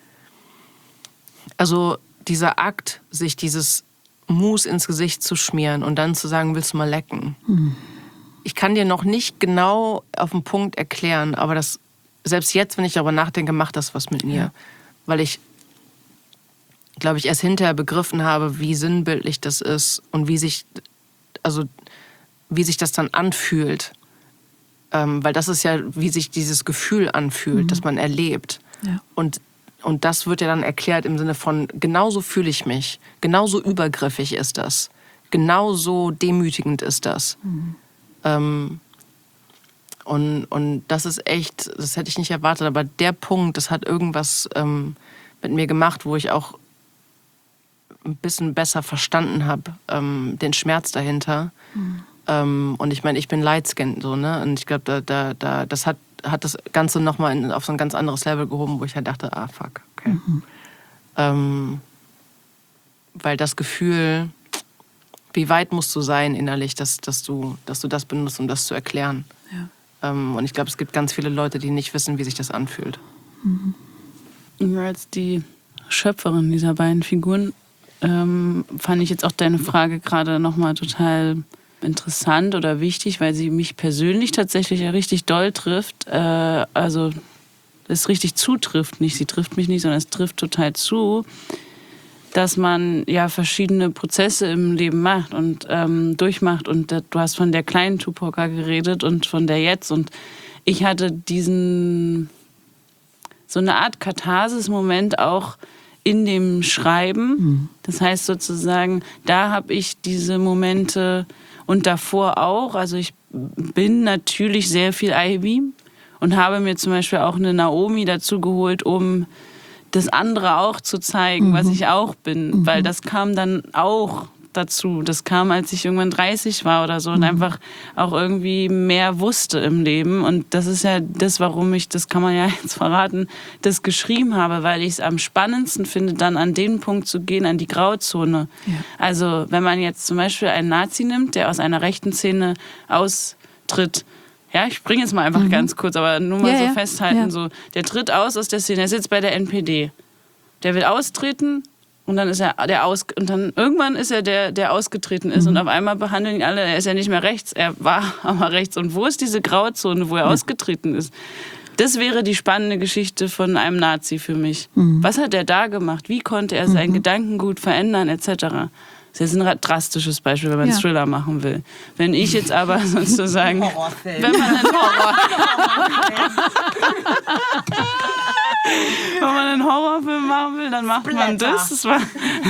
also dieser Akt, sich dieses Mousse ins Gesicht zu schmieren und dann zu sagen, willst du mal lecken? Mhm. Ich kann dir noch nicht genau auf den Punkt erklären, aber das, selbst jetzt, wenn ich darüber nachdenke, macht das was mit mir. Ja. Weil ich, glaube ich, erst hinterher begriffen habe, wie sinnbildlich das ist und wie sich, also, wie sich das dann anfühlt. Ähm, weil das ist ja, wie sich dieses Gefühl anfühlt, mhm. das man erlebt. Ja. Und Und das wird ja dann erklärt im Sinne von, genauso fühle ich mich, genauso übergriffig ist das, genauso demütigend ist das. Mhm. Ähm, und, und das ist echt, das hätte ich nicht erwartet, aber der Punkt, das hat irgendwas ähm, mit mir gemacht, wo ich auch ein bisschen besser verstanden habe, ähm, den Schmerz dahinter. Mhm. Ähm, und ich meine, ich bin light-skinned, so, ne? Und ich glaube, da, da, da, das hat hat das Ganze nochmal auf so ein ganz anderes Level gehoben, wo ich halt dachte, ah, fuck, okay. Mhm. Ähm, weil das Gefühl, wie weit musst du sein innerlich, dass, dass, du, dass du das benutzt, um das zu erklären. Ja. Ähm, und ich glaube, es gibt ganz viele Leute, die nicht wissen, wie sich das anfühlt. Mhm. Als die Schöpferin dieser beiden Figuren ähm, fand ich jetzt auch deine Frage gerade nochmal total interessant oder wichtig, weil sie mich persönlich tatsächlich ja richtig doll trifft. Äh, also es richtig zutrifft, nicht sie trifft mich nicht, sondern es trifft total zu, dass man ja verschiedene Prozesse im Leben macht und ähm, durchmacht. Und äh, du hast von der kleinen Tupac geredet und von der jetzt. Und ich hatte diesen, so eine Art Katharsis-Moment auch in dem Schreiben. Mhm. Das heißt sozusagen, da habe ich diese Momente und davor auch. Also ich bin natürlich sehr viel Ivy und habe mir zum Beispiel auch eine Naomi dazu geholt, um das andere auch zu zeigen, mhm. was ich auch bin. Mhm. Weil das kam dann auch dazu. Das kam, als ich irgendwann dreißig war oder so und mhm. einfach auch irgendwie mehr wusste im Leben. Und das ist ja das, warum ich, das kann man ja jetzt verraten, das geschrieben habe, weil ich es am spannendsten finde, dann an den Punkt zu gehen, an die Grauzone. Ja. Also wenn man jetzt zum Beispiel einen Nazi nimmt, der aus einer rechten Szene austritt, ja, ich bringe jetzt mal einfach mhm. ganz kurz, aber nur mal ja, so ja. festhalten, ja. so, der tritt aus aus der Szene, er sitzt bei der N P D. Der will austreten und dann ist er der aus und dann irgendwann ist er der, der ausgetreten ist mhm. und auf einmal behandeln ihn alle, er ist ja nicht mehr rechts, er war aber rechts. Und wo ist diese Grauzone, wo er mhm. ausgetreten ist? Das wäre die spannende Geschichte von einem Nazi für mich. Mhm. Was hat er da gemacht? Wie konnte er sein mhm. Gedankengut verändern, et cetera? Das ist ein drastisches Beispiel, wenn man einen ja. Thriller machen will. Wenn ich jetzt aber sozusagen... wenn man einen Horror... wenn man einen Horrorfilm machen will, dann macht man das. das war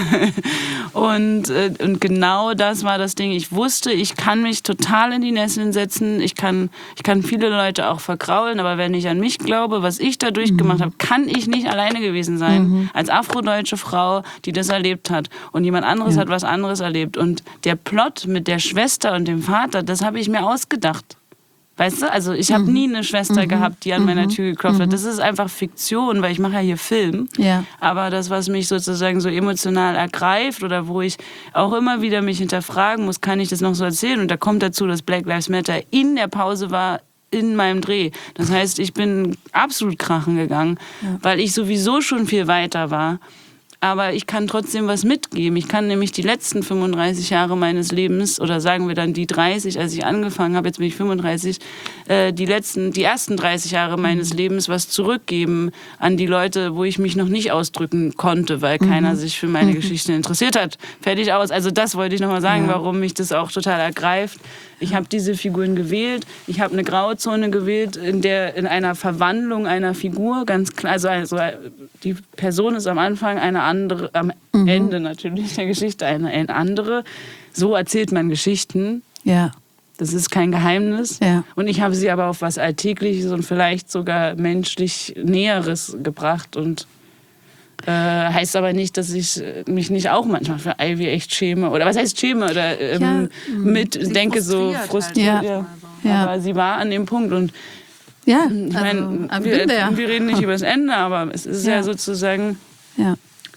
und, äh, und genau das war das Ding. Ich wusste, ich kann mich total in die Nesseln setzen. Ich kann, ich kann viele Leute auch verkraulen, aber wenn ich an mich glaube, was ich da durchgemacht mhm. habe, kann ich nicht alleine gewesen sein. Mhm. Als afrodeutsche Frau, die das erlebt hat. Und jemand anderes ja. hat was anderes erlebt. Und der Plot mit der Schwester und dem Vater, das habe ich mir ausgedacht. Weißt du, also ich habe mhm. nie eine Schwester mhm. gehabt, die an mhm. meiner Tür geklopft hat. Das ist einfach Fiktion, weil ich mache ja hier Film. Ja. Aber das, was mich sozusagen so emotional ergreift oder wo ich auch immer wieder mich hinterfragen muss, kann ich das noch so erzählen? Und da kommt dazu, dass Black Lives Matter in der Pause war, in meinem Dreh. Das heißt, ich bin absolut krachen gegangen, ja. weil ich sowieso schon viel weiter war. Aber ich kann trotzdem was mitgeben. Ich kann nämlich die letzten fünfunddreißig Jahre meines Lebens, oder sagen wir dann die dreißig, als ich angefangen habe, jetzt bin ich fünfunddreißig, äh, die letzten, die ersten dreißig Jahre meines Lebens was zurückgeben an die Leute, wo ich mich noch nicht ausdrücken konnte, weil mhm. keiner sich für meine mhm. Geschichte interessiert hat. Fertig aus. Also das wollte ich nochmal sagen, ja. warum mich das auch total ergreift. Ich habe diese Figuren gewählt. Ich habe eine Grauzone gewählt, in der in einer Verwandlung einer Figur ganz klar, also, also die Person ist am Anfang eine andere, am mhm. Ende natürlich der Geschichte eine, eine andere. So erzählt man Geschichten. Ja. Das ist kein Geheimnis. Ja. Und ich habe sie aber auf was Alltägliches und vielleicht sogar menschlich Näheres gebracht und Äh, heißt aber nicht, dass ich mich nicht auch manchmal für Ivy echt schäme. Oder was heißt schäme? Oder ähm, ja, mit sie denke so frustriert. Halt. Ja. Ja. Aber sie war an dem Punkt. Und ja, ich mein, also, wir, ja. wir reden nicht über das Ende, aber es ist ja, ja sozusagen, ja.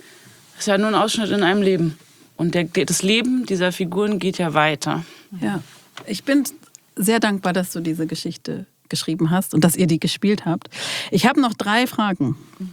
es ist ja nur ein Ausschnitt in einem Leben. Und der, das Leben dieser Figuren geht ja weiter. Ja. Ich bin sehr dankbar, dass du diese Geschichte geschrieben hast und dass ihr die gespielt habt. Ich habe noch drei Fragen. Mhm.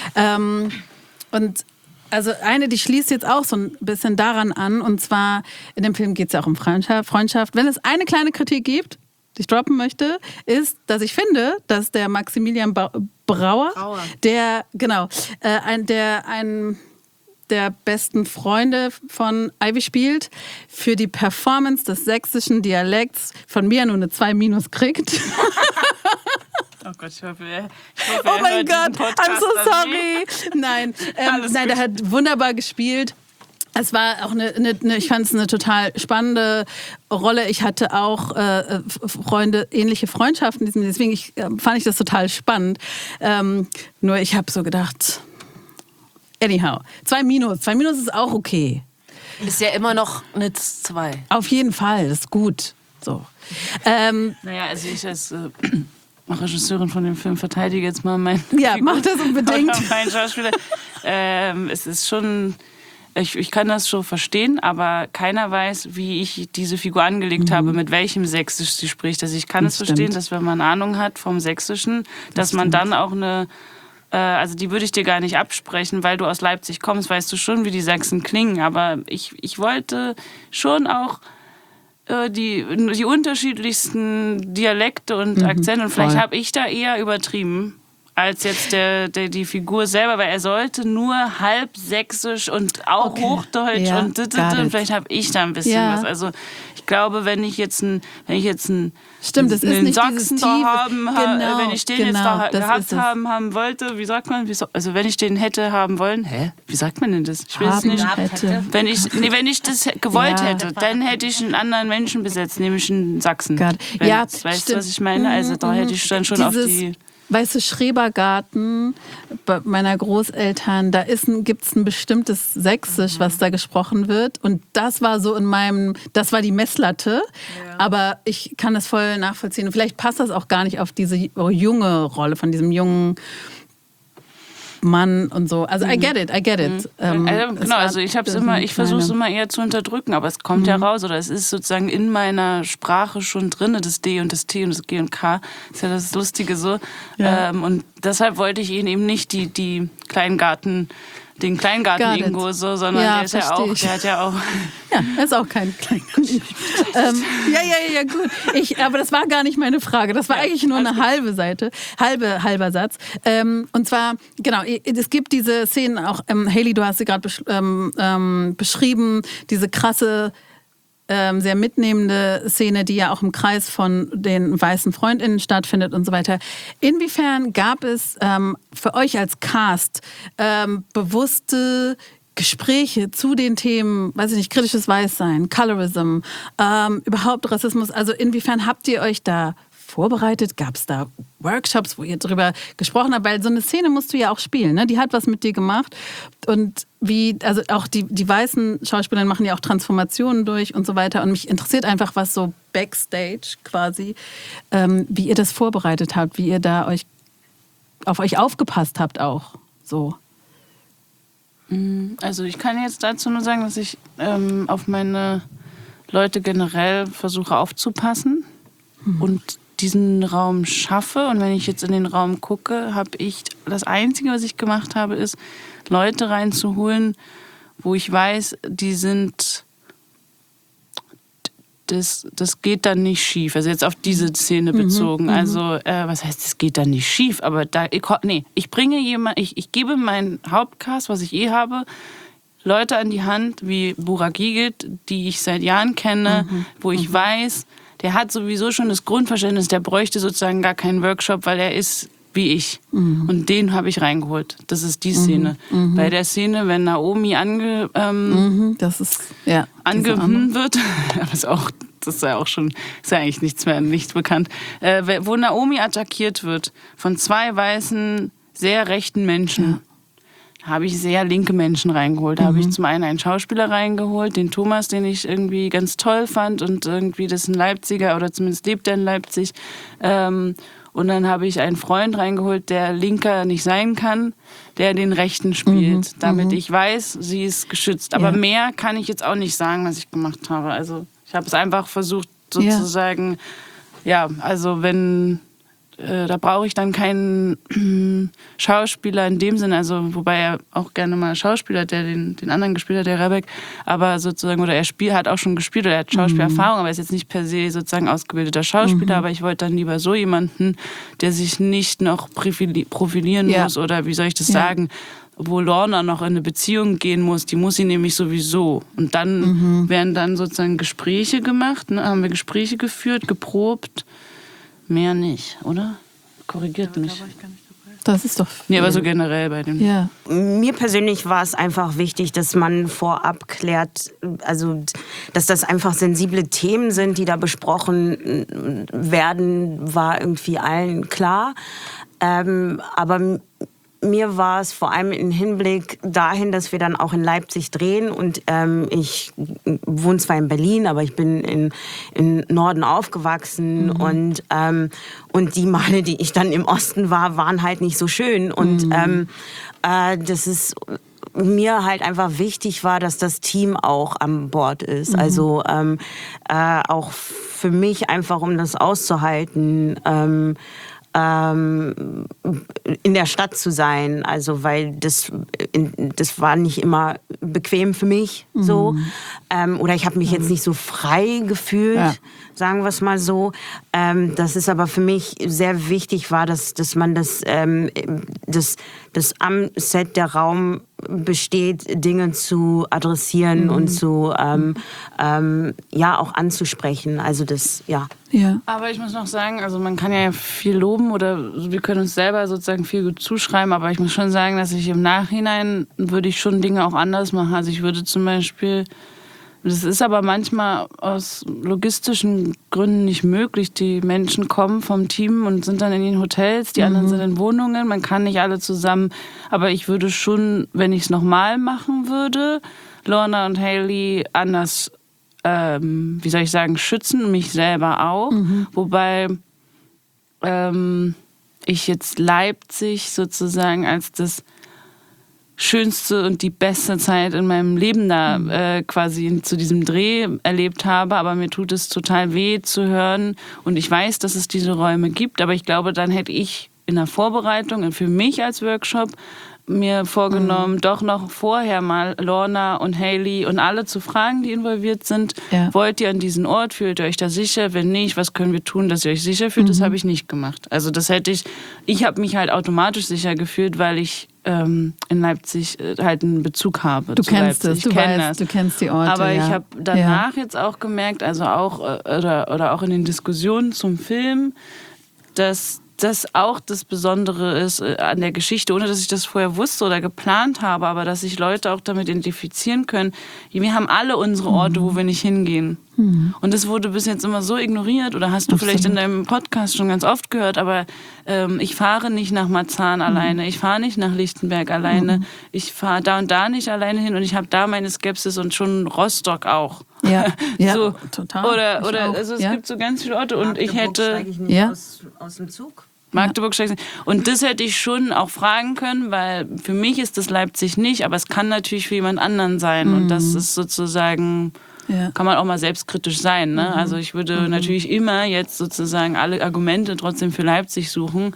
Ähm, Und also eine, die schließt jetzt auch so ein bisschen daran an. Und zwar, in dem Film geht es ja auch um Freundschaft, Freundschaft. Wenn es eine kleine Kritik gibt, die ich droppen möchte, ist, dass ich finde, dass der Maximilian ba- Brauer, Brauer, der, genau, äh, ein, der ein der besten Freunde von Ivy spielt, für die Performance des sächsischen Dialekts von mir nur eine zwei minus kriegt. Oh Gott, ich hoffe, er, ich hoffe, oh mein Gott, I'm so sorry. Nein, ähm, nein, der hat wunderbar gespielt. Es war auch eine, eine, eine ich fand es eine total spannende Rolle. Ich hatte auch äh, Freunde, ähnliche Freundschaften, deswegen ich, äh, fand ich das total spannend. Ähm, nur ich habe so gedacht, anyhow, zwei Minus, zwei Minus ist auch okay. Ist ja immer noch eine zwei. Auf jeden Fall, das ist gut. So. Ähm, naja, also ich als äh, Regisseurin von dem Film verteidige jetzt mal mein ja, mach das unbedingt. mein Schauspieler. ähm, es ist schon ich, ich kann das schon verstehen, aber keiner weiß, wie ich diese Figur angelegt Mhm. habe, mit welchem Sächsisch sie spricht. Also ich kann Das es verstehen, stimmt. dass wenn man Ahnung hat vom Sächsischen, dass man stimmt. dann auch eine, äh, also die würde ich dir gar nicht absprechen, weil du aus Leipzig kommst, weißt du schon, wie die Sachsen klingen. Aber ich, ich wollte schon auch äh, die, die unterschiedlichsten Dialekte und Akzente. Und vielleicht voll. habe ich da eher übertrieben als jetzt der, der, die Figur selber, weil er sollte nur halb sächsisch und auch Okay. Hochdeutsch Ja, und dit, dit, got dit, und it. vielleicht habe ich da ein bisschen Ja. was. Also ich glaube, wenn ich jetzt ein, wenn ich jetzt ein Stimmt, es ist einen nicht Sachsen dieses da tiefe- haben, ha- genau, wenn ich den genau, jetzt da das gehabt ist es. haben, haben wollte, wie sagt man, wie so, also wenn ich den hätte haben wollen, hä, wie sagt man denn das? Ich will es Haben nicht. hätte. Wenn ich, nee, wenn ich das gewollt Ja. hätte, dann hätte ich einen anderen Menschen besetzt, nämlich einen Sachsen. Gott. Wenn, Ja, weißt du, stimmt. was ich meine? Also da hätte ich dann schon auf Dieses, die... Weißt du, Schrebergarten bei meiner Großeltern, da ist ein, gibt's ein bestimmtes Sächsisch, was da gesprochen wird. Und das war so in meinem, das war die Messlatte. Aber ich kann das voll nachvollziehen. Und vielleicht passt das auch gar nicht auf diese junge Rolle von diesem jungen Mann und so. Also I get it, I get it. Ähm, Also, es genau, war- also ich habe das immer, sind ich versuche es kleine- immer eher zu unterdrücken, aber es kommt ja raus oder es ist sozusagen in meiner Sprache schon drin, das D und das T und das G und K. Ist ja das Lustige so. Ja. Ähm, und deshalb wollte ich ihn eben nicht die, die Kleingarten, den Got Kleingarten-Ingo it. so, sondern Ja, der ist ja versteh auch, ich. der hat ja auch. Ja, er ist auch kein Kleingarten. ähm, ja, ja, ja, gut. Ich, aber das war gar nicht meine Frage. Das war eigentlich nur eine halbe Seite, halbe, halber Satz. Ähm, und zwar, genau, es gibt diese Szenen auch, ähm, Hayley, du hast sie gerade besch ähm, ähm, beschrieben, diese krasse, ähm, sehr mitnehmende Szene, die ja auch im Kreis von den weißen FreundInnen stattfindet und so weiter. Inwiefern gab es ähm, für euch als Cast ähm, bewusste Gespräche zu den Themen, weiß ich nicht, kritisches Weißsein, Colorism, ähm, überhaupt Rassismus? Also inwiefern habt ihr euch da vorbereitet? Gab es da Workshops, wo ihr drüber gesprochen habt? Weil so eine Szene musst du ja auch spielen, ne? Die hat was mit dir gemacht. Und wie, also auch die, die weißen Schauspieler machen ja auch Transformationen durch und so weiter. Und mich interessiert einfach, was so Backstage quasi, ähm, wie ihr das vorbereitet habt, wie ihr da euch auf euch aufgepasst habt auch. So. Also ich kann jetzt dazu nur sagen, dass ich ähm, auf meine Leute generell versuche aufzupassen und diesen Raum schaffe. Und wenn ich jetzt in den Raum gucke, habe ich, das Einzige, was ich gemacht habe, ist, Leute reinzuholen, wo ich weiß, die sind, das, das geht dann nicht schief. Also jetzt auf diese Szene bezogen. Also äh, was heißt, das geht dann nicht schief? Aber da, ich, nee, ich bringe jemand, ich, ich gebe meinen Hauptcast, was ich eh habe, Leute an die Hand wie Burak Yigit, die ich seit Jahren kenne, wo ich weiß, der hat sowieso schon das Grundverständnis, der bräuchte sozusagen gar keinen Workshop, weil er ist wie ich. Und den habe ich reingeholt. Das ist die Szene. Bei der Szene, wenn Naomi ange, ähm, Mhm, das ist, ja. angehimmt wird, aber ist auch, das ist ja auch schon, ist ja eigentlich nichts mehr, nicht bekannt, äh, wo Naomi attackiert wird von zwei weißen, sehr rechten Menschen. Da habe ich sehr linke Menschen reingeholt. Da habe ich zum einen einen Schauspieler reingeholt, den Thomas, den ich irgendwie ganz toll fand und irgendwie das ist ein Leipziger oder zumindest lebt er in Leipzig. Ähm, und dann habe ich einen Freund reingeholt, der linker nicht sein kann, der den Rechten spielt, damit ich weiß, sie ist geschützt. Aber Ja. mehr kann ich jetzt auch nicht sagen, was ich gemacht habe. Also ich habe es einfach versucht sozusagen, ja, also wenn, äh, da brauche ich dann keinen äh, Schauspieler in dem Sinne, also wobei er auch gerne mal Schauspieler hat, der den, den anderen gespielt hat, der Rebek, aber sozusagen, oder er spiel, hat auch schon gespielt, oder er hat Schauspielerfahrung, aber er ist jetzt nicht per se sozusagen ausgebildeter Schauspieler, aber ich wollte dann lieber so jemanden, der sich nicht noch profili- profilieren Ja. muss, oder wie soll ich das Ja. sagen, wo Lorna noch in eine Beziehung gehen muss, die muss sie nämlich sowieso. Und dann werden dann sozusagen Gespräche gemacht, ne? Haben wir Gespräche geführt, geprobt. Mehr nicht, oder? Korrigiert mich. Das ist doch. Nee, aber so generell bei dem. Ja. Mir persönlich war es einfach wichtig, dass man vorab klärt, also dass das einfach sensible Themen sind, die da besprochen werden, war irgendwie allen klar. Ähm, aber mir war es vor allem im Hinblick dahin, dass wir dann auch in Leipzig drehen und ähm, ich wohne zwar in Berlin, aber ich bin in, in Norden aufgewachsen mhm. und, ähm, und die Male, die ich dann im Osten war, waren halt nicht so schön und mhm. ähm, äh, das ist mir halt einfach wichtig war, dass das Team auch an Bord ist. Mhm. Also ähm, äh, auch für mich einfach, um das auszuhalten, ähm, ähm, in der Stadt zu sein. Also weil das, das war nicht immer bequem für mich. Mhm. So. Ähm, oder ich habe mich mhm. jetzt nicht so frei gefühlt, ja. sagen wir es mal so. Ähm, dass es aber für mich sehr wichtig war, dass, dass man das, ähm, das, das am Set der Raum besteht, Dinge zu adressieren mhm. und zu ähm, ähm, ja auch anzusprechen. Also das, ja. ja. Aber ich muss noch sagen, also man kann ja viel loben oder wir können uns selber sozusagen viel gut zuschreiben, aber ich muss schon sagen, dass ich im Nachhinein würde ich schon Dinge auch anders machen. Also ich würde zum Beispiel, das ist aber manchmal aus logistischen Gründen nicht möglich. Die Menschen kommen vom Team und sind dann in den Hotels, die mhm. anderen sind in Wohnungen, man kann nicht alle zusammen. Aber ich würde schon, wenn ich es nochmal machen würde, Lorna und Hayley anders, ähm, wie soll ich sagen, schützen, mich selber auch. Mhm. Wobei ähm, ich jetzt Leipzig sozusagen als das schönste und die beste Zeit in meinem Leben da mhm. äh, quasi zu diesem Dreh erlebt habe, aber mir tut es total weh zu hören und ich weiß, dass es diese Räume gibt, aber ich glaube, dann hätte ich in der Vorbereitung für mich als Workshop mir vorgenommen, mhm. doch noch vorher mal Lorna und Hayley und alle zu fragen, die involviert sind. Ja. Wollt ihr an diesen Ort? Fühlt ihr euch da sicher? Wenn nicht, was können wir tun, dass ihr euch sicher fühlt? Mhm. Das habe ich nicht gemacht. Also das hätte ich, ich habe mich halt automatisch sicher gefühlt, weil ich ähm, in Leipzig äh, halt einen Bezug habe. Du zu kennst Leipzig. es, du ich kenn weißt, das. du kennst die Orte. Aber ja. ich habe danach ja. jetzt auch gemerkt, also auch äh, oder, oder auch in den Diskussionen zum Film, dass das auch das Besondere ist an der Geschichte, ohne dass ich das vorher wusste oder geplant habe, aber dass sich Leute auch damit identifizieren können. Wir haben alle unsere Orte, mhm. wo wir nicht hingehen. Mhm. Und das wurde bis jetzt immer so ignoriert oder hast du Absolut. Vielleicht in deinem Podcast schon ganz oft gehört, aber ähm, ich fahre nicht nach Marzahn mhm. alleine, ich fahre nicht nach Lichtenberg alleine, mhm. ich fahre da und da nicht alleine hin und ich habe da meine Skepsis und schon Rostock auch. Ja, ja so. total. Oder, oder also es ja. gibt so ganz viele Orte und ich hätte... Ich nicht ja. aus, aus dem Zug. Magdeburg steige ich nicht. Und das hätte ich schon auch fragen können, weil für mich ist das Leipzig nicht, aber es kann natürlich für jemand anderen sein. Mhm. Und das ist sozusagen, ja. kann man auch mal selbstkritisch sein. Ne? Mhm. Also ich würde mhm. natürlich immer jetzt sozusagen alle Argumente trotzdem für Leipzig suchen.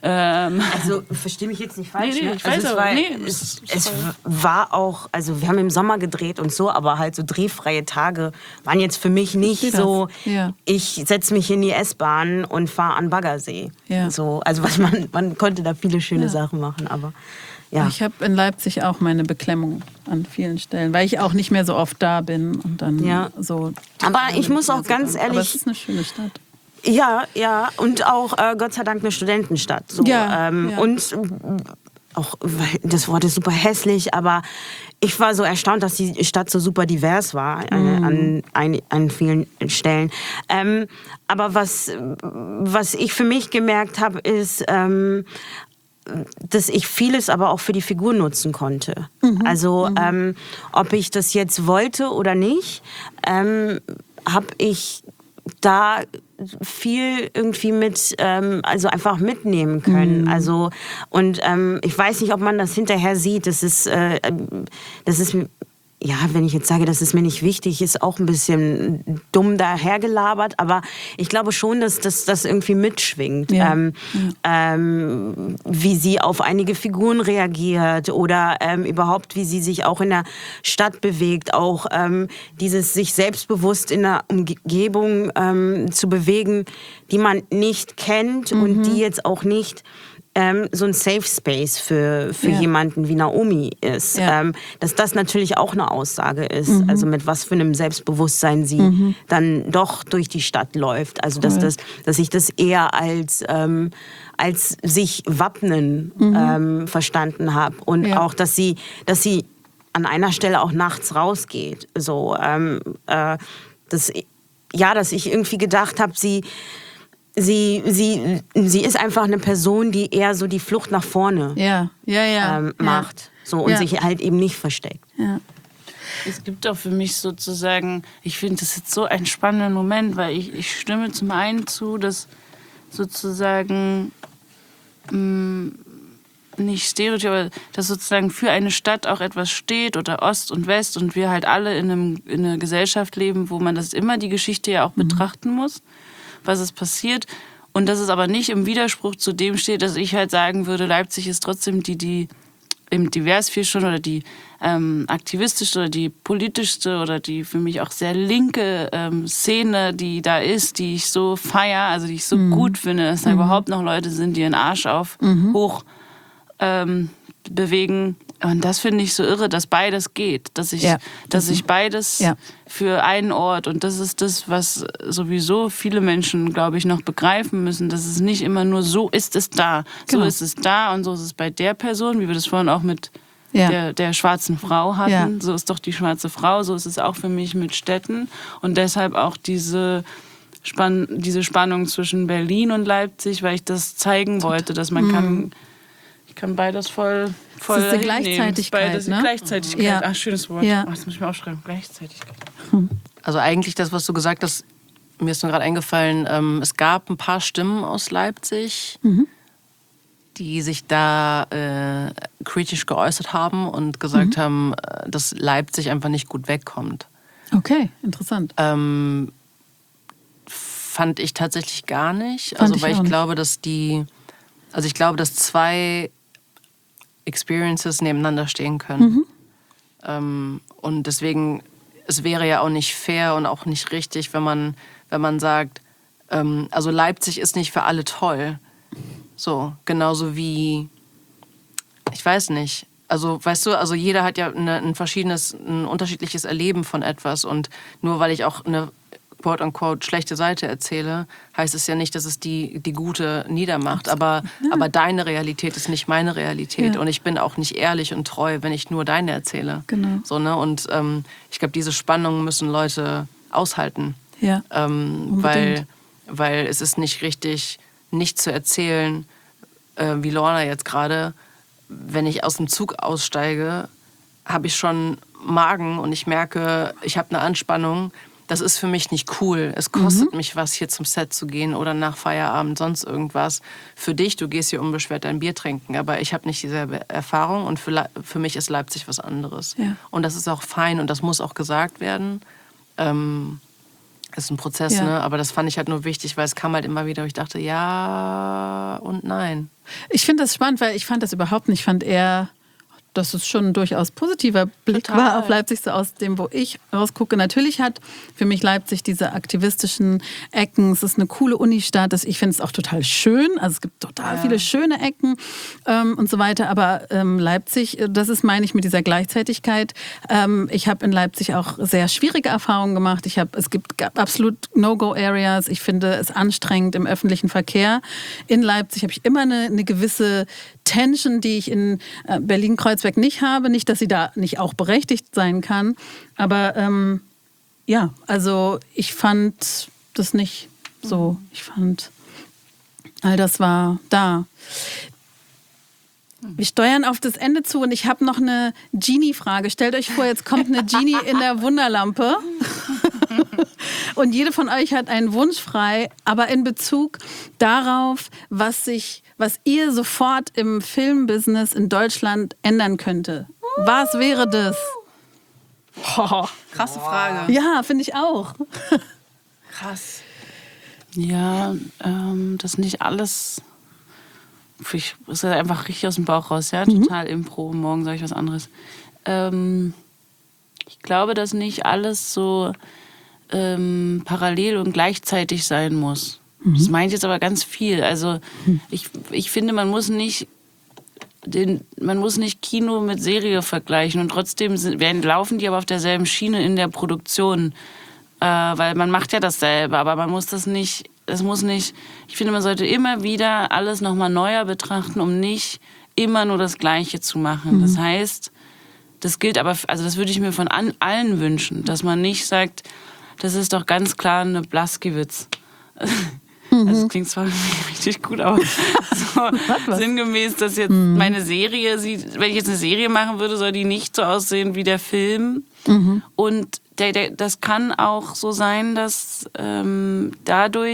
Ähm also verstehe mich jetzt nicht falsch. Nee, nee, ich also weiß es, auch, war, nee, es, es war auch, also wir haben im Sommer gedreht und so, aber halt so drehfreie Tage waren jetzt für mich nicht so, ja. ich setze mich in die S-Bahn und fahre an Baggersee. Ja. So, also was man, man konnte da viele schöne ja. Sachen machen, aber ja. Ich habe in Leipzig auch meine Beklemmung an vielen Stellen, weil ich auch nicht mehr so oft da bin und dann ja. so. Aber ich muss auch ganz ehrlich. Aber es ist eine schöne Stadt. Ja, ja, und auch äh, Gott sei Dank eine Studentenstadt. So. Ja, ähm, ja. Und auch, das Wort ist super hässlich, aber ich war so erstaunt, dass die Stadt so super divers war mm. an, an, an, an vielen Stellen. Ähm, aber was, was ich für mich gemerkt habe, ist, ähm, dass ich vieles aber auch für die Figur nutzen konnte. Mhm. Also mhm. ähm, ob ich das jetzt wollte oder nicht, ähm, habe ich da viel irgendwie mit, ähm, also einfach mitnehmen können. Mhm. Also und ähm, ich weiß nicht, ob man das hinterher sieht. Das ist, äh, das ist, ja, wenn ich jetzt sage, das ist mir nicht wichtig, ist auch ein bisschen dumm dahergelabert. Aber ich glaube schon, dass das dass irgendwie mitschwingt, ja. Ähm, ja. ähm, wie sie auf einige Figuren reagiert oder ähm, überhaupt, wie sie sich auch in der Stadt bewegt. Auch ähm, dieses sich selbstbewusst in einer Umgebung ähm, zu bewegen, die man nicht kennt mhm. und die jetzt auch nicht ähm, so ein Safe Space für, für ja. jemanden wie Naomi ist. Ja. Ähm, dass das natürlich auch eine Aussage ist. Mhm. Also mit was für einem Selbstbewusstsein sie mhm. dann doch durch die Stadt läuft. Also dass, cool. das, dass ich das eher als, ähm, als sich wappnen mhm. ähm, verstanden habe. Und ja. auch, dass sie, dass sie an einer Stelle auch nachts rausgeht. So, ähm, äh, das, ja, dass ich irgendwie gedacht habe, sie... Sie, sie, sie ist einfach eine Person, die eher so die Flucht nach vorne ja. Ja, ja. Ähm, macht. Ja. So, und ja. sich halt eben nicht versteckt. Ja. Es gibt auch für mich sozusagen, ich finde das jetzt so einen spannenden Moment, weil ich, ich stimme zum einen zu, dass sozusagen mh, nicht Stereotyp, aber dass sozusagen für eine Stadt auch etwas steht oder Ost und West und wir halt alle in, einem, in einer Gesellschaft leben, wo man das immer die Geschichte ja auch mhm. betrachten muss, was ist passiert. Und dass es aber nicht im Widerspruch zu dem steht, dass ich halt sagen würde, Leipzig ist trotzdem die, die im divers viel schon oder die ähm, aktivistischste oder die politischste oder die für mich auch sehr linke ähm, Szene, die da ist, die ich so feiere, also die ich so mhm. gut finde, dass da mhm. überhaupt noch Leute sind, die ihren Arsch auf mhm. hoch ähm, bewegen. Und das finde ich so irre, dass beides geht, dass ich, ja. dass ich beides ja. für einen Ort, und das ist das, was sowieso viele Menschen, glaube ich, noch begreifen müssen, dass es nicht immer nur so ist es da, genau. so ist es da und so ist es bei der Person, wie wir das vorhin auch mit ja. der, der schwarzen Frau hatten, ja. so ist doch die schwarze Frau, so ist es auch für mich mit Städten und deshalb auch diese, Spann- diese Spannung zwischen Berlin und Leipzig, weil ich das zeigen wollte, dass man mhm. kann, ich kann beides voll Voll das ist eine Gleichzeitigkeit, beides ne? Gleichzeitigkeit. Ja. Ach, schönes Wort. Ja. Oh, das muss ich mir aufschreiben. Gleichzeitigkeit. Also eigentlich das, was du gesagt hast, mir ist nur gerade eingefallen, ähm, es gab ein paar Stimmen aus Leipzig, mhm. die sich da äh, kritisch geäußert haben und gesagt mhm. haben, dass Leipzig einfach nicht gut wegkommt. Okay, interessant. Ähm, fand ich tatsächlich gar nicht. Fand also ich weil ich nicht. glaube, dass die, also ich glaube, dass zwei Experiences nebeneinander stehen können. Mhm. Ähm, und deswegen, es wäre ja auch nicht fair und auch nicht richtig, wenn man, wenn man sagt, ähm, also Leipzig ist nicht für alle toll. So, genauso wie, ich weiß nicht, also weißt du, also jeder hat ja eine, ein verschiedenes, ein unterschiedliches Erleben von etwas und nur weil ich auch eine quote-unquote schlechte Seite erzähle, heißt es ja nicht, dass es die, die gute niedermacht. Aber, ja. aber deine Realität ist nicht meine Realität. Ja. Und ich bin auch nicht ehrlich und treu, wenn ich nur deine erzähle. Genau. So, ne? Und ähm, ich glaube, diese Spannungen müssen Leute aushalten. Ja. Ähm, weil, weil es ist nicht richtig, nicht zu erzählen, äh, wie Lorna jetzt gerade, wenn ich aus dem Zug aussteige, habe ich schon Magen und ich merke, ich habe eine Anspannung. Das ist für mich nicht cool. Es kostet mhm. mich was, hier zum Set zu gehen oder nach Feierabend, sonst irgendwas. Für dich, du gehst hier unbeschwert dein Bier trinken, aber ich habe nicht dieselbe Erfahrung und für, Le- für mich ist Leipzig was anderes. Ja. Und das ist auch fein und das muss auch gesagt werden. Ähm, ist ein Prozess, ja. ne? Aber das fand ich halt nur wichtig, weil es kam halt immer wieder, wo ich dachte, ja und nein. Ich finde das spannend, weil ich fand das überhaupt nicht. Ich fand eher, dass es schon ein durchaus positiver Blick Total. war auf Leipzig, so aus dem, wo ich rausgucke. Natürlich hat für mich Leipzig diese aktivistischen Ecken. Es ist eine coole Unistadt. Ich finde es auch total schön. Also es gibt total ja. viele schöne Ecken ähm, und so weiter. Aber ähm, Leipzig, das ist, meine ich, mit dieser Gleichzeitigkeit. Ähm, ich habe in Leipzig auch sehr schwierige Erfahrungen gemacht. Ich hab, es gibt absolut No-Go-Areas. Ich finde es anstrengend im öffentlichen Verkehr. In Leipzig habe ich immer eine, eine gewisse Tension, die ich in äh, Berlin-Kreuzberg nicht habe. Nicht, dass sie da nicht auch berechtigt sein kann. Aber ähm, ja, also ich fand das nicht so. Ich fand, all das war da. Wir steuern auf das Ende zu und ich habe noch eine Genie-Frage. Stellt euch vor, jetzt kommt eine Genie in der Wunderlampe und jede von euch hat einen Wunsch frei, aber in Bezug darauf, was sich, was ihr sofort im Filmbusiness in Deutschland ändern könnte. Was wäre das? Oh, krasse Frage. Ja, finde ich auch. Krass. Ja, ähm, das nicht alles... Ich ist einfach richtig aus dem Bauch raus, ja, total mhm. Impro. Morgen sage ich was anderes. Ähm, ich glaube, dass nicht alles so ähm, parallel und gleichzeitig sein muss. Mhm. Das meint jetzt aber ganz viel. Also mhm. ich, ich finde, man muss nicht den, man muss nicht Kino mit Serie vergleichen und trotzdem sind, werden, laufen die aber auf derselben Schiene in der Produktion, äh, weil man macht ja dasselbe, aber man muss das nicht. Es muss nicht, ich finde, man sollte immer wieder alles nochmal neuer betrachten, um nicht immer nur das Gleiche zu machen. Mhm. Das heißt, das gilt aber, also das würde ich mir von an, allen wünschen, dass man nicht sagt, das ist doch ganz klar eine Blaskowitz. Mhm. Also das klingt zwar richtig gut, aber so sinngemäß, dass jetzt mhm. meine Serie sieht, wenn ich jetzt eine Serie machen würde, soll die nicht so aussehen wie der Film. Mhm. Und Der, der, das kann auch so sein, dass ähm, dadurch,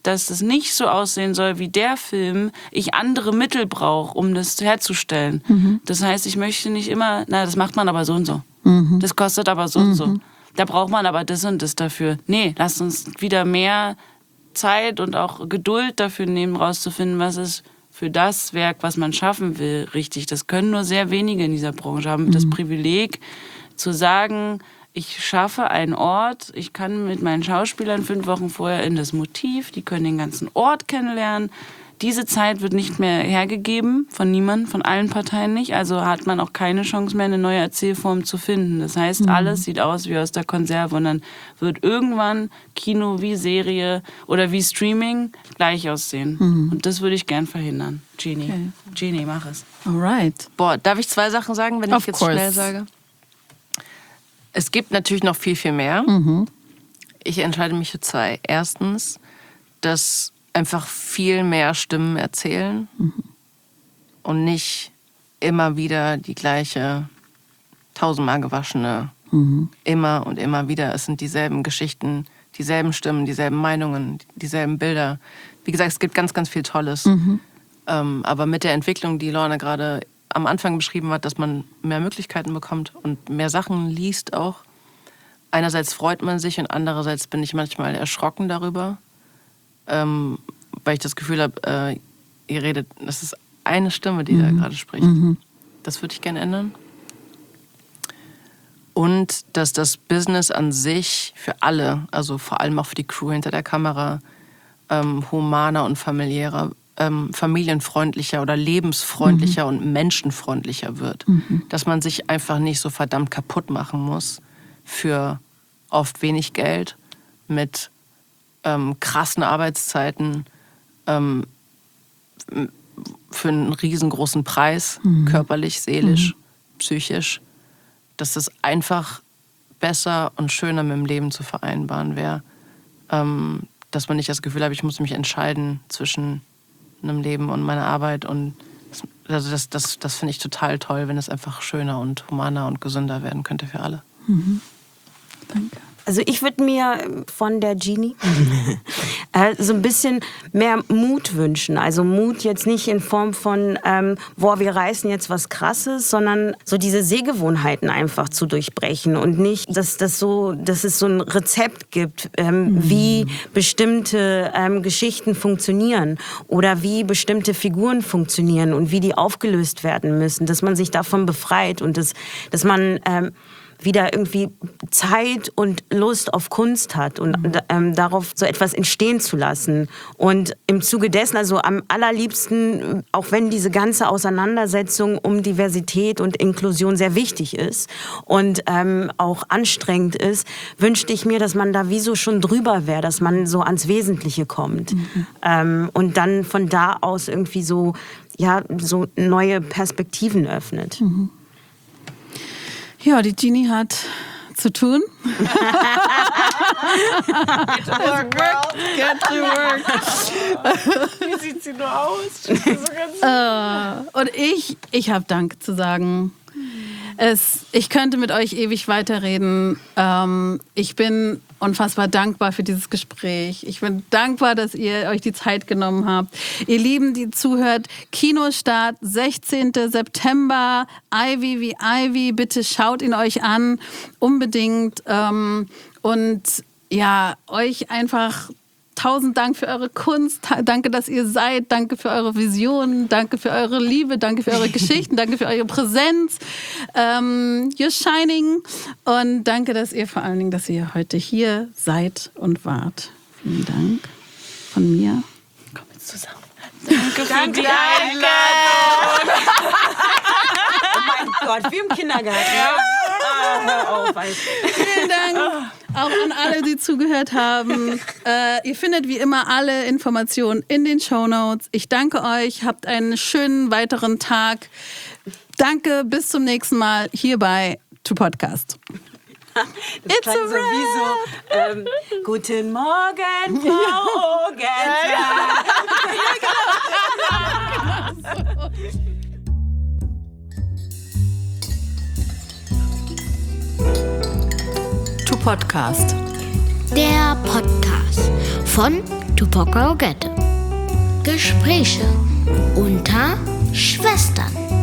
dass es nicht so aussehen soll wie der Film, ich andere Mittel brauche, um das herzustellen. Mhm. Das heißt, ich möchte nicht immer, na, das macht man aber so und so. Mhm. Das kostet aber so mhm. und so. Da braucht man aber das und das dafür. Nee, lasst uns wieder mehr Zeit und auch Geduld dafür nehmen, rauszufinden, was ist für das Werk, was man schaffen will, richtig. Das können nur sehr wenige in dieser Branche haben. Mhm. Das Privileg zu sagen, ich schaffe einen Ort, ich kann mit meinen Schauspielern fünf Wochen vorher in das Motiv, die können den ganzen Ort kennenlernen. Diese Zeit wird nicht mehr hergegeben, von niemandem, von allen Parteien nicht. Also hat man auch keine Chance mehr, eine neue Erzählform zu finden. Das heißt, mhm. alles sieht aus wie aus der Konserve und dann wird irgendwann Kino wie Serie oder wie Streaming gleich aussehen. Mhm. Und das würde ich gern verhindern. Genie, okay. Genie, mach es. Alright. Boah, darf ich zwei Sachen sagen, wenn of ich jetzt course. schnell sage? Es gibt natürlich noch viel, viel mehr. Mhm. Ich entscheide mich für zwei. Erstens, dass einfach viel mehr Stimmen erzählen mhm. und nicht immer wieder die gleiche tausendmal gewaschene, mhm. immer und immer wieder. Es sind dieselben Geschichten, dieselben Stimmen, dieselben Meinungen, dieselben Bilder. Wie gesagt, es gibt ganz, ganz viel Tolles. Mhm. Ähm, aber mit der Entwicklung, die Lorna gerade am Anfang beschrieben hat, dass man mehr Möglichkeiten bekommt und mehr Sachen liest auch. Einerseits freut man sich und andererseits bin ich manchmal erschrocken darüber, ähm, weil ich das Gefühl habe, äh, ihr redet, das ist eine Stimme, die mhm. da gerade spricht. Mhm. Das würde ich gerne ändern. Und dass das Business an sich für alle, also vor allem auch für die Crew hinter der Kamera, ähm, humaner und familiärer Ähm, familienfreundlicher oder lebensfreundlicher mhm. und menschenfreundlicher wird. Mhm. Dass man sich einfach nicht so verdammt kaputt machen muss für oft wenig Geld, mit ähm, krassen Arbeitszeiten, ähm, für einen riesengroßen Preis, mhm. körperlich, seelisch, mhm. psychisch. Dass es einfach besser und schöner mit dem Leben zu vereinbaren wäre. Ähm, dass man nicht das Gefühl hat, ich muss mich entscheiden zwischen einem Leben und meiner Arbeit. Und das, also das, das, das finde ich total toll, wenn es einfach schöner und humaner und gesünder werden könnte für alle. Mhm. Danke. Also ich würde mir von der Genie äh, so ein bisschen mehr Mut wünschen. Also Mut jetzt nicht in Form von, ähm, boah, wir reißen jetzt was Krasses, sondern so diese Sehgewohnheiten einfach zu durchbrechen und nicht, dass, das so, dass es so ein Rezept gibt, ähm, mhm. wie bestimmte ähm, Geschichten funktionieren oder wie bestimmte Figuren funktionieren und wie die aufgelöst werden müssen, dass man sich davon befreit und dass, dass man ähm, wieder irgendwie Zeit und Lust auf Kunst hat und mhm. ähm, darauf so etwas entstehen zu lassen. Und im Zuge dessen, also am allerliebsten, auch wenn diese ganze Auseinandersetzung um Diversität und Inklusion sehr wichtig ist und ähm, auch anstrengend ist, wünschte ich mir, dass man da wie so schon drüber wäre, dass man so ans Wesentliche kommt. Mhm. Ähm, und dann von da aus irgendwie so, ja, so neue Perspektiven öffnet. Mhm. Ja, die Genie hat zu tun. Get to work, girl. Get to work. Wie sieht sie nur aus? uh, und ich, ich habe Dank zu sagen. Es, ich könnte mit euch ewig weiterreden. Ähm, ich bin unfassbar dankbar für dieses Gespräch. Ich bin dankbar, dass ihr euch die Zeit genommen habt. Ihr Lieben, die zuhört, Kinostart sechzehnten September, Ivy wie Ivy, bitte schaut ihn euch an, unbedingt. Ähm, und ja, euch einfach tausend Dank für eure Kunst, danke, dass ihr seid, danke für eure Visionen, danke für eure Liebe, danke für eure Geschichten, danke für eure Präsenz. Ähm, you're shining und danke, dass ihr vor allen Dingen, dass ihr heute hier seid und wart. Vielen Dank von mir. Komm jetzt zusammen. Danke für danke, die Einladung. Oh mein Gott, wie im Kindergarten. Ja. Ah, hör auf, vielen Dank. Auch an alle, die zugehört haben. Äh, ihr findet wie immer alle Informationen in den Shownotes. Ich danke euch. Habt einen schönen weiteren Tag. Danke, bis zum nächsten Mal hier bei To Podcast. Das It's a so wie so, ähm, guten Morgen, Frau Ogenta. To Podcast. Der Podcast von Tupac Augette. Gespräche unter Schwestern.